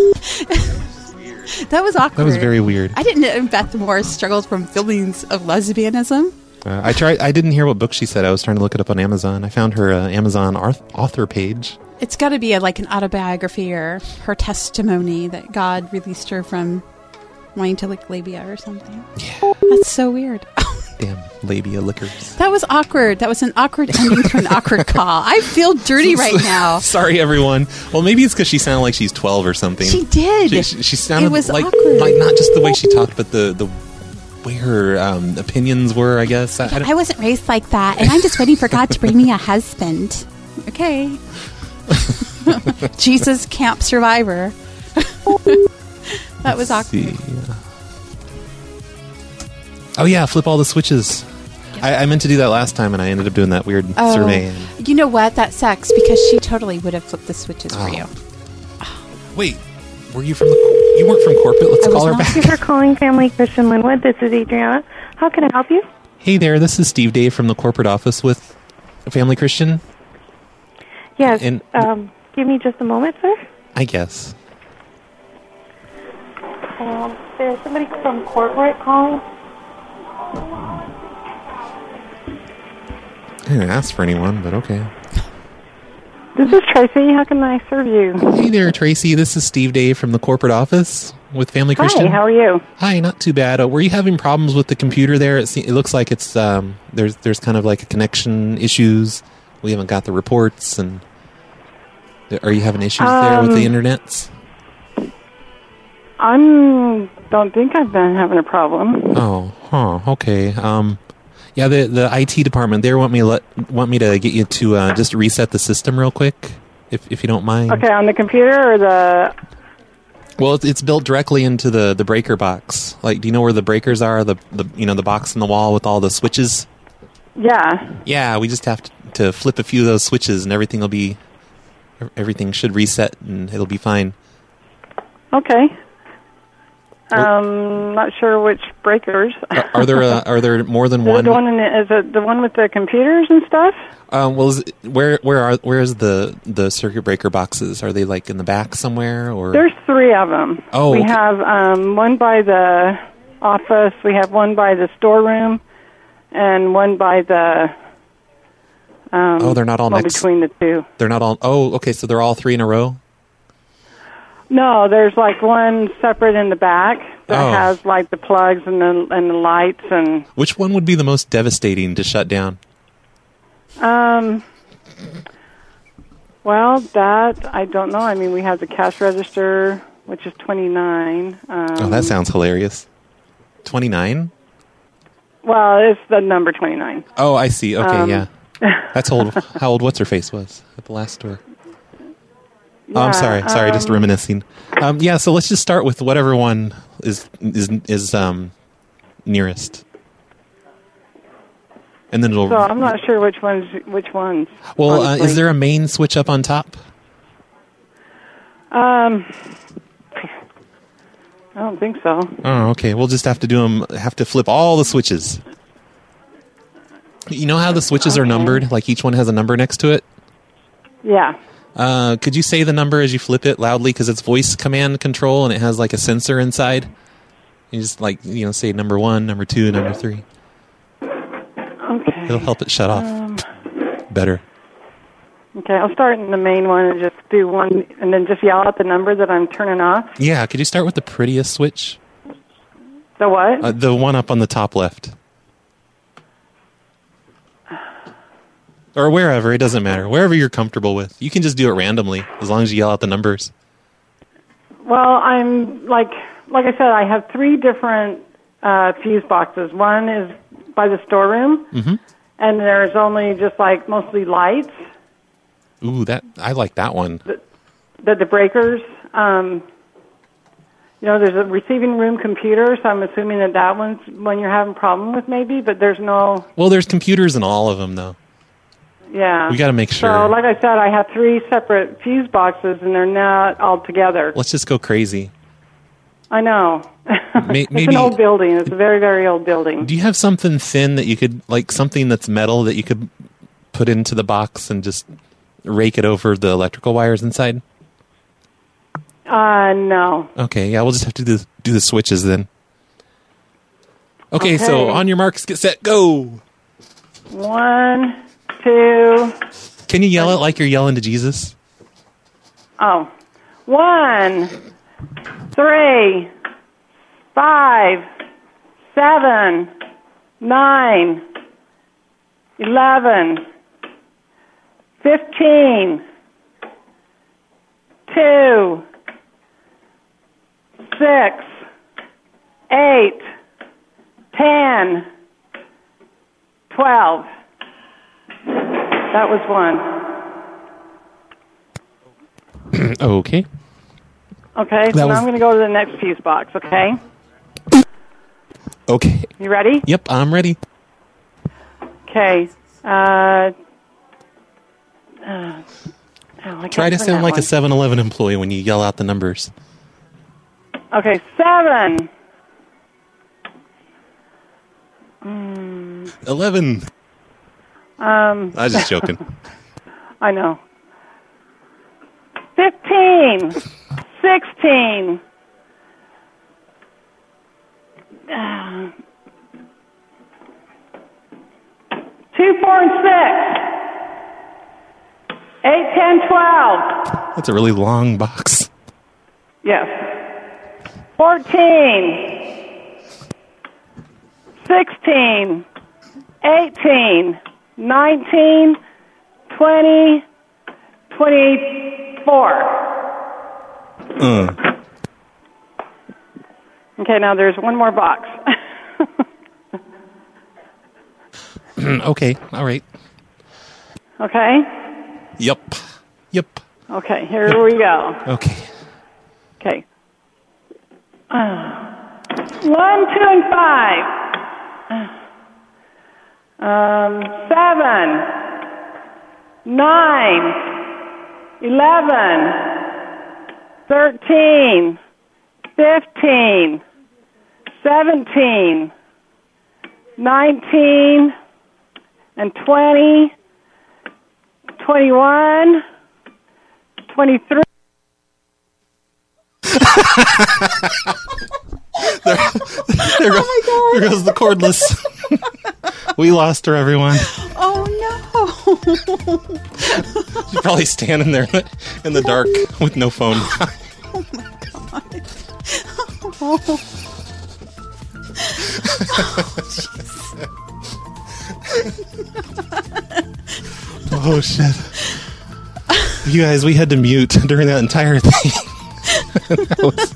That was awkward. That was very weird. I didn't know Beth Moore struggled from feelings of lesbianism. Uh, I tried. I didn't hear what book she said. I was trying to look it up on Amazon. I found her uh, Amazon arth- author page. It's got to be a, like an autobiography or her testimony that God released her from wanting to lick labia or something. Yeah. That's so weird. Damn labia lickers. That was awkward. That was an awkward ending to an awkward call. I feel dirty right now. Sorry, everyone. Well, maybe it's because she sounded like she's twelve or something. She did. She, she, she sounded it was like awkward. like not just the way she talked, but the the way her um, opinions were. I guess I, I, don't, I wasn't raised like that, and I'm just waiting for God to bring me a husband. Okay. Jesus Camp Survivor. That was awkward. See. Oh yeah, flip all the switches. I, I meant to do that last time, and I ended up doing that weird Oh, survey. And, you know what? That sucks because she totally would have flipped the switches for Oh. you. wait, were you from the? You weren't from corporate. Let's I call was her not. back. Thank you for calling Family Christian Linwood. This is Adriana. How can I help you? Hey there, this is Steve Dave from the corporate office with Family Christian. Yes. And- um, give me just a moment, sir. I guess. Um, there's somebody from corporate calling. I didn't ask for anyone, but okay. This is Tracy. How can I serve you? Hey there, Tracy. This is Steve Dave from the corporate office with Family Christian. Hi, how are you? Hi, not too bad. Uh, were you having problems with the computer there? It, se- it looks like it's um, there's there's kind of like a connection issues. We haven't got the reports, and are you having issues there with the Um, internets? I don't think I've been having a problem. Oh, huh. Okay. Um, yeah, the the I T department they want me let want me to get you to uh, just reset the system real quick, if if you don't mind. Okay, on the computer or the... Well, it's, it's built directly into the, the breaker box. Like, do you know where the breakers are? The the you know the box in the wall with all the switches. Yeah. Yeah, we just have to, to flip a few of those switches, and everything will be everything should reset, and it'll be fine. Okay. Um, not sure which breakers. Are, are there uh, are there more than Is it one? the one in the, is it the one with the computers and stuff? Um, well, is it, where where are where is the the circuit breaker boxes? Are they like in the back somewhere, or There's three of them. Oh, we okay. have um, one by the office. We have one by the storeroom, and one by the. Um, Oh, they're not all one next- between the two. they're not all? Oh, okay, so they're all three in a row. No, there's like one separate in the back that Oh. has like the plugs and the and the lights and. Which one would be the most devastating to shut down? Um. Well, that I don't know. I mean, we have the cash register, which is twenty-nine. Um, Oh, that sounds hilarious. Twenty-nine. Well, it's the number twenty-nine. Oh, I see. Okay, Um, yeah. That's old. How old What's Her Face was at the last store. Oh, I'm Yeah, sorry. Sorry, just um, reminiscing. Um, yeah, so let's just start with whatever one is is is um, nearest, and then it'll. So I'm not sure which ones. Which ones? well, uh, honestly. is there a main switch up on top? Um. I don't think so. Oh, okay. We'll just have to do them. Have to flip all the switches. You know how the switches are numbered? Like each one has a number next to it. Yeah. Uh, could you say the number as you flip it loudly? Because it's voice command control and it has like a sensor inside. You just like, you know, say number one, number two, number three. Okay. It'll help it shut off Um, better. okay, I'll start in the main one and just do one, and then just yell out the number that I'm turning off. Yeah, could you start with the prettiest switch? The what? Uh, the one up on the top left. Or wherever, it doesn't matter. Wherever you're comfortable with. You can just do it randomly, as long as you yell out the numbers. Well, I'm like, like I said, I have three different uh, fuse boxes. One is by the storeroom, Mm-hmm. and there's only just like mostly lights. Ooh, that I like that one. The, the breakers, um, you know, there's a receiving room computer, so I'm assuming that that one's one you're having a problem with maybe, but there's no, Well, there's computers in all of them, though. Yeah. We got to make sure. So, like I said, I have three separate fuse boxes, and they're not all together. Let's just go crazy. I know. May- It's maybe. an old building. It's a very, very old building. Do you have something thin that you could, like something that's metal that you could put into the box and just rake it over the electrical wires inside? Uh, no. Okay, yeah, we'll just have to do, do the switches then. Okay, so Okay. on your marks, get set, go. One, two, Can you yell it like you're yelling to Jesus? oh. One, three, five, seven, nine, eleven, fifteen, two, six, eight, ten, twelve. That was one. Okay. Okay, so That now was- I'm going to go to the next fuse box, okay? Okay. You ready? Yep, I'm ready. Okay. Uh, uh, oh, I Try can't to turn sound that like one. a seven eleven employee when you yell out the numbers. Okay, seven. Mm, eleven. um, I was just joking. I know. Fifteen. Sixteen. Uh, two, four, and six. Eight, ten, twelve. That's a really long box. Yes. Fourteen. Sixteen. Eighteen. Nineteen. Twenty. Twenty-four. Uh, Okay, now there's one more box. okay, all right. Okay? Yep. Yep. Okay, here we go. Okay. Okay. Uh, one, two, and five. Um, seven. Nine. Eleven. Thirteen. Fifteen. Seventeen. Nineteen. And twenty. Twenty-one. Twenty-three. there, there, goes, there goes the cordless. We lost her, everyone. Oh no! She's probably standing there in the dark with no phone. Oh my god! Oh, Oh shit! You guys, we had to mute during that entire thing. That was-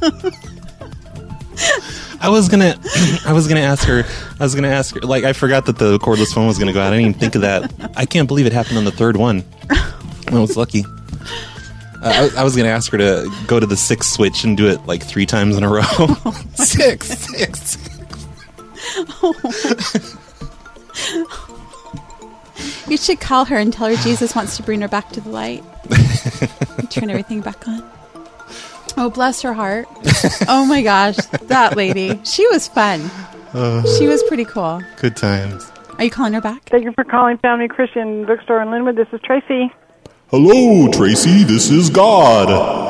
I was gonna, I was gonna ask her. I was gonna ask her. Like, I forgot that the cordless phone was gonna go out. I didn't even think of that. I can't believe it happened on the third one. I was lucky. Uh, I, I was gonna ask her to go to the sixth switch and do it like three times in a row. six, six, six. Oh. You should call her and tell her Jesus wants to bring her back to the light. Turn everything back on. Oh, bless her heart. Oh my gosh, that lady. She was fun. Uh, She was pretty cool. Good times. Are you calling her back? Thank you for calling Family Christian Bookstore in Linwood. This is Tracy. Hello, Tracy. This is God.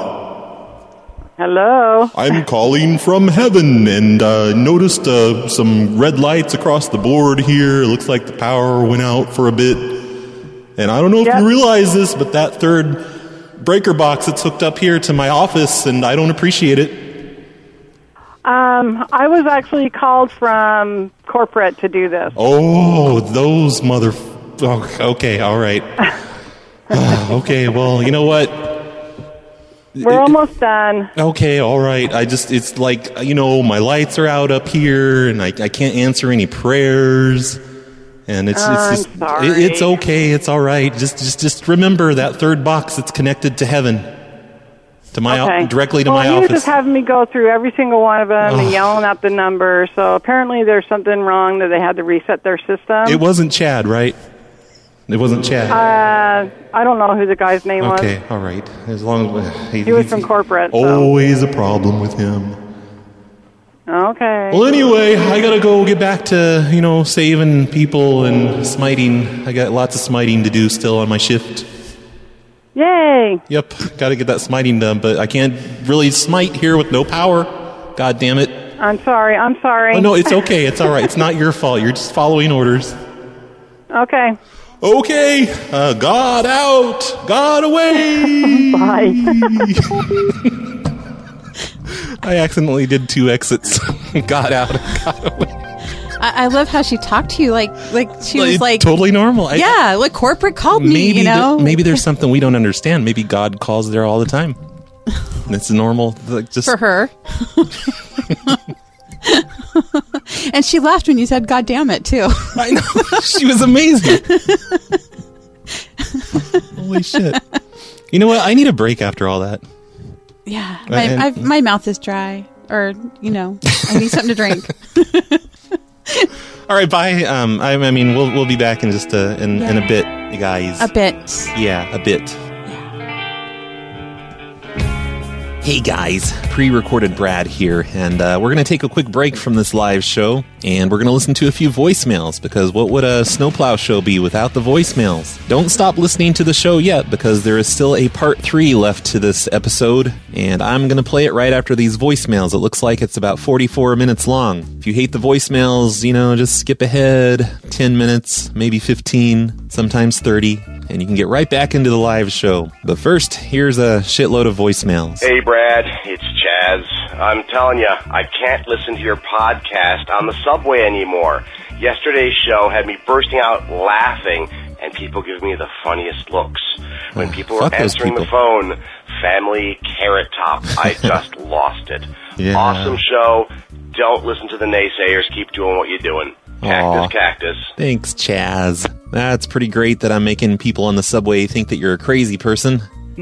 Hello. I'm calling from heaven and uh, noticed uh, some red lights across the board here. Looks like the power went out for a bit. And I don't know if Yep. you realize this, but that third breaker box that's hooked up here to my office, and I don't appreciate it. Um, I was actually called from corporate to do this. Oh, those mother... Oh, okay, all right. Okay, well, you know what? We're almost done. Okay, all right. I just, it's like, you know, my lights are out up here, and I, I can't answer any prayers. And it's, Oh, it's just, I'm sorry. it- it's okay. It's all right. Just, just, just remember that third box that's connected to heaven, to my, o- Okay. directly to well, my he was office. just having me go through every single one of them and Ugh. yelling out the number. So apparently there's something wrong that they had to reset their system. It wasn't Chad, right? It wasn't Chad. Uh, I don't know who the guy's name was. Okay, all right. As long as he, He was from corporate. So. Always a problem with him. Okay. Well, anyway, I gotta go get back to, you know, saving people and smiting. I got lots of smiting to do still on my shift. Yay! Yep, gotta get that smiting done, but I can't really smite here with no power. God damn it. I'm sorry. I'm sorry. Oh, no, it's okay. It's all right. It's not your fault. You're just following orders. Okay. Okay. Uh, God out. God away. Bye. I accidentally did two exits. Got out and got away. I, I love how she talked to you like like she was Like, like totally normal. I- yeah, like corporate called me. Maybe You know, there- maybe there's something we don't understand. Maybe God calls there all the time. It's normal. Like just for her. And she laughed when you said "God damn it" too. I know. She was amazing. Holy shit! You know what? I need a break after all that. Yeah, my And- I've, my mouth is dry, or you know, I need something to drink. All right, bye. Um, I, I mean, we'll we'll be back in just a in, in a bit, you guys. A bit. Yeah, a bit. Hey guys, pre-recorded Brad here, and uh, we're going to take a quick break from this live show, and we're going to listen to a few voicemails, because what would a snowplow show be without the voicemails? Don't stop listening to the show yet, because there is still a part three left to this episode, and I'm going to play it right after these voicemails. It looks like it's about forty-four minutes long. If you hate the voicemails, you know, just skip ahead ten minutes, maybe fifteen, sometimes thirty, and you can get right back into the live show. But first, here's a shitload of voicemails. Hey, Brad, it's Chaz. I'm telling you, I can't listen to your podcast on the subway anymore. Yesterday's show had me bursting out laughing, and people give me the funniest looks. When people were fuck those answering the phone, family carrot top, I just lost it. Yeah. Awesome show. Don't listen to the naysayers. Keep doing what you're doing. Cactus, Aw. cactus. Thanks, Chaz. That's pretty great that I'm making people on the subway think that you're a crazy person.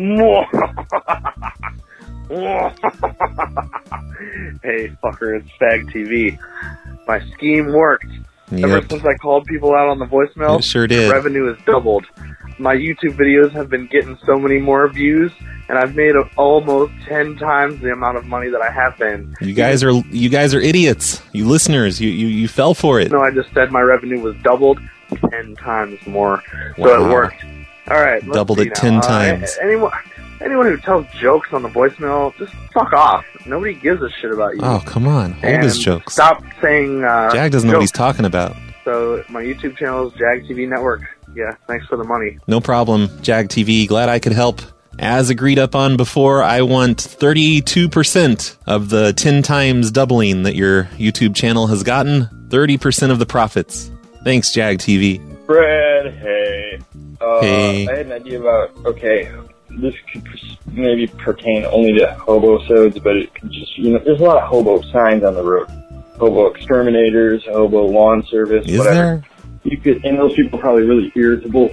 Hey, fucker, it's Fag T V. My scheme worked. Yep. Ever since I called people out on the voicemail, It sure did. revenue has doubled. My YouTube videos have been getting so many more views, and I've made a, almost ten times the amount of money that I have been. You guys are you guys are idiots. You listeners, you, you, you fell for it. No, I just said my revenue was doubled ten times more, so Wow. it worked. All right, let's Doubled see it now. ten Uh, times. anyone, anyone who tells jokes on the voicemail, just fuck off. Nobody gives a shit about you. Oh, come on. Hold And his jokes. Stop saying. Uh, Jag doesn't know what he's jokes. talking about. So my YouTube channel is Jag T V Network. Yeah, thanks for the money. No problem, Jag T V. Glad I could help. As agreed upon before, I want thirty-two percent of the ten times doubling that your YouTube channel has gotten. thirty percent of the profits. Thanks, Jag T V. Brad, hey. Uh, Hey. I had an idea about, okay, this could pers- maybe pertain only to hobo-sodes, but it could just, you know, there's a lot of hobo signs on the road. Hobo exterminators, hobo lawn service, Is whatever. there? You could, and those people are probably really irritable.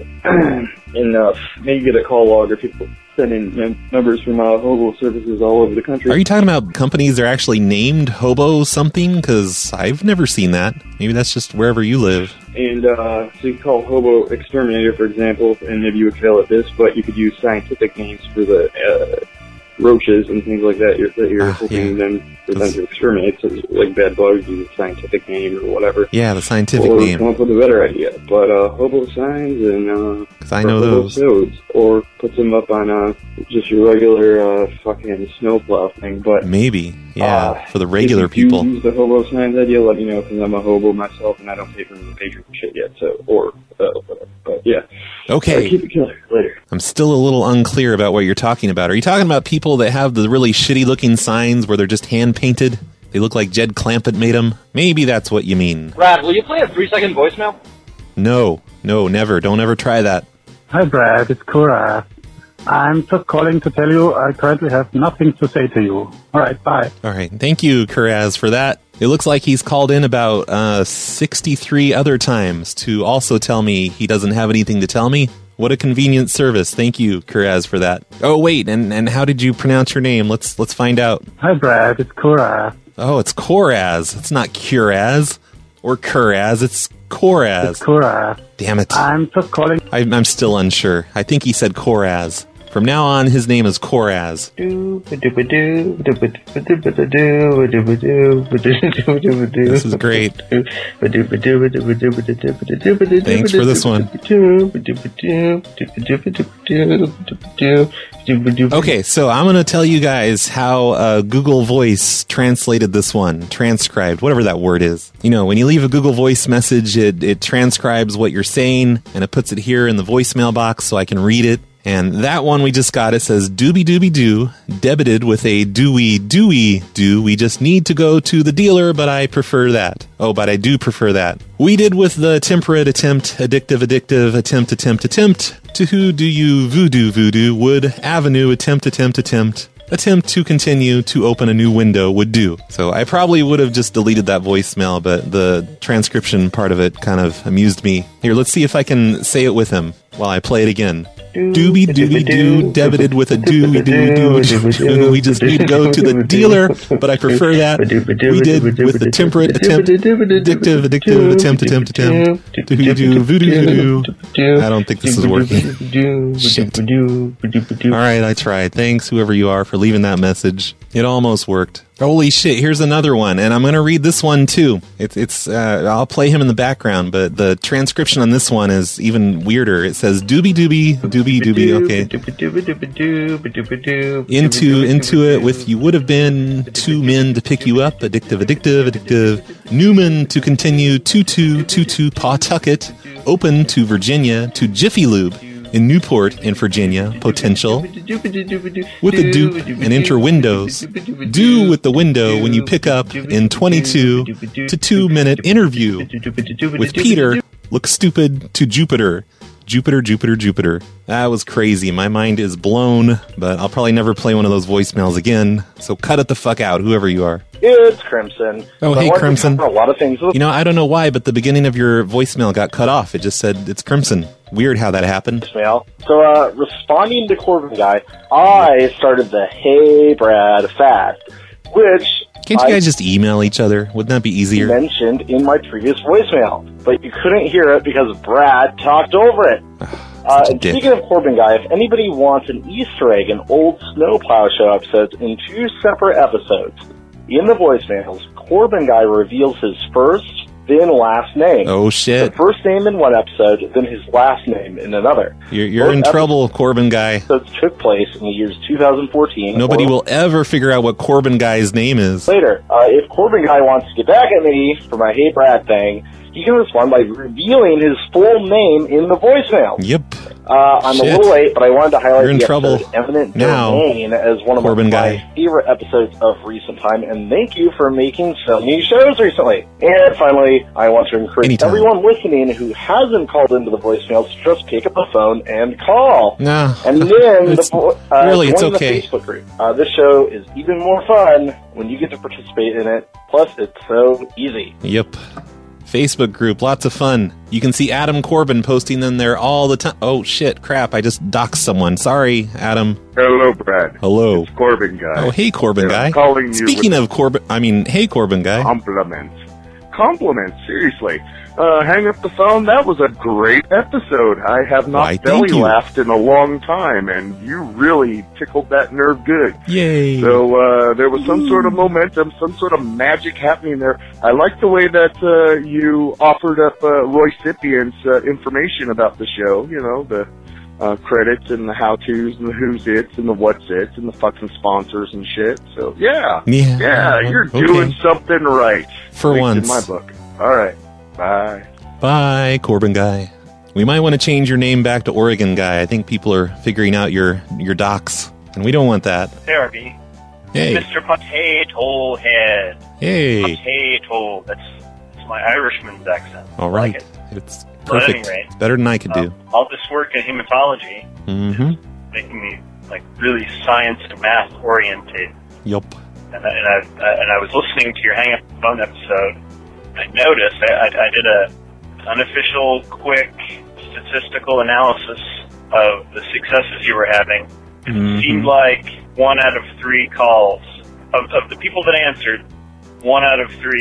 and uh, maybe get a call log or people sending num- numbers from uh, hobo services all over the country. Are you talking about companies that are actually named Hobo something? Because I've never seen that. Maybe that's just wherever you live. And uh, so you could call Hobo Exterminator, for example, and maybe you would fail at this, but you could use scientific names for the uh, roaches and things like that you're, that you're hoping them for them to exterminate. So like bad bugs, use a scientific name or whatever. Yeah, the scientific or name. come up with a better idea. But uh, hobo signs and uh, 'Cause I know or hobo those. sods, or put them up on uh, just your regular uh, fucking snowplow thing. But Maybe. Yeah, uh, for the regular if you people. use the hobo signs idea, let me know, because I'm a hobo myself and I don't pay for the Patreon shit yet. So, or uh, whatever. But yeah. Okay. Uh, keep it killer. Later. I'm still a little unclear about what you're talking about. Are you talking about people that have the really shitty looking signs where they're just hand painted? They look like Jed Clampett made them? Maybe that's what you mean. Brad, will you play a three-second voicemail? No, no, never. Don't ever try that. Hi, Brad. It's Kura. I'm just calling to tell you I currently have nothing to say to you. All right, bye. All right. Thank you, Kuraz, for that. It looks like he's called in about uh, sixty-three other times to also tell me he doesn't have anything to tell me. What a convenient service. Thank you, Kuraz, for that. Oh, wait, and, and how did you pronounce your name? Let's let's find out. Hi, Brad. It's Kura. Oh, it's Koraz. It's not Kuraz. Or Kuraz. It's Koraz. It's Kuraz. Damn it. I'm just calling. I, I'm still unsure. I think he said Koraz. From now on, his name is Koraz. This is great. Thanks for this one. Okay, so I'm going to tell you guys how uh, Google Voice translated this one. Transcribed, whatever that word is. You know, when you leave a Google Voice message, it, it transcribes what you're saying, and it puts it here in the voicemail box so I can read it. And that one we just got, it says, doobie doobie doo, debited with a dooey dooey doo. We just need to go to the dealer, but I prefer that. Oh, but I do prefer that. We did with the temperate attempt, addictive addictive, attempt attempt attempt. To who do you voodoo voodoo, would avenue attempt attempt attempt. Attempt to continue to open a new window would do. So I probably would have just deleted that voicemail, but the transcription part of it kind of amused me. Here, let's see if I can say it with him while I play it again. Doobie doobie doo, debited with a dooey doo doo doo. We just need to go to the dealer, but I prefer that. We did with the temperate attempt, addictive, addictive, attempt, attempt, attempt, to do voodoo voodoo. I don't think this is working. Shit. All right, I tried. Thanks, whoever you are, for leaving that message. It almost worked. Holy shit, here's another one, and I'm going to read this one too. It's, it's uh, I'll play him in the background, but the transcription on this one is even weirder. It says doobie doobie, doobie doobie, okay. Into, into it with you would have been two men to pick you up, addictive, addictive, addictive. Newman to continue, tutu, tutu, Pawtucket, open to Virginia, to Jiffy Lube. In Newport, in Virginia, potential. With the dupe and enter windows. Do with the window when you pick up in twenty-two to two minute interview. With Peter, look stupid to Jupiter. Jupiter, Jupiter, Jupiter. That was crazy. My mind is blown, but I'll probably never play one of those voicemails again. So cut it the fuck out, whoever you are. It's Crimson. Oh, so hey, Crimson. A lot of things. You know, I don't know why, but the beginning of your voicemail got cut off. It just said it's Crimson. Weird how that happened. So, uh, responding to Corbin Guy, I started the Hey Brad fast, which Can't you guys I just email each other? Wouldn't that be easier? Mentioned in my previous voicemail, but you couldn't hear it because Brad talked over it. Uh, and speaking of Corbin Guy, if anybody wants an Easter egg in old Snowplow Show episodes in two separate episodes, in the voicemails, Corbin Guy reveals his first, then last name. Oh, shit. The first name in one episode, then his last name in another. You're, you're in episodes, trouble, Corbin Guy. Episodes took place in the years two thousand fourteen. Nobody will ever figure out what Corbin Guy's name is. Later, uh, if Corbin Guy wants to get back at me for my Hey Brad thing, he can respond by revealing his full name in the voicemail. Yep. Uh, I'm Shit. a little late, but I wanted to highlight You're in the trouble episode Eminent now, Domain as one of Corbin my Guy. favorite episodes of recent time, and thank you for making so many shows recently. And finally, I want to encourage Anytime. everyone listening who hasn't called into the voicemails to just pick up the phone and call. No. And then It's- the, vo- uh, really, it's join okay. the Facebook group. Uh, this show is even more fun when you get to participate in it. Plus, it's so easy. Yep. Facebook group, lots of fun. You can see Adam Corbin posting them there all the time. Oh, shit, crap, I just doxed someone. Sorry, Adam. Hello, Brad. Hello. It's Corbin Guy. Oh, hey, Corbin And Guy. I'm calling you Speaking with of Corbin, I mean, hey, Corbin Guy. compliments. Compliments, seriously. Uh, hang up the phone. That was a great episode. I have not Why, thank belly you. laughed in a long time, and you really tickled that nerve good. Yay. So uh, there was some sort of momentum, some sort of magic happening there. I like the way that uh, you offered up uh, Roy Cipient's uh, information about the show. You know, the uh, credits and the how-tos and the who's it's and the what's it's and the fucking sponsors and shit. So yeah, Yeah. yeah, you're Okay. doing something right. For At least once. in my book. All right, bye. Bye, Corbin Guy. We might want to change your name back to Oregon Guy. I think people are figuring out your, your docs, and we don't want that. Therapy. Hey. Mister Potato Head. Hey. Potato. That's, that's my Irishman's accent. All I right. like it. It's But at perfect. any rate, Better than I could do. Um, all this work in hematology Mm-hmm. making me like really science and math oriented. Yup. And I, and I and I was listening to your Hang Up the Phone episode. I noticed I, I, I did a unofficial, quick statistical analysis of the successes you were having. It Mhm. seemed like one out of three calls of, of the people that answered, one out of three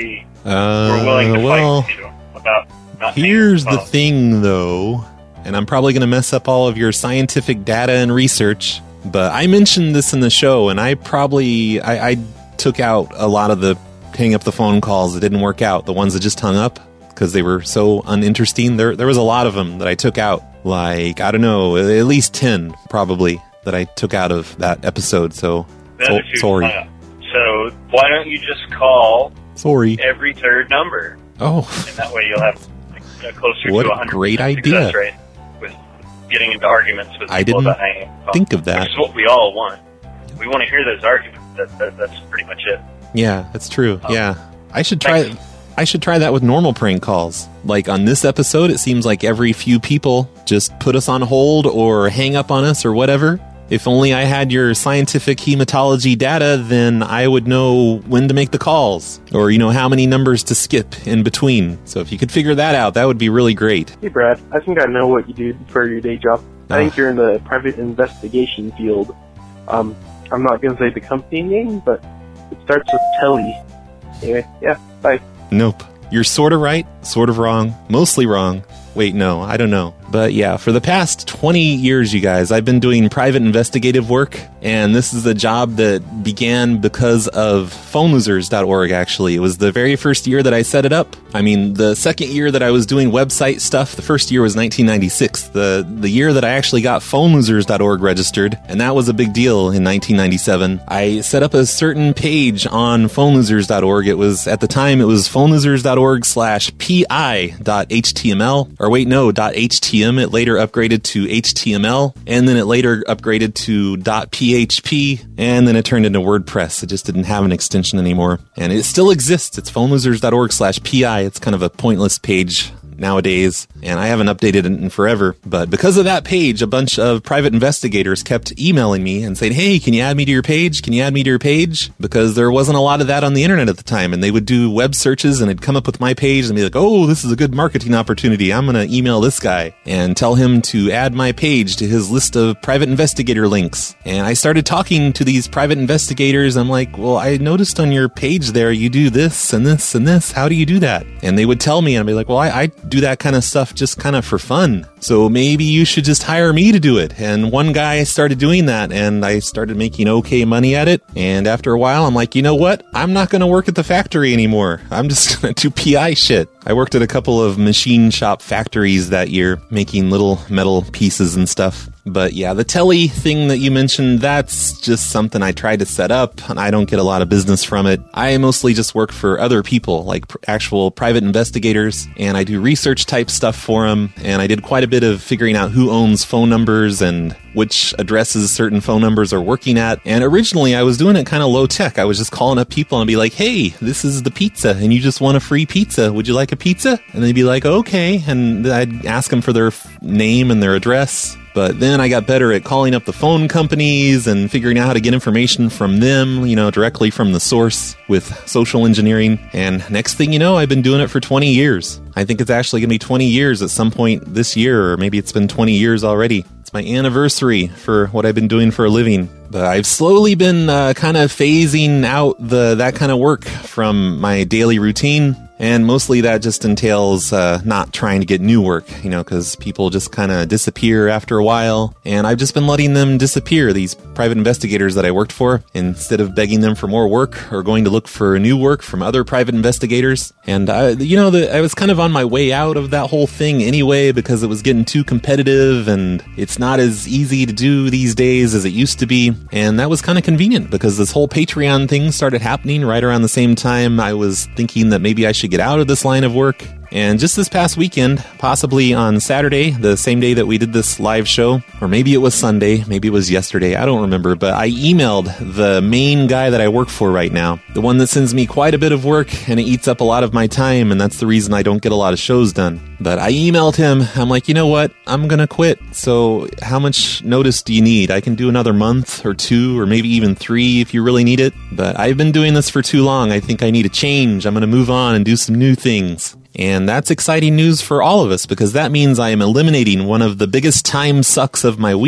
Uh, we're willing to well, fight with you about not here's paying the thing, though, and I'm probably going to mess up all of your scientific data and research, but I mentioned this in the show, and I probably I, I took out a lot of the hang up the phone calls that didn't work out, the ones that just hung up because they were so uninteresting. There, there was a lot of them that I took out, like, I don't know, at least ten probably that I took out of that episode, so, That's so a huge sorry. lineup. So why don't you just call Sorry. every third number? Oh. And that way you'll have like, a closer What to a one hundred percent great success idea. rate with getting into arguments with I people didn't about hanging up the phone, think of that. Which is what we all want. We want to hear those arguments. That, that, that's pretty much it. Yeah, that's true. Um, yeah. I should try I should try that with normal prank calls. Like on this episode, it seems like every few people just put us on hold or hang up on us or whatever. If only I had your scientific hematology data, then I would know when to make the calls or, you know, how many numbers to skip in between. So if you could figure that out, that would be really great. Hey, Brad, I think I know what you do for your day job. I think you're in the private investigation field. Um, I'm not going to say the company name, but it starts with Telly. Anyway, yeah, bye. Nope. You're sort of right, sort of wrong, mostly wrong. Wait, no, I don't know. But yeah, for the past twenty years, you guys, I've been doing private investigative work, and this is a job that began because of phone losers dot org, actually. It was the very first year that I set it up. I mean, the second year that I was doing website stuff, the first year was nineteen ninety-six. The, the year that I actually got phone losers dot org registered, and that was a big deal in nineteen ninety-seven. I set up a certain page on phone losers dot org. It was, at the time, it was phone losers dot org slash pi dot h t m l, or wait, no, .htm. It later upgraded to H T M L, and then it later upgraded to .php, and then it turned into WordPress. It just didn't have an extension anymore. And it still exists. It's phone losers dot org slash pi. It's kind of a pointless page nowadays, and I haven't updated it in forever. But because of that page, a bunch of private investigators kept emailing me and saying, hey, can you add me to your page? Can you add me to your page? Because there wasn't a lot of that on the internet at the time, and they would do web searches and it'd come up with my page and be like, oh, this is a good marketing opportunity. I'm going to email this guy and tell him to add my page to his list of private investigator links. And I started talking to these private investigators. I'm like, well, I noticed on your page there you do this and this and this. How do you do that? And they would tell me, and I'd be like, well, I, I do that kind of stuff just kind of for fun. So maybe you should just hire me to do it. And one guy started doing that, and I started making okay money at it. And after a while, I'm like, you know what? I'm not going to work at the factory anymore. I'm just going to do P I shit. I worked at a couple of machine shop factories that year, making little metal pieces and stuff. But yeah, the Telly thing that you mentioned, that's just something I tried to set up, and I don't get a lot of business from it. I mostly just work for other people, like pr- actual private investigators, and I do research type stuff for them, and I did quite a bit of figuring out who owns phone numbers and which addresses certain phone numbers are working at. And originally I was doing it kind of low tech. I was just calling up people and be like, hey, this is the pizza, and you just want a free pizza. Would you like a pizza? And they'd be like, okay. And I'd ask them for their f- name and their address. But then I got better at calling up the phone companies and figuring out how to get information from them, you know, directly from the source with social engineering. And next thing you know, I've been doing it for twenty years. I think it's actually going to be twenty years at some point this year, or maybe it's been twenty years already. It's my anniversary for what I've been doing for a living. But I've slowly been uh, kind of phasing out the that kind of work from my daily routine. And mostly that just entails uh, not trying to get new work, you know, because people just kind of disappear after a while. And I've just been letting them disappear, these private investigators that I worked for, instead of begging them for more work or going to look for new work from other private investigators. And, I, you know, the, I was kind of on my way out of that whole thing anyway, because it was getting too competitive and it's not as easy to do these days as it used to be. And that was kind of convenient because this whole Patreon thing started happening right around the same time I was thinking that maybe I should get out of this line of work. And just this past weekend, possibly on Saturday, the same day that we did this live show, or maybe it was Sunday, maybe it was yesterday, I don't remember, but I emailed the main guy that I work for right now, the one that sends me quite a bit of work, and it eats up a lot of my time, and that's the reason I don't get a lot of shows done. But I emailed him, I'm like, you know what, I'm gonna quit, so how much notice do you need? I can do another month or two, or maybe even three if you really need it, but I've been doing this for too long. I think I need a change. I'm gonna move on and do some new things. And that's exciting news for all of us, because that means I am eliminating one of the biggest time sucks of my week.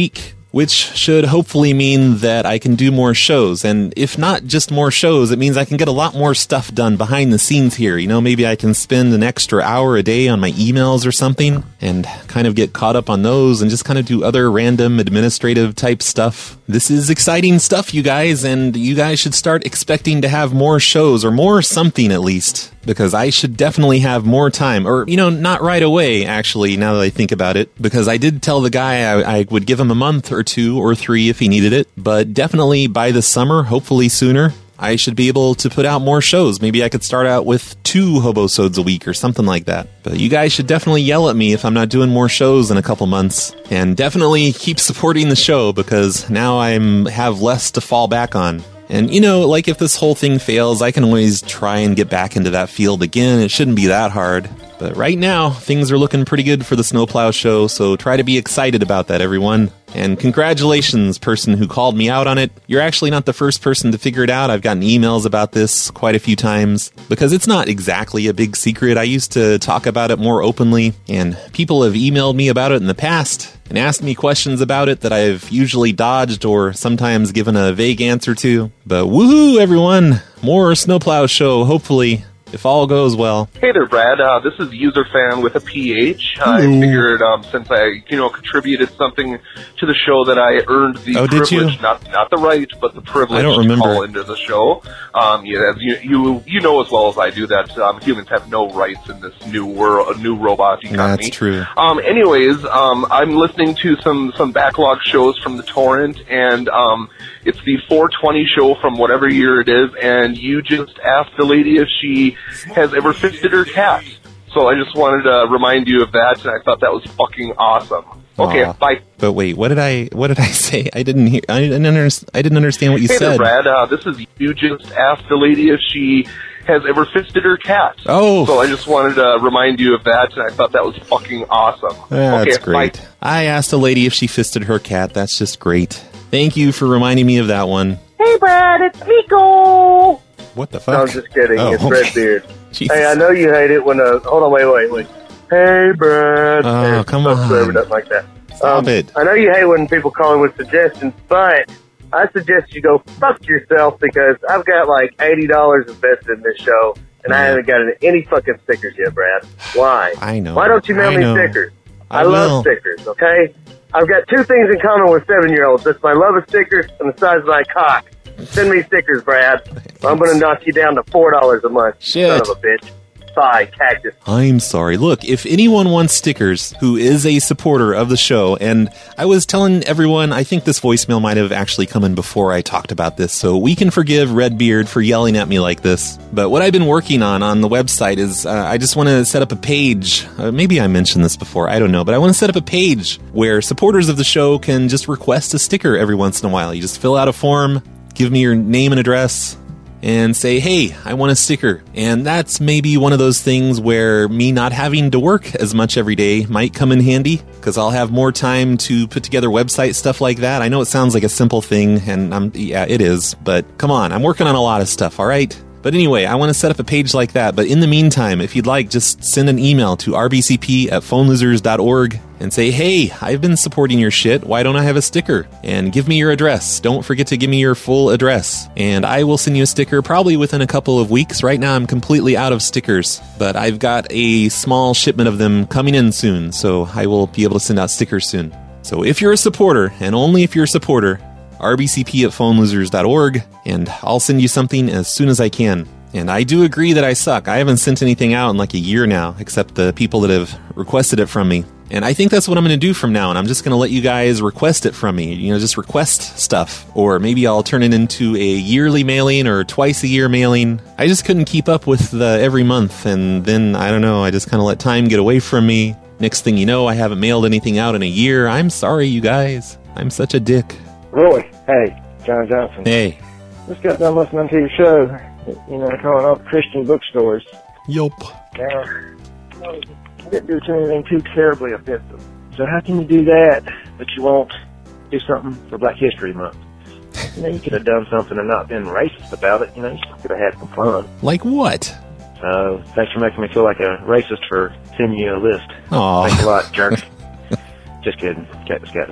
which should hopefully mean that I can do more shows. And if not just more shows, it means I can get a lot more stuff done behind the scenes here. You know, maybe I can spend an extra hour a day on my emails or something and kind of get caught up on those and just kind of do other random administrative type stuff. This is exciting stuff, you guys, and you guys should start expecting to have more shows or more something at least, because I should definitely have more time. Or, you know, not right away, actually, now that I think about it, because I did tell the guy I, I would give him a month or two or three if he needed it, but definitely by the summer, hopefully sooner, I should be able to put out more shows. Maybe I could start out with two Hobosodes a week or something like that. But you guys should definitely yell at me if I'm not doing more shows in a couple months. And definitely keep supporting the show, because now I have less to fall back on. And, you know, like if this whole thing fails, I can always try and get back into that field again. It shouldn't be that hard. But right now, things are looking pretty good for the Snowplow Show, so try to be excited about that, everyone. And congratulations, person who called me out on it. You're actually not the first person to figure it out. I've gotten emails about this quite a few times, because it's not exactly a big secret. I used to talk about it more openly, and people have emailed me about it in the past and asked me questions about it that I've usually dodged or sometimes given a vague answer to. But woohoo, everyone! More Snowplow Show, hopefully, if all goes well. Hey there, Brad. Uh, this is UserFan with a P H. Hello. I figured um, since I, you know, contributed something to the show that I earned the Oh, did privilege, you? not not the right, but the privilege I don't to remember. call into the show. Um, yeah, as you, you you know as well as I do that um, humans have no rights in this new world, new robot economy. That's true. Um, anyways, um, I'm listening to some, some backlog shows from the torrent, and um, it's the four twenty show from whatever year it is, and you just asked the lady if she has ever fisted her cat. So I just wanted to remind you of that, and I thought that was fucking awesome. Okay, Aw. bye. But wait, what did I what did I say? I didn't hear. I didn't, under, I didn't understand what you hey said. there, Brad. Uh, this is you just asked the lady if she has ever fisted her cat. Oh. So I just wanted to remind you of that, and I thought that was fucking awesome. That's okay, great. Bye. I asked a lady if she fisted her cat. That's just great. Thank you for reminding me of that one. Hey, Brad, it's Miko. What the fuck? No, I'm just kidding. Oh, it's okay. Redbeard. Jesus. Hey, I know you hate it when, uh, hold on, wait, wait, wait. Hey, Brad. Oh, Hey, come don't on. swear, but nothing like that. Stop it. I know you hate when people call in with suggestions, but I suggest you go fuck yourself, because I've got like eighty dollars invested in this show, and I haven't got any fucking stickers yet, Brad. Why? I know. Why don't you mail I me know. stickers? I I, love will. stickers, okay? I've got two things in common with seven-year-olds. That's my love of stickers and the size of my cock. Send me stickers, Brad. I'm going to knock you down to four dollars a month, you Shit. son of a bitch. Bye, cactus. I'm sorry. Look, if anyone wants stickers who is a supporter of the show, and I was telling everyone, I think this voicemail might have actually come in before I talked about this, so we can forgive Redbeard for yelling at me like this. But what I've been working on on the website is uh, I just want to set up a page. Uh, maybe I mentioned this before, I don't know, but I want to set up a page where supporters of the show can just request a sticker every once in a while. You just fill out a form, give me your name and address, and say, hey, I want a sticker. And that's maybe one of those things where me not having to work as much every day might come in handy, because I'll have more time to put together website stuff like that. I know it sounds like a simple thing, and I'm yeah, it is, but come on, I'm working on a lot of stuff, all right? But anyway, I want to set up a page like that. But in the meantime, if you'd like, just send an email to r b c p at phone losers dot org and say, hey, I've been supporting your shit. Why don't I have a sticker? And give me your address. Don't forget to give me your full address. And I will send you a sticker probably within a couple of weeks. Right now, I'm completely out of stickers, but I've got a small shipment of them coming in soon. So I will be able to send out stickers soon. So if you're a supporter, and only if you're a supporter, r b c p at phone losers dot org, and I'll send you something as soon as I can. And I do agree that I suck. I haven't sent anything out in like a year now, except the people that have requested it from me. And I think that's what I'm going to do from now on. I'm just going to let you guys request it from me. You know, just request stuff. Or maybe I'll turn it into a yearly mailing or twice a year mailing. I just couldn't keep up with the every month. And then, I don't know, I just kind of let time get away from me. Next thing you know, I haven't mailed anything out in a year. I'm sorry, you guys. I'm such a dick. Roy, hey, John Johnson. Hey. Just got done listening to your show, you know, calling up Christian bookstores. Yup. Now, you didn't do anything too terribly offensive. So how can you do that, but you won't do something for Black History Month? You know, you could have done something and not been racist about it. You know, you could have had some fun. Like what? So, thanks for making me feel like a racist for sending you a list. Aw. Thanks a lot, jerk. Just kidding. Cactus, cactus.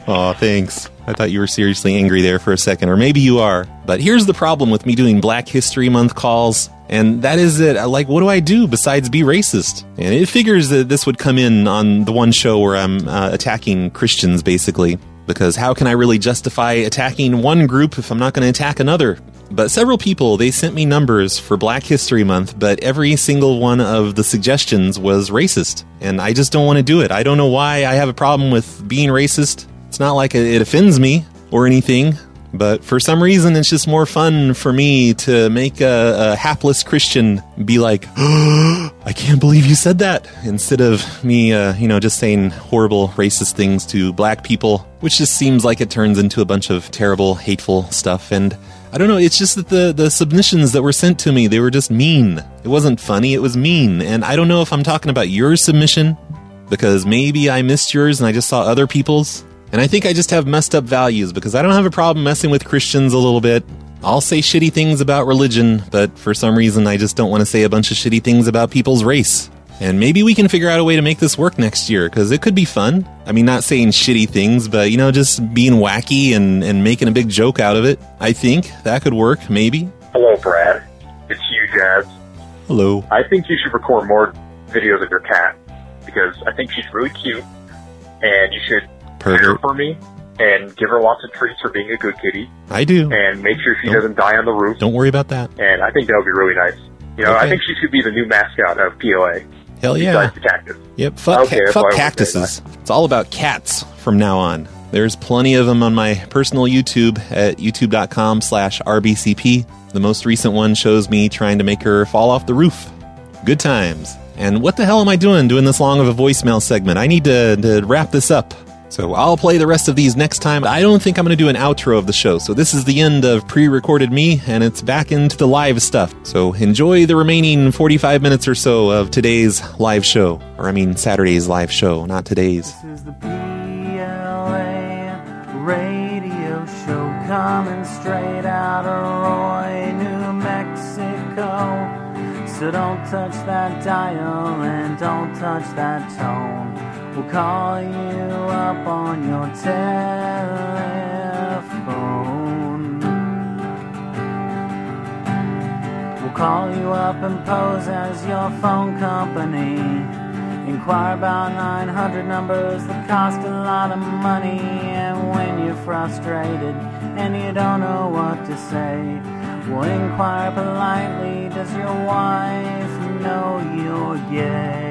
Aw, thanks. I thought you were seriously angry there for a second, or maybe you are. But here's the problem with me doing Black History Month calls, and that is that, like, what do I do besides be racist? And it figures that this would come in on the one show where I'm uh, attacking Christians, basically. Because how can I really justify attacking one group if I'm not going to attack another? But several people, they sent me numbers for Black History Month, but every single one of the suggestions was racist. And I just don't want to do it. I don't know why I have a problem with being racist. It's not like it offends me or anything, but for some reason it's just more fun for me to make a, a hapless Christian be like, oh, I can't believe you said that, instead of me, uh, you know, just saying horrible racist things to black people, which just seems like it turns into a bunch of terrible, hateful stuff. And I don't know, it's just that the, the submissions that were sent to me, they were just mean. It wasn't funny, it was mean. And I don't know if I'm talking about your submission, because maybe I missed yours and I just saw other people's. And I think I just have messed up values, because I don't have a problem messing with Christians a little bit. I'll say shitty things about religion, but for some reason I just don't want to say a bunch of shitty things about people's race. And maybe we can figure out a way to make this work next year, because it could be fun. I mean, not saying shitty things, but, you know, just being wacky and, and making a big joke out of it. I think that could work, maybe. Hello, Brad. It's you, Jazz. Hello. I think you should record more videos of your cat, because I think she's really cute, and you should Pervert. care for me and give her lots of treats for being a good kitty. I do. And make sure she Don't- doesn't die on the roof. Don't worry about that. And I think that would be really nice. You know, Okay. I think she should be the new mascot of P O A. Hell yeah. Besides the cactus. Yep, fuck, Okay, ca- that's fuck what I wanted to say. cactuses. It's all about cats from now on. There's plenty of them on my personal YouTube at youtube.com slash RBCP. The most recent one shows me trying to make her fall off the roof. Good times. And what the hell am I doing, doing this long of a voicemail segment? I need to, to wrap this up. So I'll play the rest of these next time. I don't think I'm going to do an outro of the show. So this is the end of pre-recorded me, and it's back into the live stuff. So enjoy the remaining forty-five minutes or so of today's live show. Or I mean Saturday's live show, not today's. This is the P L A radio show coming straight out of Roy, New Mexico. So don't touch that dial and don't touch that tone. We'll call you up on your telephone. We'll call you up and pose as your phone company. Inquire about nine hundred numbers that cost a lot of money. And when you're frustrated and you don't know what to say, we'll inquire politely, does your wife know you're gay?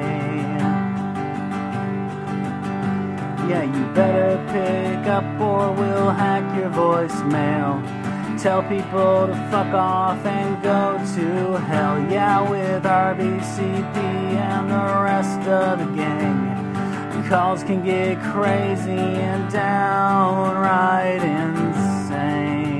Yeah, you better pick up or we'll hack your voicemail. Tell people to fuck off and go to hell. Yeah, with R B C P and the rest of the gang. Calls can get crazy and downright insane.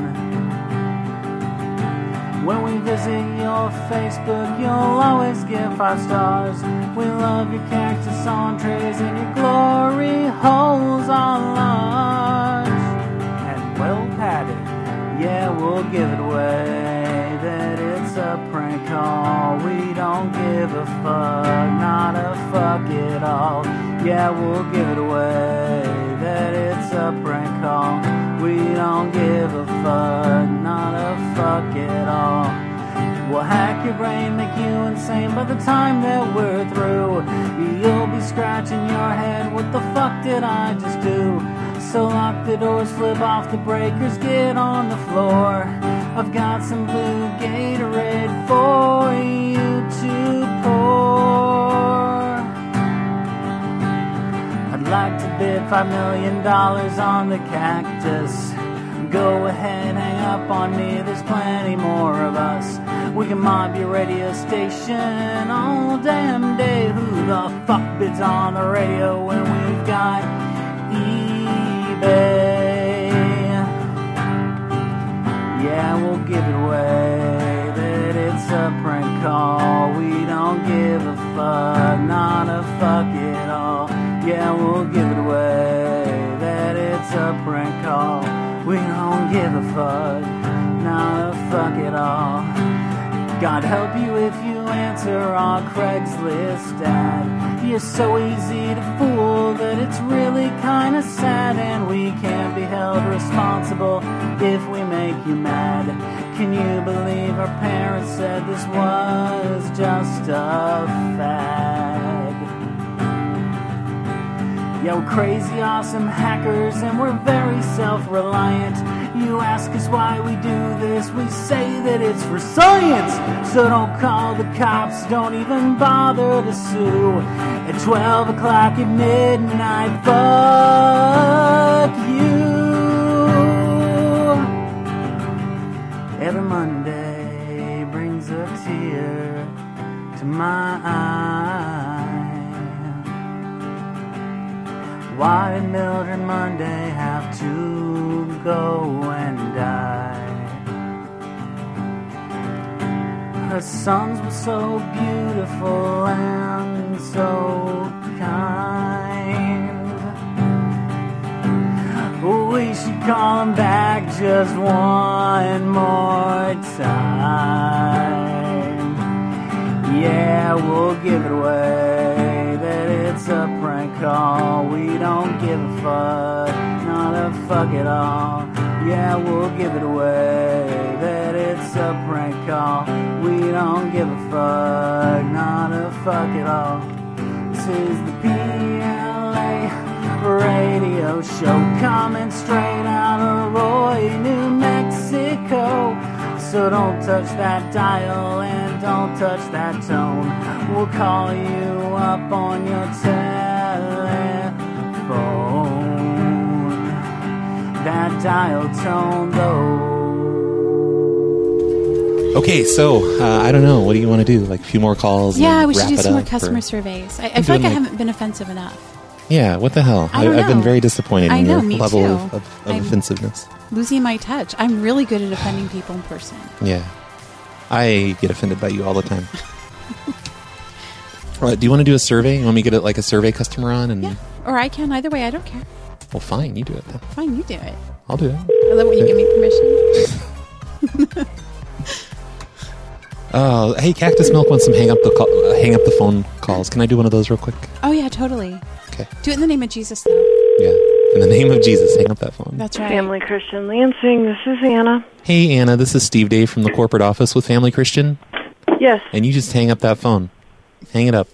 When we visit your Facebook, you'll always give five stars. We love your cactus entrees and your glory holes are large and well padded. Yeah, we'll give it away that it's a prank call. We don't give a fuck, not a fuck at all. Yeah, we'll give it away that it's a prank call. We don't give a fuck, not a fuck at all. We'll hack your brain, make you insane by the time that we're through. You'll be scratching your head, what the fuck did I just do? So lock the doors, flip off the breakers, get on the floor. I've got some blue Gatorade for you to pour. I'd like to bid five million dollars on the cactus. Go ahead, hang up on me, there's plenty more of us. We can mob your radio station all damn day. Who the fuck bids on the radio when we've got eBay? Yeah, we'll give it away that it's a prank call. We don't give a fuck, not a fuck at all. Yeah, we'll give it away that it's a prank call. We don't give a fuck, not a fuck at all. God help you if you answer our Craigslist ad. You're so easy to fool that it's really kinda sad, and we can't be held responsible if we make you mad. Can you believe our parents said this was just a fad? Yeah, we're crazy, awesome hackers, and we're very self-reliant. You ask us why we do this, we say that it's for science. So don't call the cops, don't even bother to sue. At twelve o'clock at midnight, fuck you. Every Monday brings a tear to my eye. Why did Mildred Monday have to go and die? Her sons were so beautiful and so kind. We should call them back just one more time. Yeah, we'll give it away that it's a prank call. We don't give a fuck, not a fuck at all. Yeah, we'll give it away that it's a prank call. We don't give a fuck, not a fuck at all. This is the P L A radio show coming straight out of Roy, New Mexico. So don't touch that dial and don't touch that tone. We'll call you up on your telephone. That dial tone though. Okay, so uh, I don't know. What do you want to do? Like a few more calls? Yeah, and we should wrap do it some more up, customer or- surveys. I, I I'm feel like doing I like- haven't been offensive enough. Yeah, what the hell? I don't I've been know. very disappointed I in know, your me level too. of, of, of I'm- offensiveness. Losing my touch. I'm really good at offending people in person. Yeah. I get offended by you all the time. All right, do you want to do a survey? You want me to get a, like a survey customer on? And Yeah, or I can. Either way, I don't care. Well, fine, you do it then. Fine, you do it. I'll do it. I love when you give me permission. Oh, hey, Cactus Milk wants some hang up the call, uh, hang up the phone calls. Can I do one of those real quick? Oh, yeah, totally. Okay. Do it in the name of Jesus, though. Yeah. In the name of Jesus, hang up that phone. That's right. Family Christian Lansing, this is Anna. Hey, Anna, this is Steve Dave from the corporate office with Family Christian. Yes. And you just hang up that phone. Hang it up.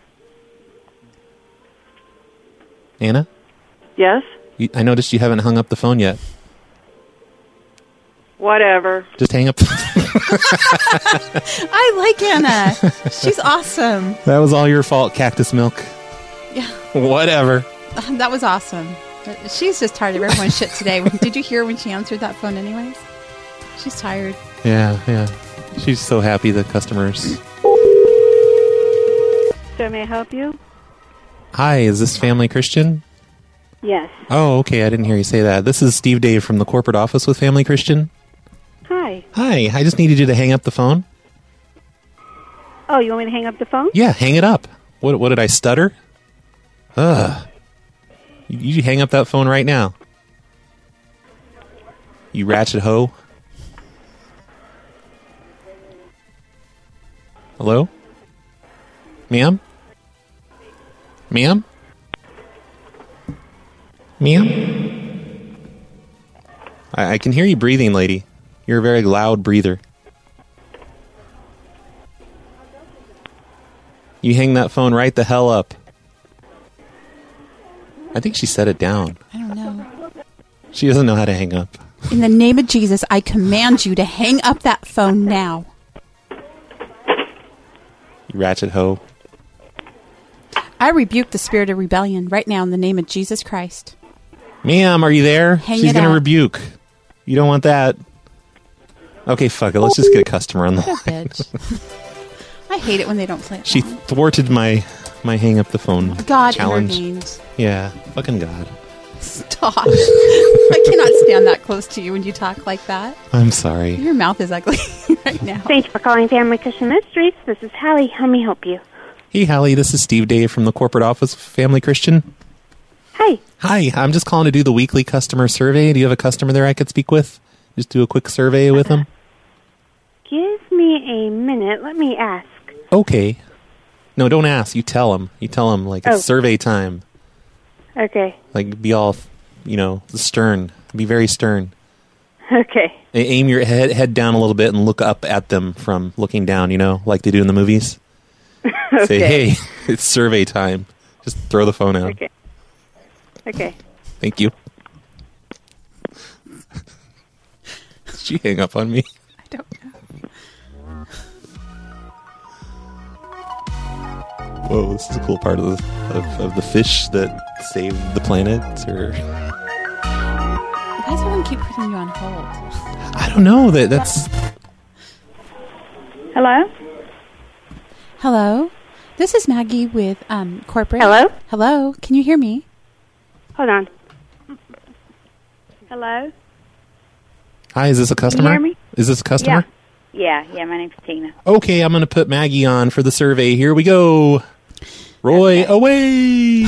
Anna? Yes? You, I noticed you haven't hung up the phone yet. Whatever. Just hang up. I like Anna. She's awesome. That was all your fault, Cactus Milk. Yeah. Whatever. That was awesome. She's just tired of everyone's shit today. Did you hear when she answered that phone anyways? She's tired. Yeah, yeah. She's so happy the customers. So may I help you? Hi, is this Family Christian? Yes. Oh, okay. I didn't hear you say that. This is Steve Dave from the corporate office with Family Christian. Hi. Hi, I just needed you to hang up the phone. Oh, you want me to hang up the phone? Yeah, hang it up. What, what did I stutter? Ugh. You, you hang up that phone right now. You ratchet hoe. Hello? Ma'am? Ma'am? Ma'am? I, I can hear you breathing, lady. You're a very loud breather. You hang that phone right the hell up. I think she set it down. I don't know. She doesn't know how to hang up. In the name of Jesus, I command you to hang up that phone now. You ratchet hoe. I rebuke the spirit of rebellion right now in the name of Jesus Christ. Ma'am, are you there? Hang She's it going to up. rebuke. You don't want that. Okay, fuck it. Let's just get a customer on the What a line. bitch. I hate it when they don't play it. She thwarted my my hang up the phone God challenge. intervened. Yeah, fucking God. Stop. I cannot stand that close to you when you talk like that. I'm sorry. Your mouth is ugly right now. Thanks for calling Family Christian Ministries. This is Hallie. How may I help you? Hey, Hallie, this is Steve Dave from the corporate office of Family Christian. Hi. Hi, I'm just calling to do the weekly customer survey. Do you have a customer there I could speak with? Just do a quick survey with them. Give me a minute. Let me ask. Okay. No, don't ask. You tell them. You tell them, like, it's Oh. survey time. Okay. Like, be all, you know, stern. Be very stern. Okay. A- Aim your head head down a little bit and look up at them from looking down, you know, like they do in the movies. Okay. Say, hey, it's survey time. Just throw the phone out. Okay. Okay. Thank you. Did she hang up on me? I don't know. Whoa, this is a cool part of the, of, of the fish that saved the planet, or... Why does everyone keep putting you on hold? I don't know. That That's... Hello? Hello? This is Maggie with um, Corporate. Hello? Hello? Can you hear me? Hold on. Hello? Hi, is this a customer? hear me? Is this a customer? Yeah, yeah, my name's Tina. Okay, I'm going to put Maggie on for the survey. Here we go. Roy, away!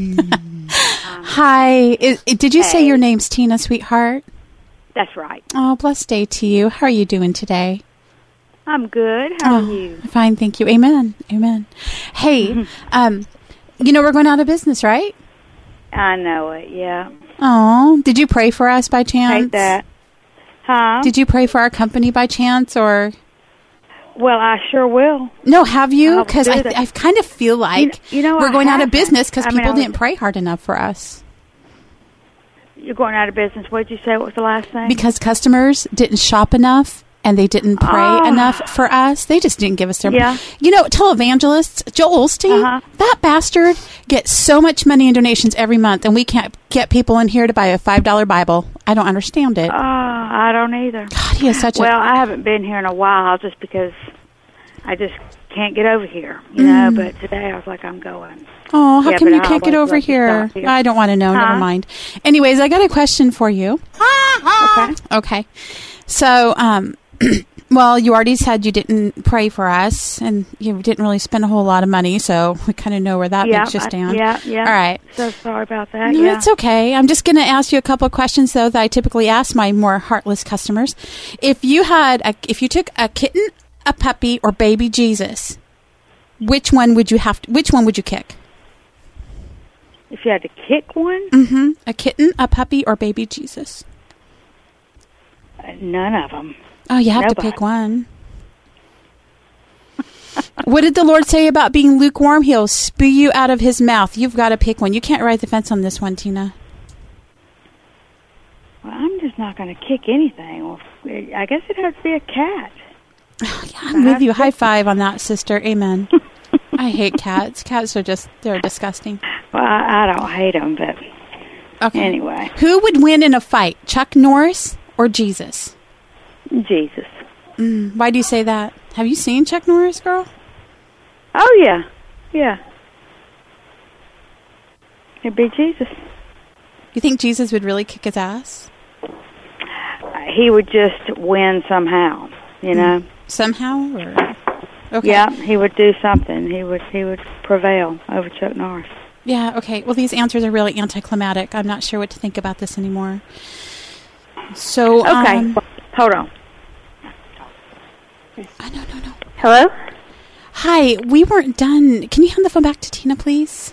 Hi. I, I- did you say Hey. your name's Tina, sweetheart? That's right. Oh, blessed day to you. How are you doing today? I'm good. How Oh, are you? Fine, thank you. Amen. Amen. Hey, um, you know we're going out of business, right? I know it, yeah. Oh, did you pray for us by chance? Hate that. Huh? Did you pray for our company by chance, or? Well, I sure will. No, have you? I'll Because do I, that. I kind of feel like You know, we're I going out of haven't. business because I mean, people I was- didn't pray hard enough for us. You're going out of business. What did you say? What was the last thing? Because customers didn't shop enough and they didn't pray Ah. enough for us. They just didn't give us their... Yeah. You know, televangelists, Joel Osteen, Uh-huh. that bastard gets so much money in donations every month, and we can't get people in here to buy a five dollar Bible. I don't understand it. Oh, I don't either. God, he is such well, a... I haven't been here in a while just because I just can't get over here, you know, Mm. but today I was like, I'm going. Oh, how Yeah, come but you I can't get always over love to here? stop here. I don't want to know. Huh? Never mind. Anyways, I got a question for you. Okay. Okay. So, um, well, you already said you didn't pray for us, and you didn't really spend a whole lot of money, so we kind of know where that yeah, makes you I- stand. yeah, yeah. All right. So sorry about that. No, yeah. it's okay. I'm just going to ask you a couple of questions, though, that I typically ask my more heartless customers. If you had, a, if you took a kitten, a puppy, or baby Jesus, which one would you have? To, which one would you kick? If you had to kick one, Mm-hmm. A kitten, a puppy, or baby Jesus? uh, none of them. Oh, you have Nobody. to pick one. What did the Lord say about being lukewarm? He'll spew you out of his mouth. You've got to pick one. You can't ride the fence on this one, Tina. Well, I'm just not going to kick anything. Well, I guess it has to be a cat. I'm with you. High five on that, sister. Amen. I hate cats. Cats are just, they're disgusting. Well, I, I don't hate them, but Okay. anyway, Who would win in a fight, Chuck Norris or Jesus? Jesus. Mm, why do you say that? Have you seen Chuck Norris, girl? Oh, yeah. Yeah. It'd be Jesus. You think Jesus would really kick his ass? He would just win somehow, you know? Somehow? Or? Okay. Yeah, he would do something. He would he would prevail over Chuck Norris. Yeah, okay. Well, these answers are really anticlimactic. I'm not sure what to think about this anymore. So, Okay, um, hold on. Oh, no, no, no. Hello? Hi, we weren't done. Can you hand the phone back to Tina, please?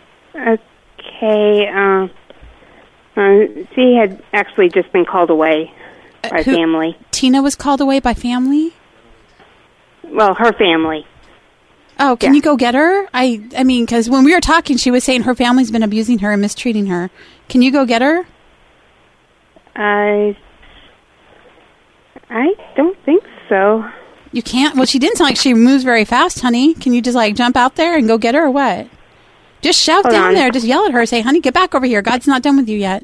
Okay. Uh, uh, she had actually just been called away by who- family. Tina was called away by family? Well, her family. Oh, can you go get her? I I mean, because when we were talking, she was saying her family's been abusing her and mistreating her. Can you go get her? I I don't think so. You can't? Well, she didn't sound like she moves very fast, honey. Can you just, like, jump out there and go get her or what? Just shout Hold down on. there. Just yell at her. Say, honey, get back over here. God's not done with you yet.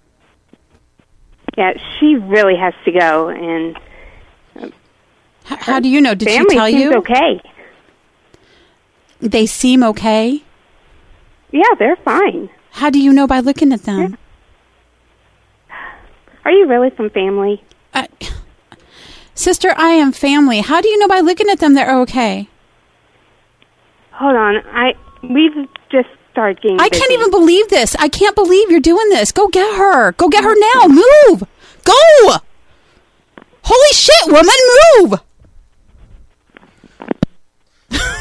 Yeah, she really has to go. And H- how do you know? Did she family tell seems you? okay. They seem okay? Yeah, they're fine. How do you know by looking at them? Are you really from family? Uh, sister, I am family. How do you know by looking at them they're okay? Hold on. I we've just started getting I busy. can't even believe this. I can't believe you're doing this. Go get her. Go get her now. Move. Go. Holy shit, woman, move.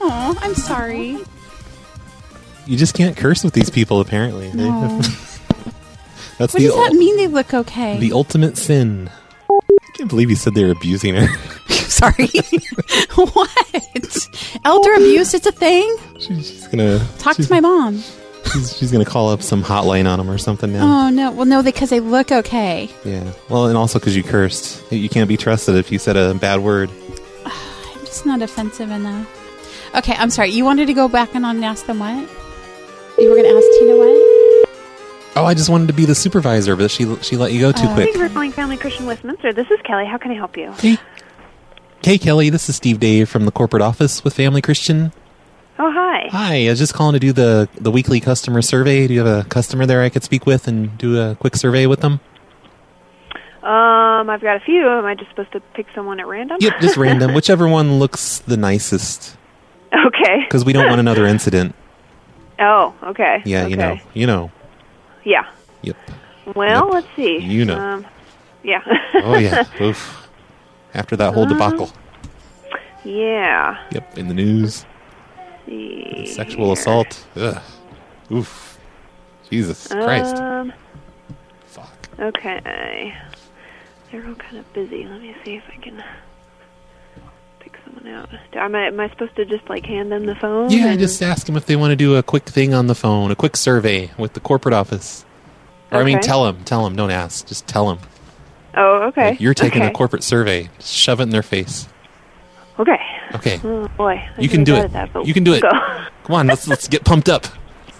Oh, I'm sorry. You just can't curse with these people, apparently. No. That's what the does that ul- mean they look okay? The ultimate sin. I can't believe you said they were abusing her. Sorry. What? Elder abuse, it's a thing? She's gonna Talk she's, to my mom. She's, she's gonna call up some hotline on them or something now. Oh, no. Well, no, because they look okay. Yeah. Well, and also because you cursed. You can't be trusted if you said a bad word. I'm just not offensive enough. Okay, I'm sorry. You wanted to go back and on and ask them what? You were going to ask Tina what? Oh, I just wanted to be the supervisor, but she she let you go too Uh, quick. Thank you for calling Family Christian Westminster. This is Kelly. How can I help you? Hey. Hey, Kelly. This is Steve Dave from the corporate office with Family Christian. Oh, hi. Hi. I was just calling to do the, the weekly customer survey. Do you have a customer there I could speak with and do a quick survey with them? Um, I've got a few. Am I just supposed to pick someone at random? Yep, just random. Whichever one looks the nicest. Okay. Because we don't want another incident. Oh, okay. Yeah, okay. you know. You know. Yeah. Yep. Well, Yep. let's see. You know. Um, yeah. Oh, yeah. Oof. After that whole debacle. Yeah. Yep, in the news. See Sexual here. assault. Ugh. Oof. Jesus Christ. Um, Fuck. Okay. They're all kind of busy. Let me see if I can pick someone out. Am I, am I supposed to just, like, hand them the phone? Yeah, and- just ask them if they want to do a quick thing on the phone, a quick survey with the corporate office. Or, I mean, Okay. tell them. Tell them. Don't ask. Just tell them. Oh, okay. Like, you're taking okay. a corporate survey. Just shove it in their face. Okay. Okay. Oh, boy. I'm You can do pretty it. bad at that, but You can do it. go. Come on, let's let's get pumped up.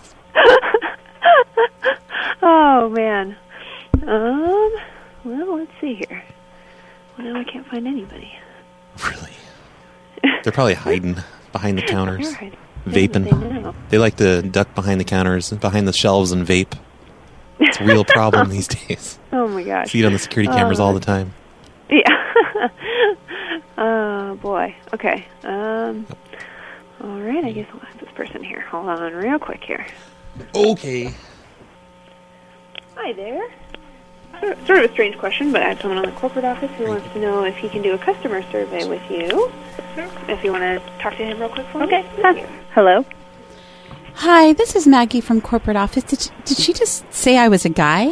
Oh, man. Um, well, let's see here. Well, now I can't find anybody. They're probably hiding behind the counters, They're hiding. vaping. They know. They like to duck behind the counters, behind the shelves, and vape. It's a real problem these days. Oh, my gosh. See it on the security cameras Oh, all the time. Yeah. Oh, boy. Okay. Um, all right. I guess I'll ask this person here. Hold on real quick here. Okay. Hi there. Sort sort of a strange question, but I have someone on the corporate office who wants to know if he can do a customer survey with you. If you want to talk to him real quick for Okay. me. Huh. Hello? Hi, this is Maggie from corporate office. Did she, did she just say I was a guy?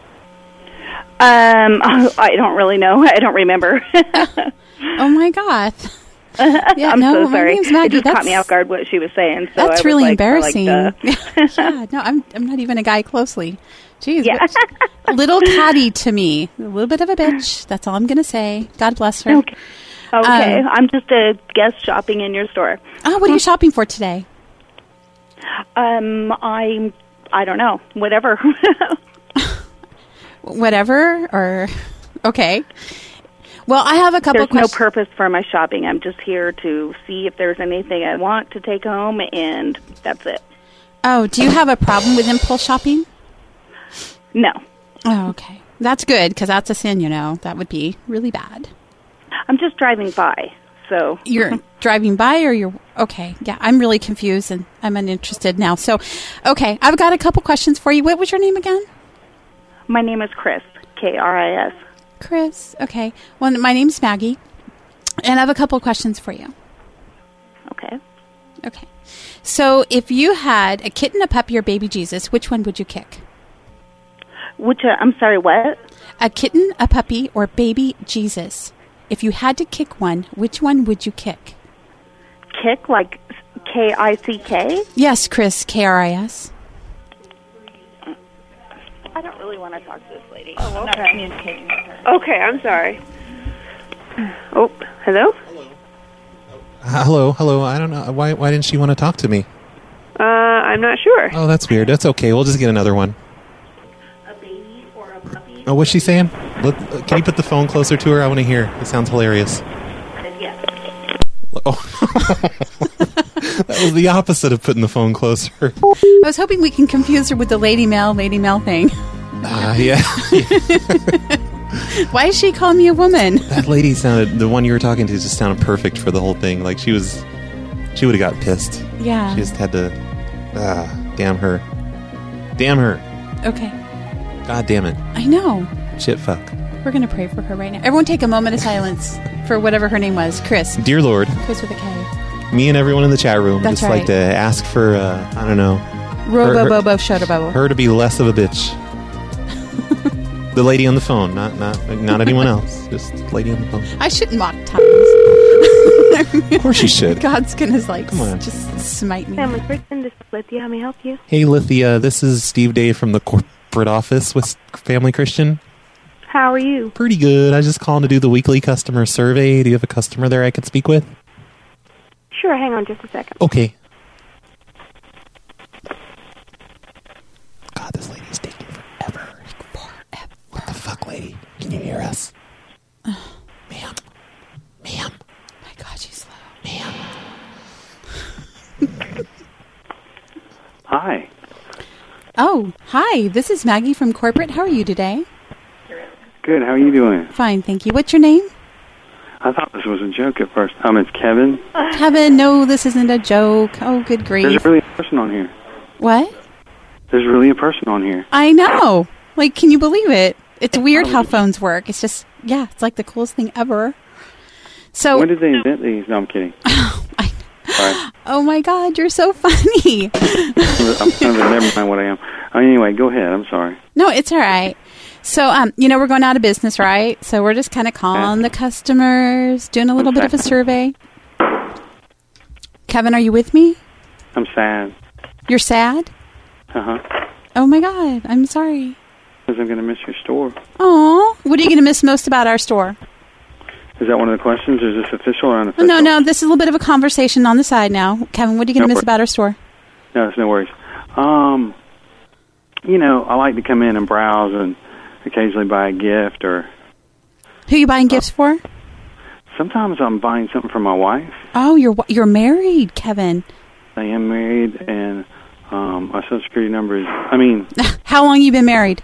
Um, I don't really know. I don't remember. Oh, my God. Yeah, I'm no, so my sorry. name's Maggie. It just That's- caught me off guard what she was saying. So I That's was really like, I like embarrassing. the- Yeah, no, I'm I'm not even a guy closely. Jeez, Yeah. what- little catty to me. A little bit of a bitch. That's all I'm going to say. God bless her. Okay. Okay, Um, I'm just a guest shopping in your store. Oh, what are you shopping for today? Um, I'm, I don't know, whatever. Whatever, or okay. Well, I have a couple There's questions. no purpose for my shopping. I'm just here to see if there's anything I want to take home, and that's it. Oh, do you have a problem with impulse shopping? No. Oh, okay. That's good, because that's a sin, you know. That would be really bad. I'm just driving by, so. You're driving by, or you're... Okay, yeah, I'm really confused, and I'm uninterested now. So, okay, I've got a couple questions for you. What was your name again? My name is Chris, K R I S. Chris. Okay. Well, my name's Maggie, and I have a couple questions for you. Okay. Okay. So, if you had a kitten, a puppy, or baby Jesus, which one would you kick? Which, uh, I'm sorry, what? A kitten, a puppy, or baby Jesus. If you had to kick one, which one would you kick? Kick, like K I C K? Yes, Chris, K R I S. I don't really want to talk to this lady. Oh, I'm okay. not communicating with her. Okay, I'm sorry. Oh, hello? Uh, hello, hello. I don't know. Why Why didn't she want to talk to me? Uh, I'm not sure. Oh, that's weird. That's okay. We'll just get another one. A baby or a puppy? Oh, what's she saying? Let, uh, can you put the phone closer to her? I want to hear. It sounds hilarious. Yes. Oh. That was the opposite of putting the phone closer. I was hoping we can confuse her with the lady mail, lady mail thing. Ah, uh, yeah. Why is she calling me a woman? That lady sounded, the one you were talking to just sounded perfect for the whole thing. Like she was, she would have got pissed. Yeah. She just had to, ah, damn her. Damn her. Okay. God damn it. I know. Shit fuck. We're going to pray for her right now. Everyone take a moment of silence for whatever her name was. Chris. Dear Lord. Chris with a K. me and everyone in the chat room That's just right. like to ask for, uh, I don't know. Robo her, Bobo Shoto Bobo. her to be less of a bitch. The lady on the phone, not not not anyone else. Just the lady on the phone. I shouldn't mock tongues. Of course you should. God's gonna like Come on. just smite me. Family Christian, this is Lithia. How may I help you? Hey, Lithia, this is Steve Day from the corporate office with Family Christian. How are you? Pretty good. I was just calling to do the weekly customer survey. Do you have a customer there I could speak with? Sure, hang on just a second. Okay. God, this lady's taking forever. Forever. What the fuck, lady? Can you hear us? Ma'am. Ma'am. My God, she's slow. Ma'am. Hi. Oh, hi. This is Maggie from corporate. How are you today? Good. How are you doing? Fine, thank you. What's your name? I thought this was a joke at first. Um, it's Kevin. Kevin, no, this isn't a joke. Oh, good grief. There's really a person on here. What? There's really a person on here. I know. Like, can you believe it? It's weird how phones work. It's just, yeah, it's like the coolest thing ever. So, When did they invent these? No, I'm kidding. Sorry. oh my God, you're so funny. I'm kind of a, never mind what I am. Uh, anyway, go ahead. I'm sorry. No, it's all right. So, um, you know, we're going out of business, right? So we're just kind of calling the customers, doing a little bit of a survey. Kevin, are you with me? I'm sad. You're sad? Uh-huh. Oh my God, I'm sorry. Because I'm going to miss your store. Aw, what are you going to miss most about our store? Is that one of the questions? Is this official or unofficial? No, no, this is a little bit of a conversation on the side now. Kevin, what are you going to No miss worries. about our store? No, it's no worries. Um, you know, I like to come in and browse and occasionally buy a gift, or Who are you buying gifts for? sometimes I'm buying something for my wife. Oh, you're you're married, Kevin. I am married, and um, my social security number is, I mean, How long you been married?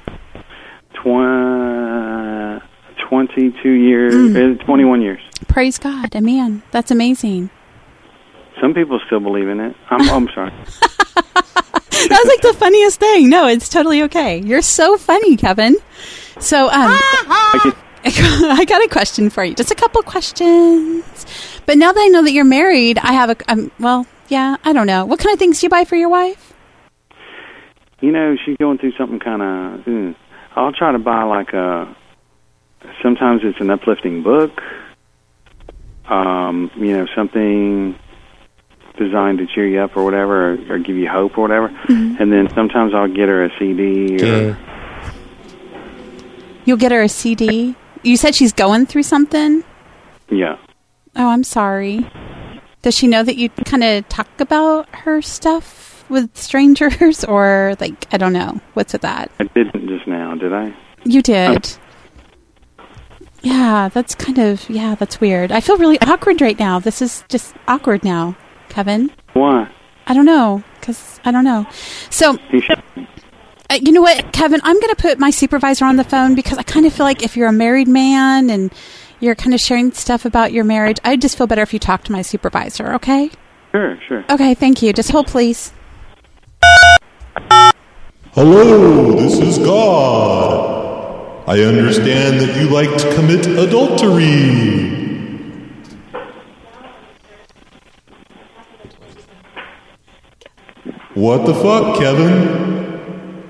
tw- twenty-two years, Mm. uh, twenty-one years. Praise God, amen. That's amazing. Some people still believe in it. I'm, I'm sorry. That was like the funniest thing. No, it's totally okay. You're so funny, Kevin. So, um, I get, I got a question for you. Just a couple questions. But now that I know that you're married, I have a, um, well, yeah, I don't know. What kind of things do you buy for your wife? you know, she's going through something kind of, mm, I'll try to buy like a, sometimes it's an uplifting book, um, you know, something designed to cheer you up or whatever, or, or give you hope or whatever. Mm-hmm. And then sometimes I'll get her a C D. Or, You'll get her a C D? You said she's going through something? yeah. Oh, I'm sorry. Does she know that you kind of talk about her stuff with strangers? Or, like, I don't know. What's with that? I didn't just now, did I? You did. Yeah, that's kind of, yeah, that's weird. I feel really awkward right now. This is just awkward now, Kevin. Why? I don't know, because I don't know. So, uh, you know what, Kevin? I'm going to put my supervisor on the phone because I kind of feel like if you're a married man and you're kind of sharing stuff about your marriage, I'd just feel better if you talk to my supervisor, okay? Sure, sure. Okay, thank you. Just hold, please. Hello, this is God. I understand that you like to commit adultery. What the fuck, Kevin?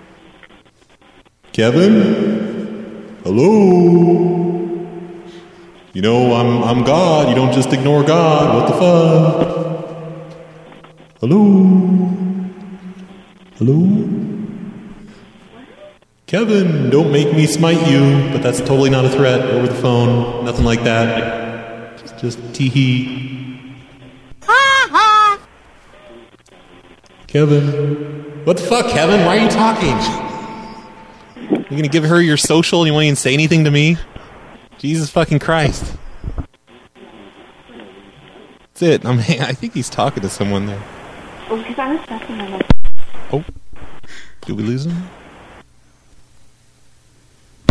Kevin? Hello? You know, I'm I'm God. You don't just ignore God. What the fuck? Hello? Hello? Kevin, don't make me smite you, but that's totally not a threat over the phone. Nothing like that. Just, just tee-hee. Kevin. What the fuck, Kevin? Why are you talking? You gonna give her your social and you won't even say anything to me? Jesus fucking Christ. That's it. I'm, I think he's talking to someone there. Oh, because I was talking to my Oh. Did we lose him?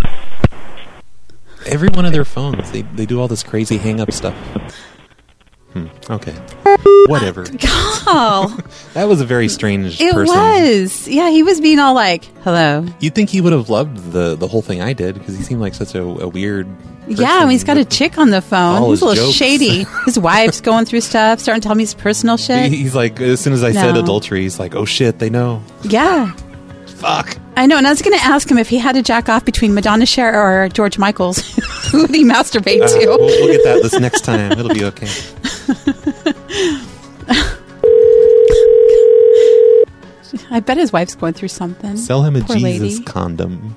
Every one of their phones, they they do all this crazy hang-up stuff. Hmm. Okay. Whatever. Oh, That was a very strange it person. was. Yeah, he was being all like, hello. You'd think he would have loved the, the whole thing I did because he seemed like such a, a weird person. Yeah, he's got a chick on the phone. all He's a his little jokes. shady. His wife's going through stuff, starting to tell me his personal shit. He- He's like, as soon as I said No. adultery, he's like, oh shit, they know. Yeah. Fuck. I know, and I was going to ask him if he had to jack off between Madonna Cher or George Michaels. Who would he masturbate Uh, to? we'll, we'll get that this next time. It'll be okay. I bet his wife's going through something. Sell him a Poor Jesus lady. condom.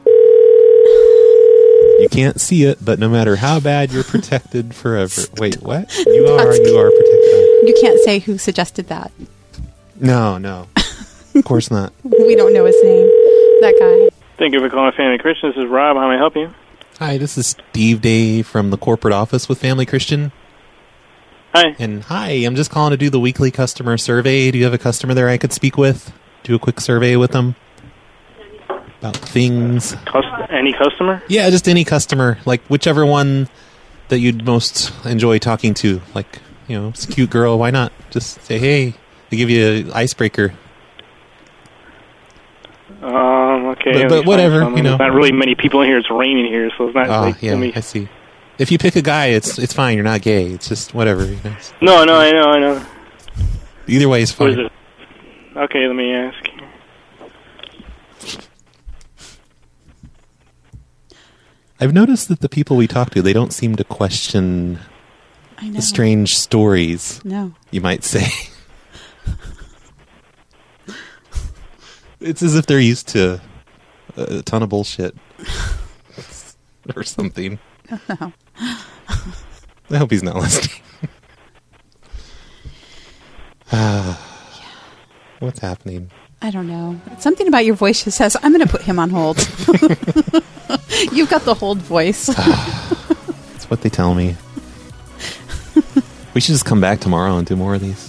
You can't see it, but no matter how bad, you're protected forever. Wait, what? You are, That's- you are protected. You can't say who suggested that. No, no. Of course not. We don't know his name. That guy. Thank you for calling Family Christian. This is Rob. How may I help you? Hi, this is Steve Day from the corporate office with Family Christian. Hi. And hi, I'm just calling to do the weekly customer survey. Do you have a customer there I could speak with? Do a quick survey with them about things. Cus- any customer? Yeah, just any customer, like whichever one that you'd most enjoy talking to. Like, you know, it's a cute girl. Why not? Just say, hey, they give you an icebreaker. Um, okay. But- let me but find whatever, someone. you know. There's not really many people in here. It's raining here, so it's not Oh, like... yeah, let me- I see. If you pick a guy, it's it's fine. You're not gay. It's just whatever. You know. No, no, I know, I know. Either way is What is fine. it? Okay, let me ask. I've noticed that the people we talk to, they don't seem to question I know. the strange stories. No. You might say. It's as if they're used to a ton of bullshit. Or something. No. I hope he's not listening. Ah, what's happening? I don't know. Something about your voice just says, I'm going to put him on hold. You've got the hold voice. That's what they tell me. We should just come back tomorrow and do more of these.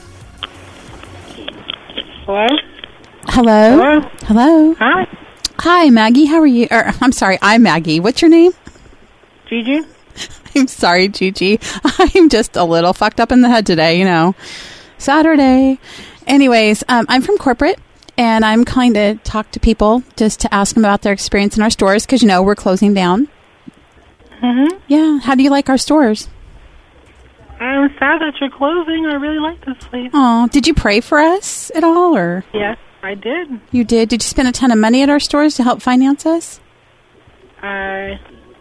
Hello? Hello? Hello? Hello? Hi. Hi, Maggie. How are you? Or, I'm sorry, I'm Maggie. What's your name? Gigi. I'm sorry, Gigi. I'm just a little fucked up in the head today, you know. Saturday. Anyways, um, I'm from corporate, and I'm kind of talk to people just to ask them about their experience in our stores, because, you know, we're closing down. Mm-hmm. Yeah. How do you like our stores? I'm sad that you're closing. I really like this place. Oh, did you pray for us at all, or? Yes, I did. You did? Did you spend a ton of money at our stores to help finance us? I...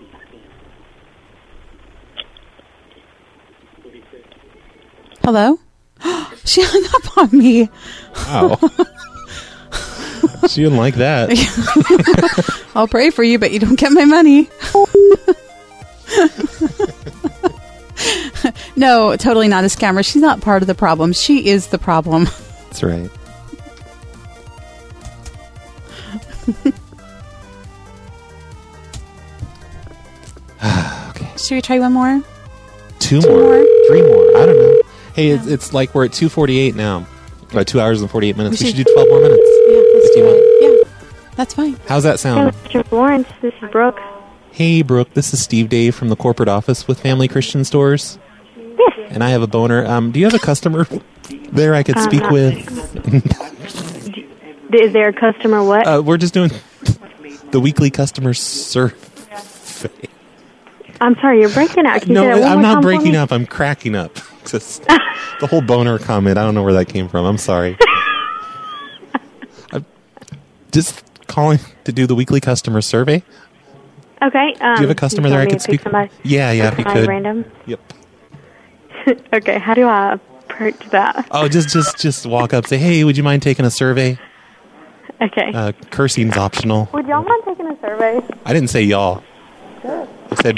Hello? She hung up on me. Wow. She didn't like that. I'll pray for you, but you don't get my money. No, totally not a scammer. She's not part of the problem. She is the problem. That's right. Okay. Should we try one more? Two, Two more. more? Three more. I don't know. Hey, it's, it's like we're at two forty-eight now. About two hours and forty-eight minutes. We We should, should- do twelve more minutes. Yeah, let's If you do want. it. Yeah, that's fine. How's that sound? Mister Lawrence, this is Brooke. Hey, Brooke. This is Steve Dave from the corporate office with Family Christian Stores. Yes. And I have a boner. Um, do you have a customer there I could Um, speak uh, with? Is there a customer what? uh, we're just doing the weekly customer survey. I'm sorry, you're breaking out. Can you No, say that one I'm more not time for breaking me? up. I'm cracking up. Just the whole boner comment. I don't know where that came from. I'm sorry. I'm just calling to do the weekly customer survey. Okay. Um, Do you have a customer there I could speak? Somebody, Yeah, yeah, if you somebody could. Random. Yep. Okay. How do I approach that? Oh, just just just walk up, say, "Hey, would you mind taking a survey?" Okay. Uh, cursing's optional. Would y'all mind taking a survey? I didn't say y'all. Sure. I said.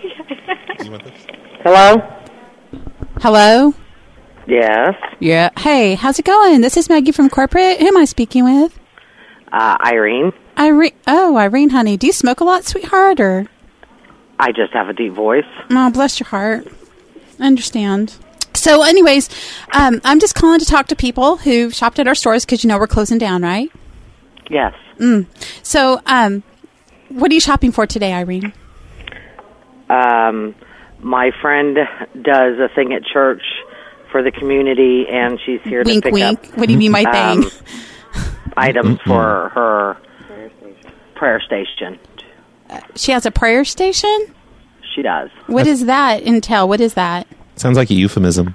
Hello? Hello? Yes. Yeah. Hey, how's it going? This is Maggie from corporate. Who am I speaking with? Uh, Irene. Irene. Oh, Irene, honey. Do you smoke a lot, sweetheart, or? I just have a deep voice. Oh, bless your heart. I understand. So, anyways, um, I'm just calling to talk to people who shopped at our stores because, you know, we're closing down, right? Yes. Mm. So, um, what are you shopping for today, Irene? Um, my friend does a thing at church for the community, and she's here Wink, to pick wink. up What do you mean by um, thing? items for her prayer station. She has a prayer station? She does. What does that entail? What is that? Sounds like a euphemism.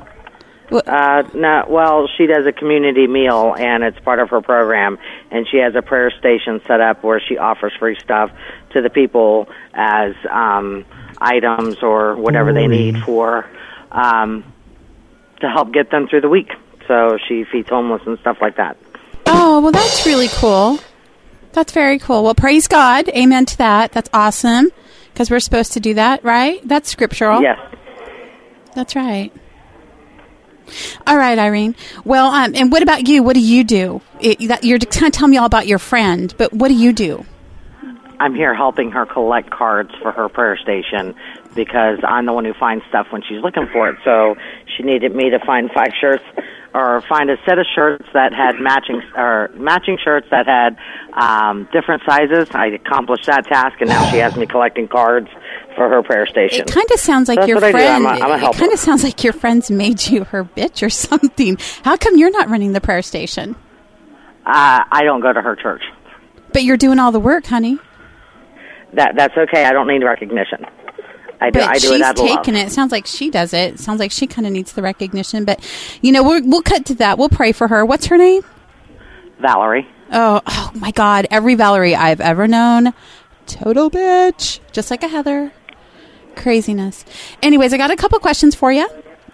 Uh, no, well, she does a community meal, and it's part of her program, and she has a prayer station set up where she offers free stuff to the people as um, items or whatever they need for um, to help get them through the week. So she feeds homeless and stuff like that. Oh, well, that's really cool. That's very cool. Well, praise God. Amen to that. That's awesome, because we're supposed to do that, right? That's scriptural. Yes. That's right. All right, Irene. Well, um, and what about you? What do you do? It, that, you're kind of telling me all about your friend, but what do you do? I'm here helping her collect cards for her prayer station because I'm the one who finds stuff when she's looking for it. So she needed me to find five shirts or find a set of shirts that had matching or matching shirts that had um, different sizes. I accomplished that task, and now she has me collecting cards for her prayer station. It kind of sounds like so your that's what friend. I do. I'm a, I'm a it helper. kind of sounds like your friend's made you her bitch or something. How come you're not running the prayer station? Uh, I don't go to her church. But you're doing all the work, honey. That that's okay. I don't need recognition. I do. But I do she's it out of love. taking it. It sounds like she does it. It sounds like she kind of needs the recognition. But, you know, we're, we'll cut to that. We'll pray for her. What's her name? Valerie. Oh, oh my God. Every Valerie I've ever known. Total bitch. Just like a Heather. Craziness. Anyways, I got a couple questions for you.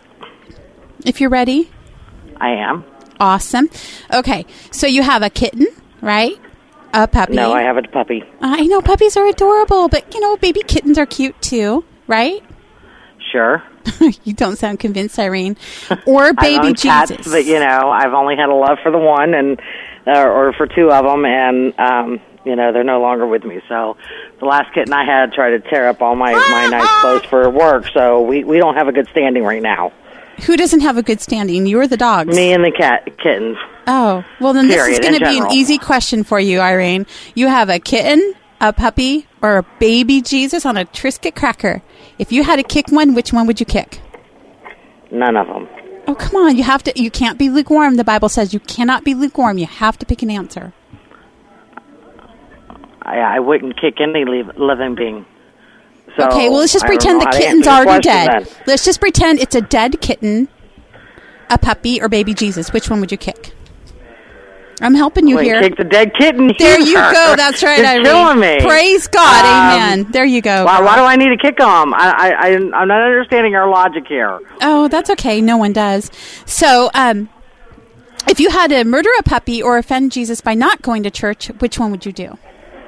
If you're ready. I am. Awesome. Okay. So you have a kitten, right? A puppy. No, I have a puppy. I know puppies are adorable, but, you know, baby kittens are cute too, right? Sure. You don't sound convinced, Irene. Or baby I've owned Jesus. Cats, but you know, I've only had a love for the one, and uh, or for two of them, and um, you know, they're no longer with me. So the last kitten I had tried to tear up all my my nice clothes for work. So we we don't have a good standing right now. Who doesn't have a good standing? You or the dogs? Me and the cat kittens. Oh, well then this Period, is going in to be an general. easy question for you, Irene. You have a kitten, a puppy, or a baby Jesus on a Triscuit cracker. If you had to kick one, which one would you kick? None of them. Oh, come on. You have to. You can't be lukewarm. The Bible says you cannot be lukewarm. You have to pick an answer. I, I wouldn't kick any liv- living being. So Okay, well, let's just I don't pretend know the how to kitten's answer your already question dead. then. Let's just pretend it's a dead kitten, a puppy, or baby Jesus. Which one would you kick? I'm helping you Wait, here. kick the dead kitten. There you here. go. That's right, You're Irene. killing me. Praise God. Um, Amen. There you go. Why, girl. why do I need to kick them? I, I, I, I'm not understanding your logic here. Oh, that's okay. No one does. So, um, if you had to murder a puppy or offend Jesus by not going to church, which one would you do?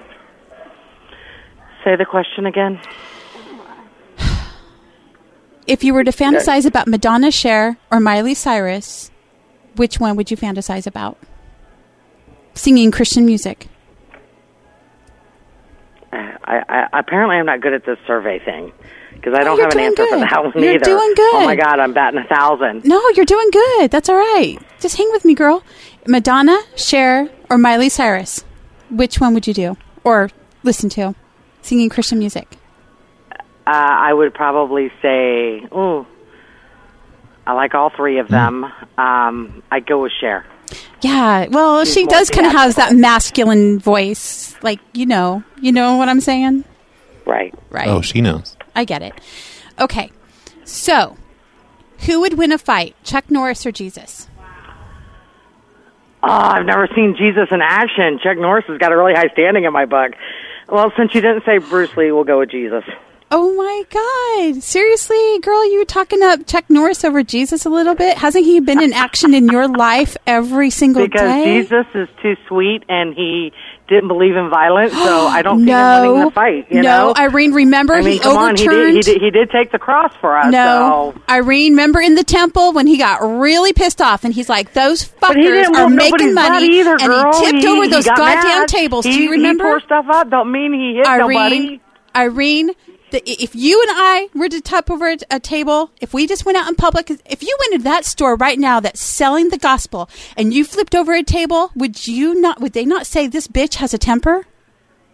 Say the question again. If you were to fantasize about Madonna, Cher, or Miley Cyrus, which one would you fantasize about? Singing Christian music. I, I apparently I'm not good at this survey thing because I Oh, don't you're have an doing answer for good. that one You're either. doing good. Oh my God, I'm batting a thousand. No, you're doing good. That's all right. Just hang with me, girl. Madonna, Cher, or Miley Cyrus, which one would you do or listen to? Singing Christian music. Uh, I would probably say, ooh, I like all three of them. Um, I'd go with Cher. Yeah, well, She's she more does kind of have that masculine voice. Like, you know, you know what I'm saying? Right. Right. Oh, she knows. I get it. Okay. So, who would win a fight, Chuck Norris or Jesus? Oh, I've never seen Jesus in action. Chuck Norris has got a really high standing in my book. Well, since you didn't say Bruce Lee, we'll go with Jesus. Oh, my God. Seriously, girl, you were talking up Chuck Norris over Jesus a little bit? Hasn't he been in action in your life every single Because day? Jesus is too sweet and he didn't believe in violence, so I don't see No. him winning the fight. You no, know? Irene, remember I mean, he come overturned... on, he did, he did. He did take the cross for us. No, So. Irene, remember in the temple when he got really pissed off and he's like, those he fuckers didn't are want making nobody's money, butt either, and girl. he tipped He- over he those got goddamn mad. tables. He, Do you remember? He tore stuff up. Don't mean he hit Irene, nobody. Irene, the, if you and I were to tip over a, a table, if we just went out in public, if you went into that store right now that's selling the gospel and you flipped over a table, would you not? Would they not say this bitch has a temper?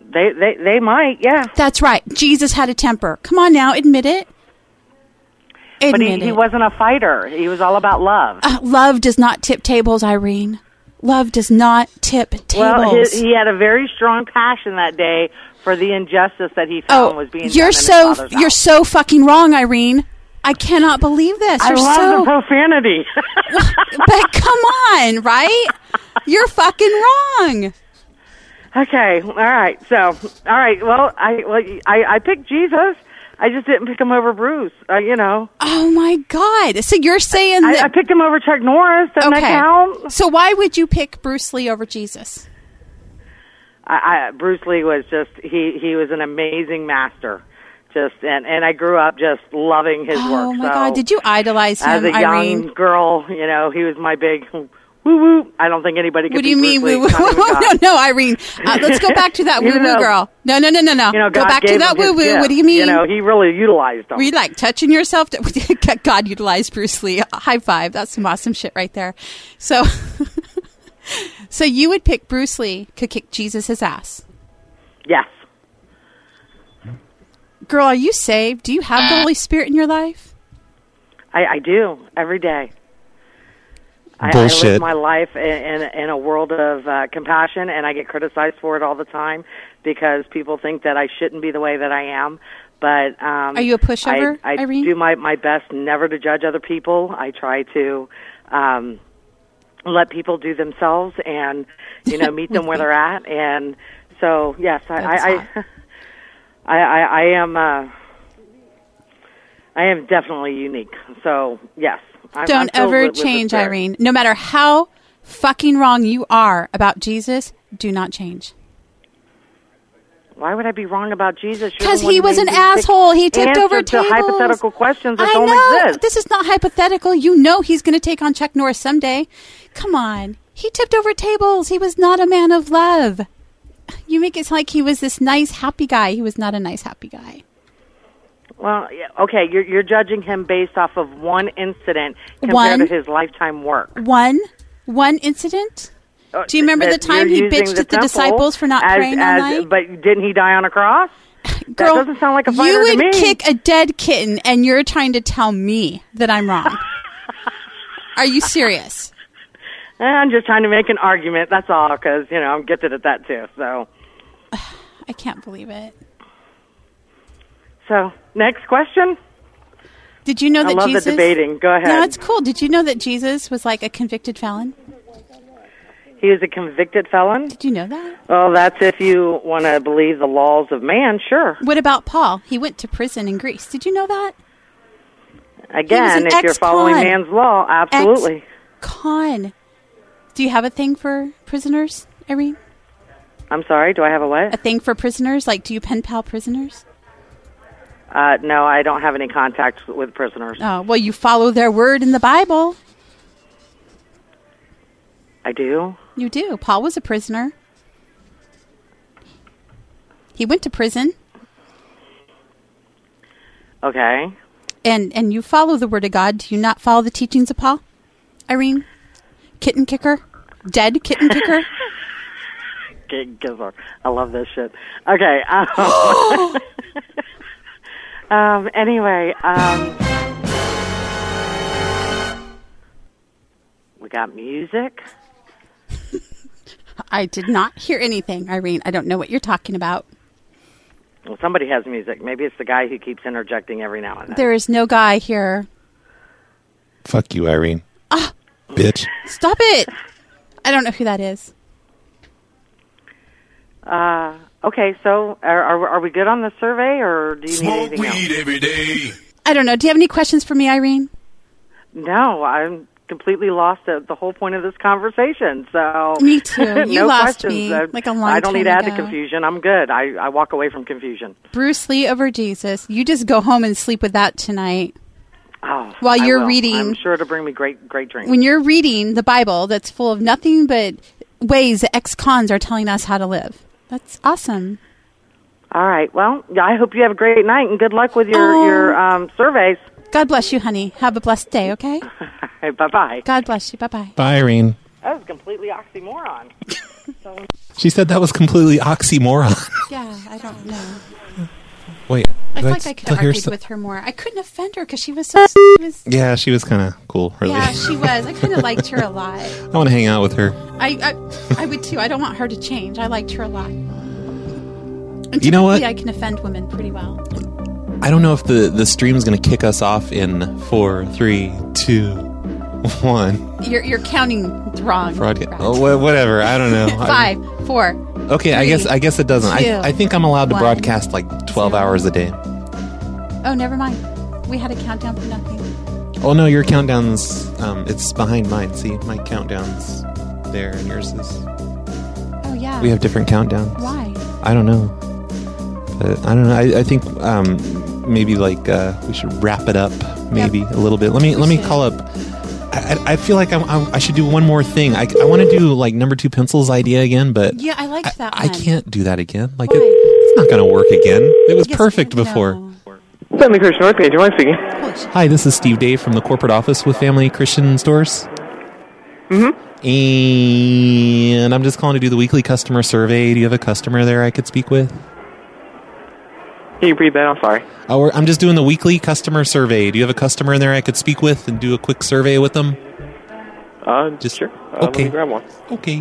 They, they, they might, yeah. That's right. Jesus had a temper. Come on now, admit it. Admit but he, it. he wasn't a fighter. He was all about love. Uh, love does not tip tables, Irene. Love does not tip tables. Well, his, he had a very strong passion that day for the injustice that he found oh, was being you're done so in his father's you're house. so fucking wrong, Irene. I cannot believe this. I You're love so, the profanity. but come on, right? You're fucking wrong. Okay, all right. So, all right. Well, I well, I, I picked Jesus. I just didn't pick him over Bruce. Uh, you know. Oh my God! So you're saying I, that I picked him over Chuck Norris? Doesn't okay. that count? So why would you pick Bruce Lee over Jesus? I, I, Bruce Lee was just he he was an amazing master. Just and and I grew up just loving his oh work. Oh my so God! Did you idolize him, as a Irene? young girl? You know, he was my big woo woo. I don't think anybody could. What do you mean Bruce woo Lee. woo? No, no, Irene. Uh, let's go back to that woo Even woo though, girl. No, no, no, no, no. You know, go God back to gave that him his woo woo. gift. What do you mean? You know, he really utilized them. Were you like touching yourself? To, God utilized Bruce Lee. High five. That's some awesome shit right there. So, so you would pick Bruce Lee could kick Jesus' ass. Yes. Girl, are you saved? Do you have the Holy Spirit in your life? I, I do every day. I, Bullshit. I live my life in, in, in a world of uh, compassion, and I get criticized for it all the time because people think that I shouldn't be the way that I am. But um, are you a pushover, I, I Irene? do my, my best never to judge other people. I try to um, let people do themselves and you know meet them where they're at. And so, yes, I. I, I I, I, I am. Uh, I am definitely unique. So yes, I'm, don't I'm ever with, with change, the Irene. No matter how fucking wrong you are about Jesus, do not change. Why would I be wrong about Jesus? Because he was an asshole. He tipped over tables. To hypothetical questions that I don't know. exist. This is not hypothetical. You know he's going to take on Chuck Norris someday. Come on. He tipped over tables. He was not a man of love. You make it sound like he was this nice, happy guy. He was not a nice, happy guy. Well, yeah, okay, you're you're judging him based off of one incident compared One? to his lifetime work. One? One incident? Do you remember the That time he you're using bitched the at the temple disciples for not as, praying all as, night? But didn't he die on a cross? Girl, that doesn't sound like a fighter you would to me. kick a dead kitten, and you're trying to tell me that I'm wrong. Are you serious? I'm just trying to make an argument. That's all, because you know I'm gifted at that too. So I can't believe it. So next question. Did you know that I love Jesus? the debating. Go ahead. No, it's cool. Did you know that Jesus was like a convicted felon? He is a convicted felon. Did you know that? Well, that's if you want to believe the laws of man. Sure. What about Paul? He went to prison in Greece. Did you know that? Again, if you're following man's law, absolutely. Ex-con. Do you have a thing for prisoners, Irene? I'm sorry, do I have a what? A thing for prisoners? Like, do you pen pal prisoners? Uh, no, I don't have any contact with prisoners. Oh, well, you follow their word in the Bible. I do? You do. Paul was a prisoner. He went to prison. Okay. And and you follow the word of God. Do you not follow the teachings of Paul, Irene? Kitten kicker? Dead kitten kicker? Kitten I love this shit. Okay. Um, um, anyway, um, we got music. I did not hear anything, Irene. I don't know what you're talking about. Well, somebody has music. Maybe it's the guy who keeps interjecting every now and then. There is no guy here. Fuck you, Irene. Ah, bitch. Stop it. I don't know who that is. Uh, okay, so are, are are we good on the survey, or do you Smoke need anything weed else? every day. I don't know. Do you have any questions for me, Irene? No, I'm completely lost at the whole point of this conversation. So me too. You no lost questions. me I, like a long I don't time need to add ago. to confusion. I'm good. I, I walk away from confusion. Bruce Lee over Jesus. You just go home and sleep with that tonight. Oh, While I you're will. reading, I'm sure to bring me great great drinks. when you're reading the Bible, that's full of nothing but ways that ex-cons are telling us how to live. That's awesome. All right. Well, I hope you have a great night and good luck with your Oh. your um, surveys. God bless you, honey. Have a blessed day, okay? Bye bye. God bless you. Bye bye. Bye, Irene. That was completely oxymoron. So, She said that was completely oxymoron. Yeah, I don't know. Wait. I do feel like I could still have hear argued some- with her more. I couldn't offend her because she was so. She was, Yeah, she was kind of cool, really. yeah, she was. I kind of liked her a lot. I want to hang out with her. I, I I would too. I don't want her to change. I liked her a lot. And You know what? typically I can offend women pretty well. I don't know if the, the stream's going to kick us off in four, three, two, one. You're you're counting wrong. Broadcast. Oh, wha- whatever. I don't know. Five, four. Okay, I three, guess I guess it doesn't. two, I I think I'm allowed to one, broadcast like twelve hours a day. Oh, never mind. We had a countdown for nothing. Oh no, your countdown's um, it's behind mine. See, my countdown's there, and yours is. Oh yeah. We have different countdowns. Why? I don't know, but I don't know. I, I think um, maybe like uh, we should wrap it up, maybe a little bit. Let me We let me should. call up. I, I feel like I'm, I'm, I should do one more thing. I, I want to do like number two pencils idea again, but Yeah, I liked that I one. can't do that again. Like it, it's not going to work again. It was Yes, perfect no. before. Family Christian North Page, am I speaking? Hi, this is Steve Dave from the corporate office with Family Christian Stores. Mm-hmm. And I'm just calling to do the weekly customer survey. Do you have a customer there I could speak with? Can you read that? I'm sorry. Oh, we're, I'm just doing the weekly customer survey. Do you have a customer in there I could speak with and do a quick survey with them? Uh, just sure. Uh, okay. Let me grab one. Okay.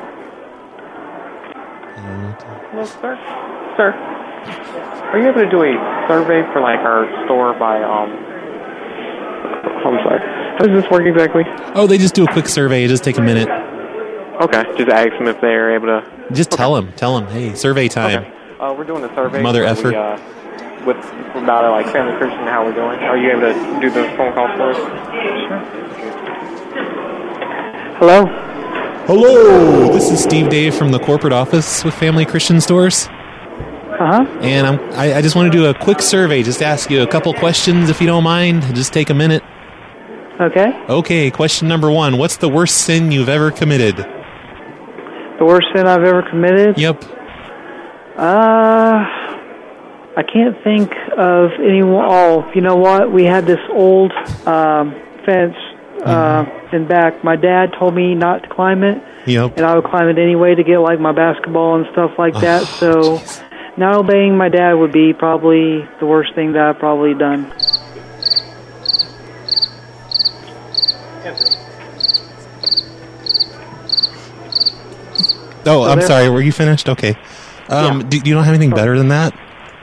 Hello, sir. Sir, are you able to do a survey for like our store by um? I'm sorry. How does this work exactly? Oh, they just do a quick survey. Just take a minute. Okay, just ask them if they're able to. Just tell them. Tell them. Hey, survey time. Okay. Uh, we're doing a survey. Mother where effer. We, uh, with about uh, like Family Christian and how we're doing. Are you able to do the phone call for us? Sure. Hello. Hello. This is Steve Dave from the corporate office with Family Christian Stores. Uh huh. And I'm, I, I just want to do a quick survey. Just ask you a couple questions if you don't mind. Just take a minute. Okay. Okay, question number one. What's the worst sin you've ever committed? The worst sin I've ever committed? Yep. Uh, I can't think of anyone. Oh, you know what? We had this old um, fence uh, Mm-hmm. in back. My dad told me not to climb it. Yep. And I would climb it anyway to get like my basketball and stuff like that. Oh, so not obeying my dad would be probably the worst thing that I've probably done. Oh, I'm there? sorry. Were you finished? Okay. Um, Yeah. do, do you don't have anything better than that?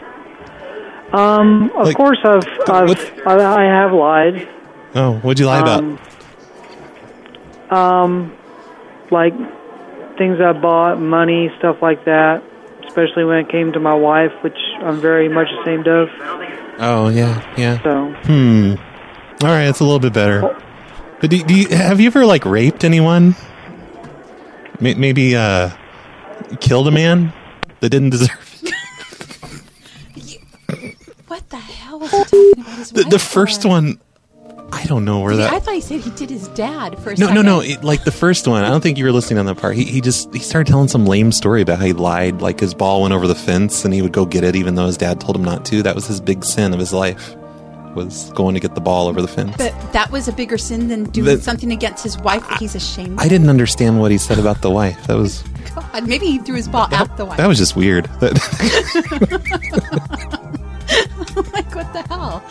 Um, of Like, course I've, I've I, I have lied. Oh, what'd you lie Um, Um, like things I bought, money, stuff like that. Especially when it came to my wife, which I'm very much ashamed of. about? Oh, yeah, yeah. So. Hmm. All right, it's a little bit better. But do, do you, have you ever like raped anyone? May- Maybe uh, killed a man that didn't deserve it? What the hell was he talking about his The, wife the first for? one, I don't know where See, that. I thought he said he did his dad for a No, second. no, no. It, like the first one, I don't think you were listening on that part. He he just he started telling some lame story about how he lied, like his ball went over the fence, and he would go get it even though his dad told him not to. That was his big sin of his life, was going to get the ball over the fence. But that was a bigger sin than doing That- something against his wife that he's ashamed of. I didn't understand what he said about the wife. That was God, maybe he threw his ball at the wife. that was just weird. That, Like, what the hell?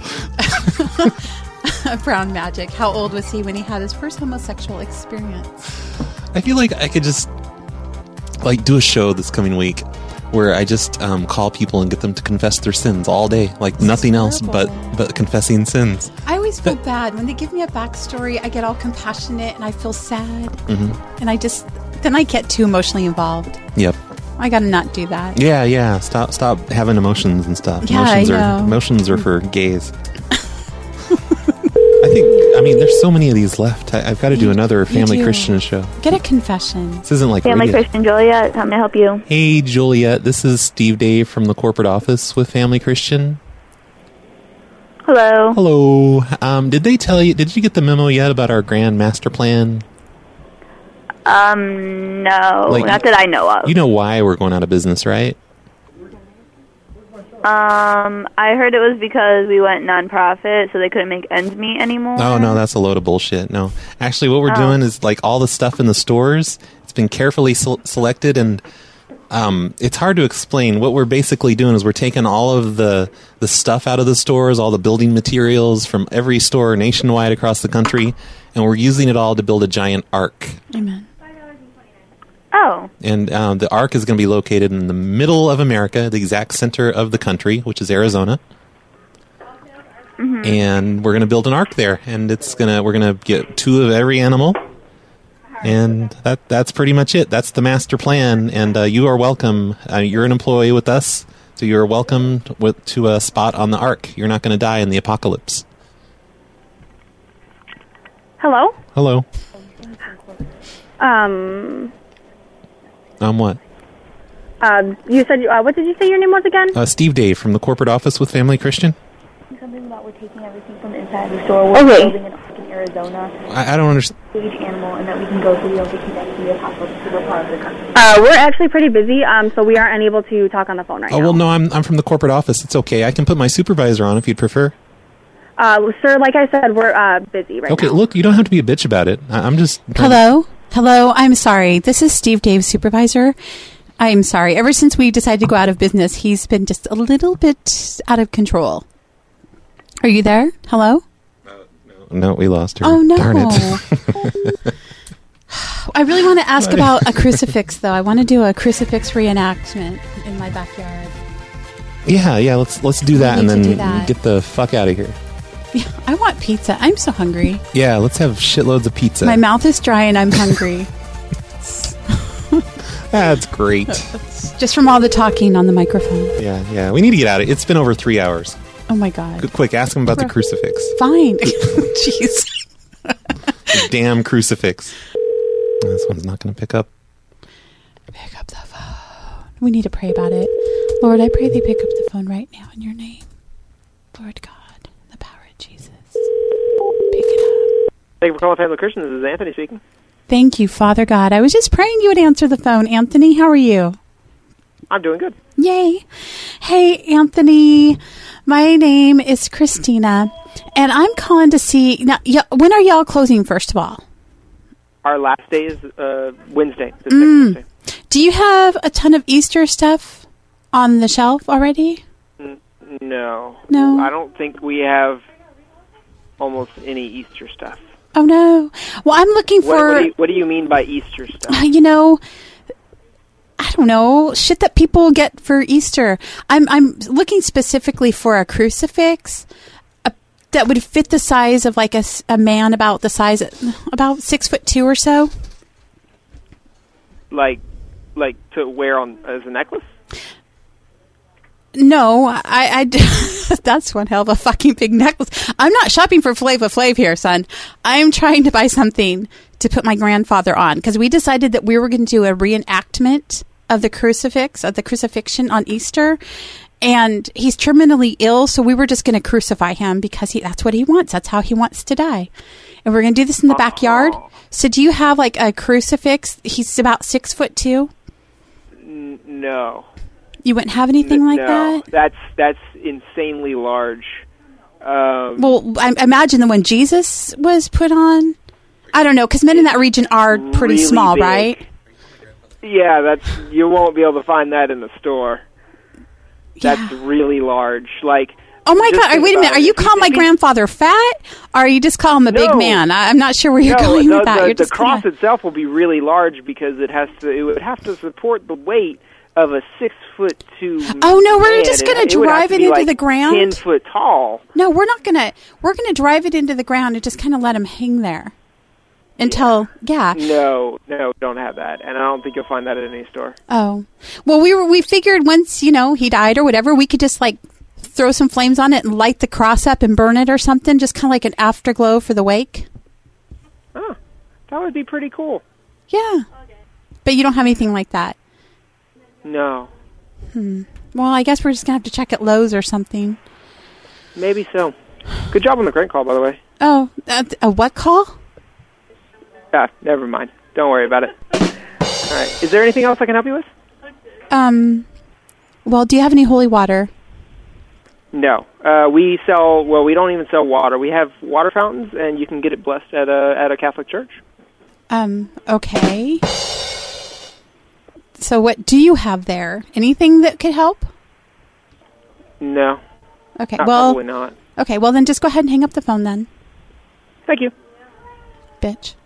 Brown Magic. How old was he when he had his first homosexual experience? I feel like I could just like do a show this coming week where I just um, call people and get them to confess their sins all day, like nothing else but but confessing sins. I always feel bad when they give me a backstory. I get all compassionate and I feel sad, hmm and I just then I get too emotionally involved. Yep. I gotta not do that. Yeah, yeah. Stop, stop having emotions and stuff. Yeah, emotions I are know. emotions are for gays. I think. I mean, there's so many of these left. I, I've got to do another You Family do. Christian show. Get a confession. This isn't like Family radio. Christian Juliet, how may I help you? Hey, Juliet. This is Steve Dave from the corporate office with Family Christian. Hello. Hello. Um, did they tell you? Did you get the memo yet about our grand master plan? Um, no, Like, not that I know of. You know why we're going out of business, right? Um, I heard it was because we went nonprofit, so they couldn't make ends meet anymore. Oh, no, that's a load of bullshit. No. Actually, what we're Oh. doing is, like, all the stuff in the stores, it's been carefully se- selected, and um, it's hard to explain. What we're basically doing is we're taking all of the, the stuff out of the stores, all the building materials from every store nationwide across the country, and we're using it all to build a giant ark. Amen. Oh. And um, the ark is going to be located in the middle of America, the exact center of the country, which is Arizona. Mm-hmm. And we're going to build an ark there, and it's gonna we're going to get two of every animal, and that that's pretty much it. That's the master plan, and uh, you are welcome. Uh, you're an employee with us, so you're welcome with, to a spot on the ark. You're not going to die in the apocalypse. Hello? Hello. Um, Um, what? um, you said, uh, what did you say your name was again? Uh, Steve Dave from the corporate office with Family Christian. Something about we're taking everything from the inside of the store. We're Okay. building an ark in Arizona. I, I don't understand. Each animal, and that we can go so we don't get connected to the apocalypse to the part of the country. Uh, we're actually pretty busy, um, so we aren't unable to talk on the phone right Oh now. well, no, I'm I'm from the corporate office. It's okay. I can put my supervisor on if you'd prefer. Uh, sir, like I said, we're uh, busy right Okay, now. look, you don't have to be a bitch about it. I, I'm just trying- Hello? Hello, I'm sorry. This is Steve Dave's supervisor. I'm sorry. Ever since we decided to go out of business, he's been just a little bit out of control. Are you there? Hello? No, we lost her. Oh, no. Darn it. I really want to ask about a crucifix, though. I want to do a crucifix reenactment in my backyard. yeah, yeah. Let's let's do that, We and need then to do that. get the fuck out of here. Yeah, I want pizza. I'm so hungry. Yeah, let's have shitloads of pizza. My mouth is dry and I'm hungry. That's great. Just from all the talking on the microphone. Yeah, yeah. We need to get out of it. It's been over three hours. Oh, my God. Good, quick, ask him about the crucifix. Fine. Jeez. The damn crucifix. This one's not going to pick up. Pick up the phone. We need to pray about it. Lord, I pray they pick up the phone right now in your name. Lord God, the power of Jesus. Pick it up. Thank you for calling Family Christian. This is Anthony speaking. Thank you, Father God. I was just praying you would answer the phone. Anthony, how are you? I'm doing good. Yay. Hey, Anthony. My name is Christina, and I'm calling to see... Now, y- when are y'all closing, first of all? Our last day is uh, Wednesday. This Mm. next Wednesday. Do you have a ton of Easter stuff on the shelf already? N- no. No. I don't think we have almost any Easter stuff. Oh, no. Well, I'm looking What, for... what, do you, what do you mean by Easter stuff? You know, I don't know, shit that people get for Easter. I'm I'm looking specifically for a crucifix a, that would fit the size of like a, s- a man about the size about six foot two or so. Like, like to wear on as a necklace? No, I, I that's one hell of a fucking big necklace. I'm not shopping for Flava Flav here, son. I'm trying to buy something to put my grandfather on because we decided that we were going to do a reenactment of the crucifix, of the crucifixion on Easter. And he's terminally ill, so we were just going to crucify him because he, that's what he wants. That's how he wants to die. And we're going to do this in the backyard. So do you have like a crucifix? He's about six foot two. N- no. You wouldn't have anything N- like no. that? That's that's insanely large. Um, Well, I imagine the one Jesus was put on. I don't know, because men in that region are pretty really small, big. right? Yeah, that's you won't be able to find that in the store. That's really large. Like, Oh my just God! think Wait a minute. about Are it. you If you- calling my if you- grandfather fat, or are you just calling him a big No. man? I, I'm not sure where you're no, going the, with that. The, You're the just cross kinda- itself will be really large because it has to. It would have to support the weight of a six foot two. Oh, no, we're man. just gonna it, it would have drive to it be into like the ground? Ten foot tall. No, we're not gonna. We're gonna drive it into the ground and just kind of let him hang there until yeah. No, no, don't have that, and I don't think you'll find that at any store. Oh, well, we were we figured once you know he died or whatever, we could just like throw some flames on it and light the cross up and burn it or something, just kind of like an afterglow for the wake. Oh, that would be pretty cool. Yeah, but you don't have anything like that. No, Hmm. Well, I guess we're just gonna have to check at Lowe's or something. maybe so. Good job on the crank call, by the way. Oh, uh, a what call? Ah, never mind. Don't worry about it. All right. Is there anything else I can help you with? Um. Well, do you have any holy water? No, uh, we sell. Well, we don't even sell water. We have water fountains, and you can get it blessed at a at a Catholic church. Um. Okay. So, what do you have there? Anything that could help? No. Okay. Not- well. probably not. Okay. Well, then just go ahead and hang up the phone, then. Thank you. Bitch.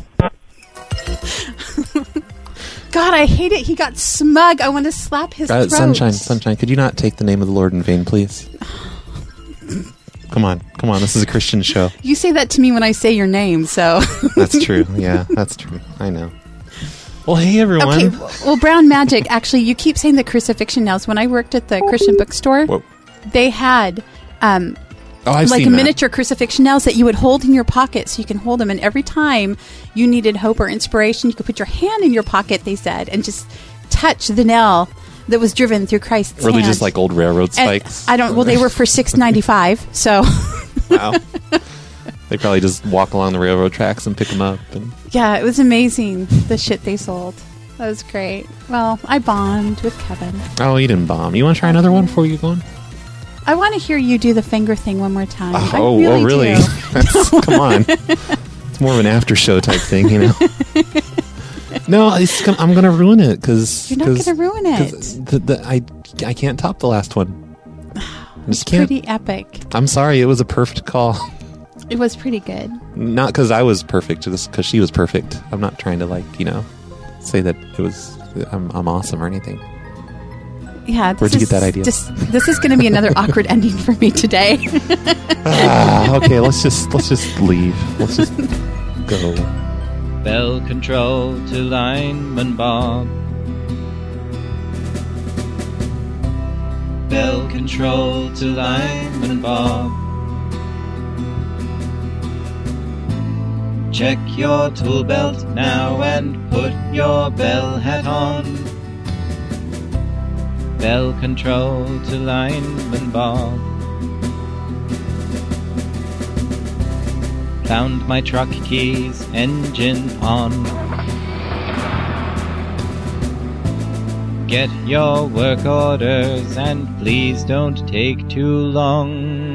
God, I hate it. He got smug. I want to slap his Uh, throat. sunshine, sunshine. Could you not take the name of the Lord in vain, please? Come on, come on. This is a Christian show. You say that to me when I say your name, so. That's true. Yeah, that's true. I know. Well, hey, everyone. Okay, well, Brown Magic, actually, you keep saying the crucifixion nails. When I worked at the Christian bookstore, Whoa. they had um, Oh, I've like seen a that. miniature crucifixion nails that you would hold in your pocket so you can hold them. And every time you needed hope or inspiration, you could put your hand in your pocket, they said, and just touch the nail that was driven through Christ's Were they hand. just like old railroad And spikes? I don't. Well, they were for six ninety five. So. Wow. They probably just walk along the railroad tracks and pick them up. And Yeah, it was amazing, the shit they sold. That was great. Well, I bombed with Kevin. oh, you didn't bomb. You want to try another one before you go on? I want to hear you do the finger thing one more time. I Oh, really oh, really? do. That's, come on. It's more of an after show type thing, you know. No, it's, gonna- I'm going to ruin it because You're not going to ruin it. The, the, I I can't top the last one. I just can't. Pretty epic. I'm sorry. It was a perfect call. It was pretty good. Not because I was perfect, just because she was perfect. I'm not trying to like you know say that it was I'm, I'm awesome or anything. Yeah. This Where'd you is get that idea? Just, this is going to be another awkward ending for me today. ah, okay, let's just let's just leave. Let's just go. Bell control to lineman Bob. Bell control to lineman Bob. Check your tool belt now and put your bell hat on. Bell control to lineman Bob. Found my truck keys, engine on. Get your work orders and please don't take too long.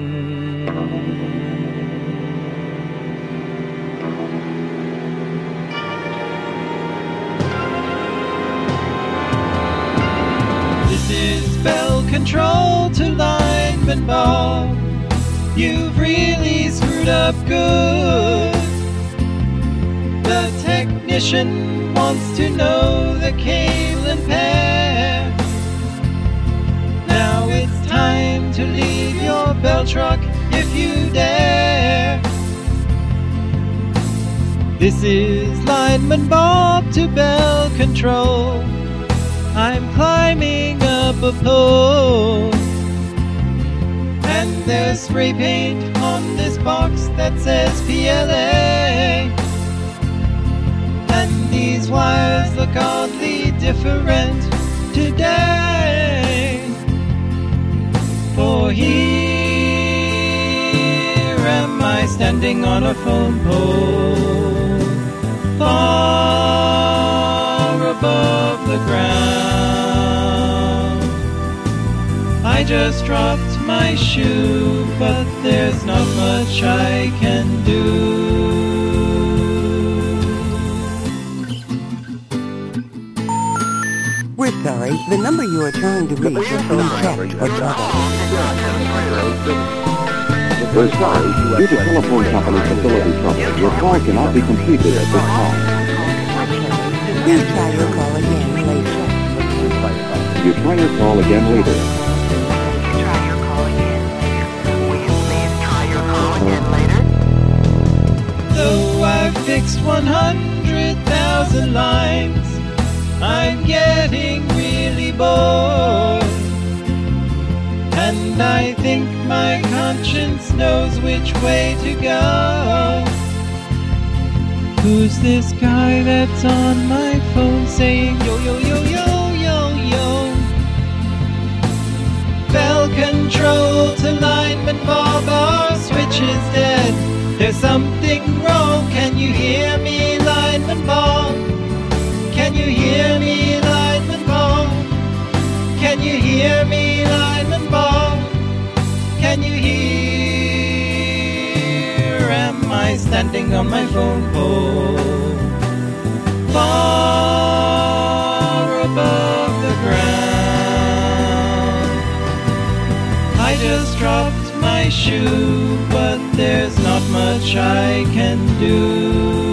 This is bell control to lineman Bob. You've really screwed up good. The technician wants to know the cable and pair. Now it's time to leave your bell truck if you dare. This is lineman Bob to bell control. I'm climbing up a pole. And there's spray paint on this box that says P L A. And these wires look oddly different today. For here am I standing on a phone pole, far above the ground. I just dropped my shoe, but there's not much I can do. We're sorry, the number you are trying to reach has been checked or troubled. We're sorry, due to telephone company facility trouble, your call cannot be completed at this time. Please try your call again later. You try your call again later. Though I've fixed one hundred thousand lines, I'm getting really bored. And I think my conscience knows which way to go. Who's this guy that's on my phone saying yo yo yo yo yo yo? Bell control to lineman Bob, our switch is dead. There's something wrong, can you hear me, lineman Bob? Can you hear me, lineman Bob? Can you hear me, lineman Bob? standing on my phone pole, far above the ground. I just dropped my shoe, but there's not much I can do.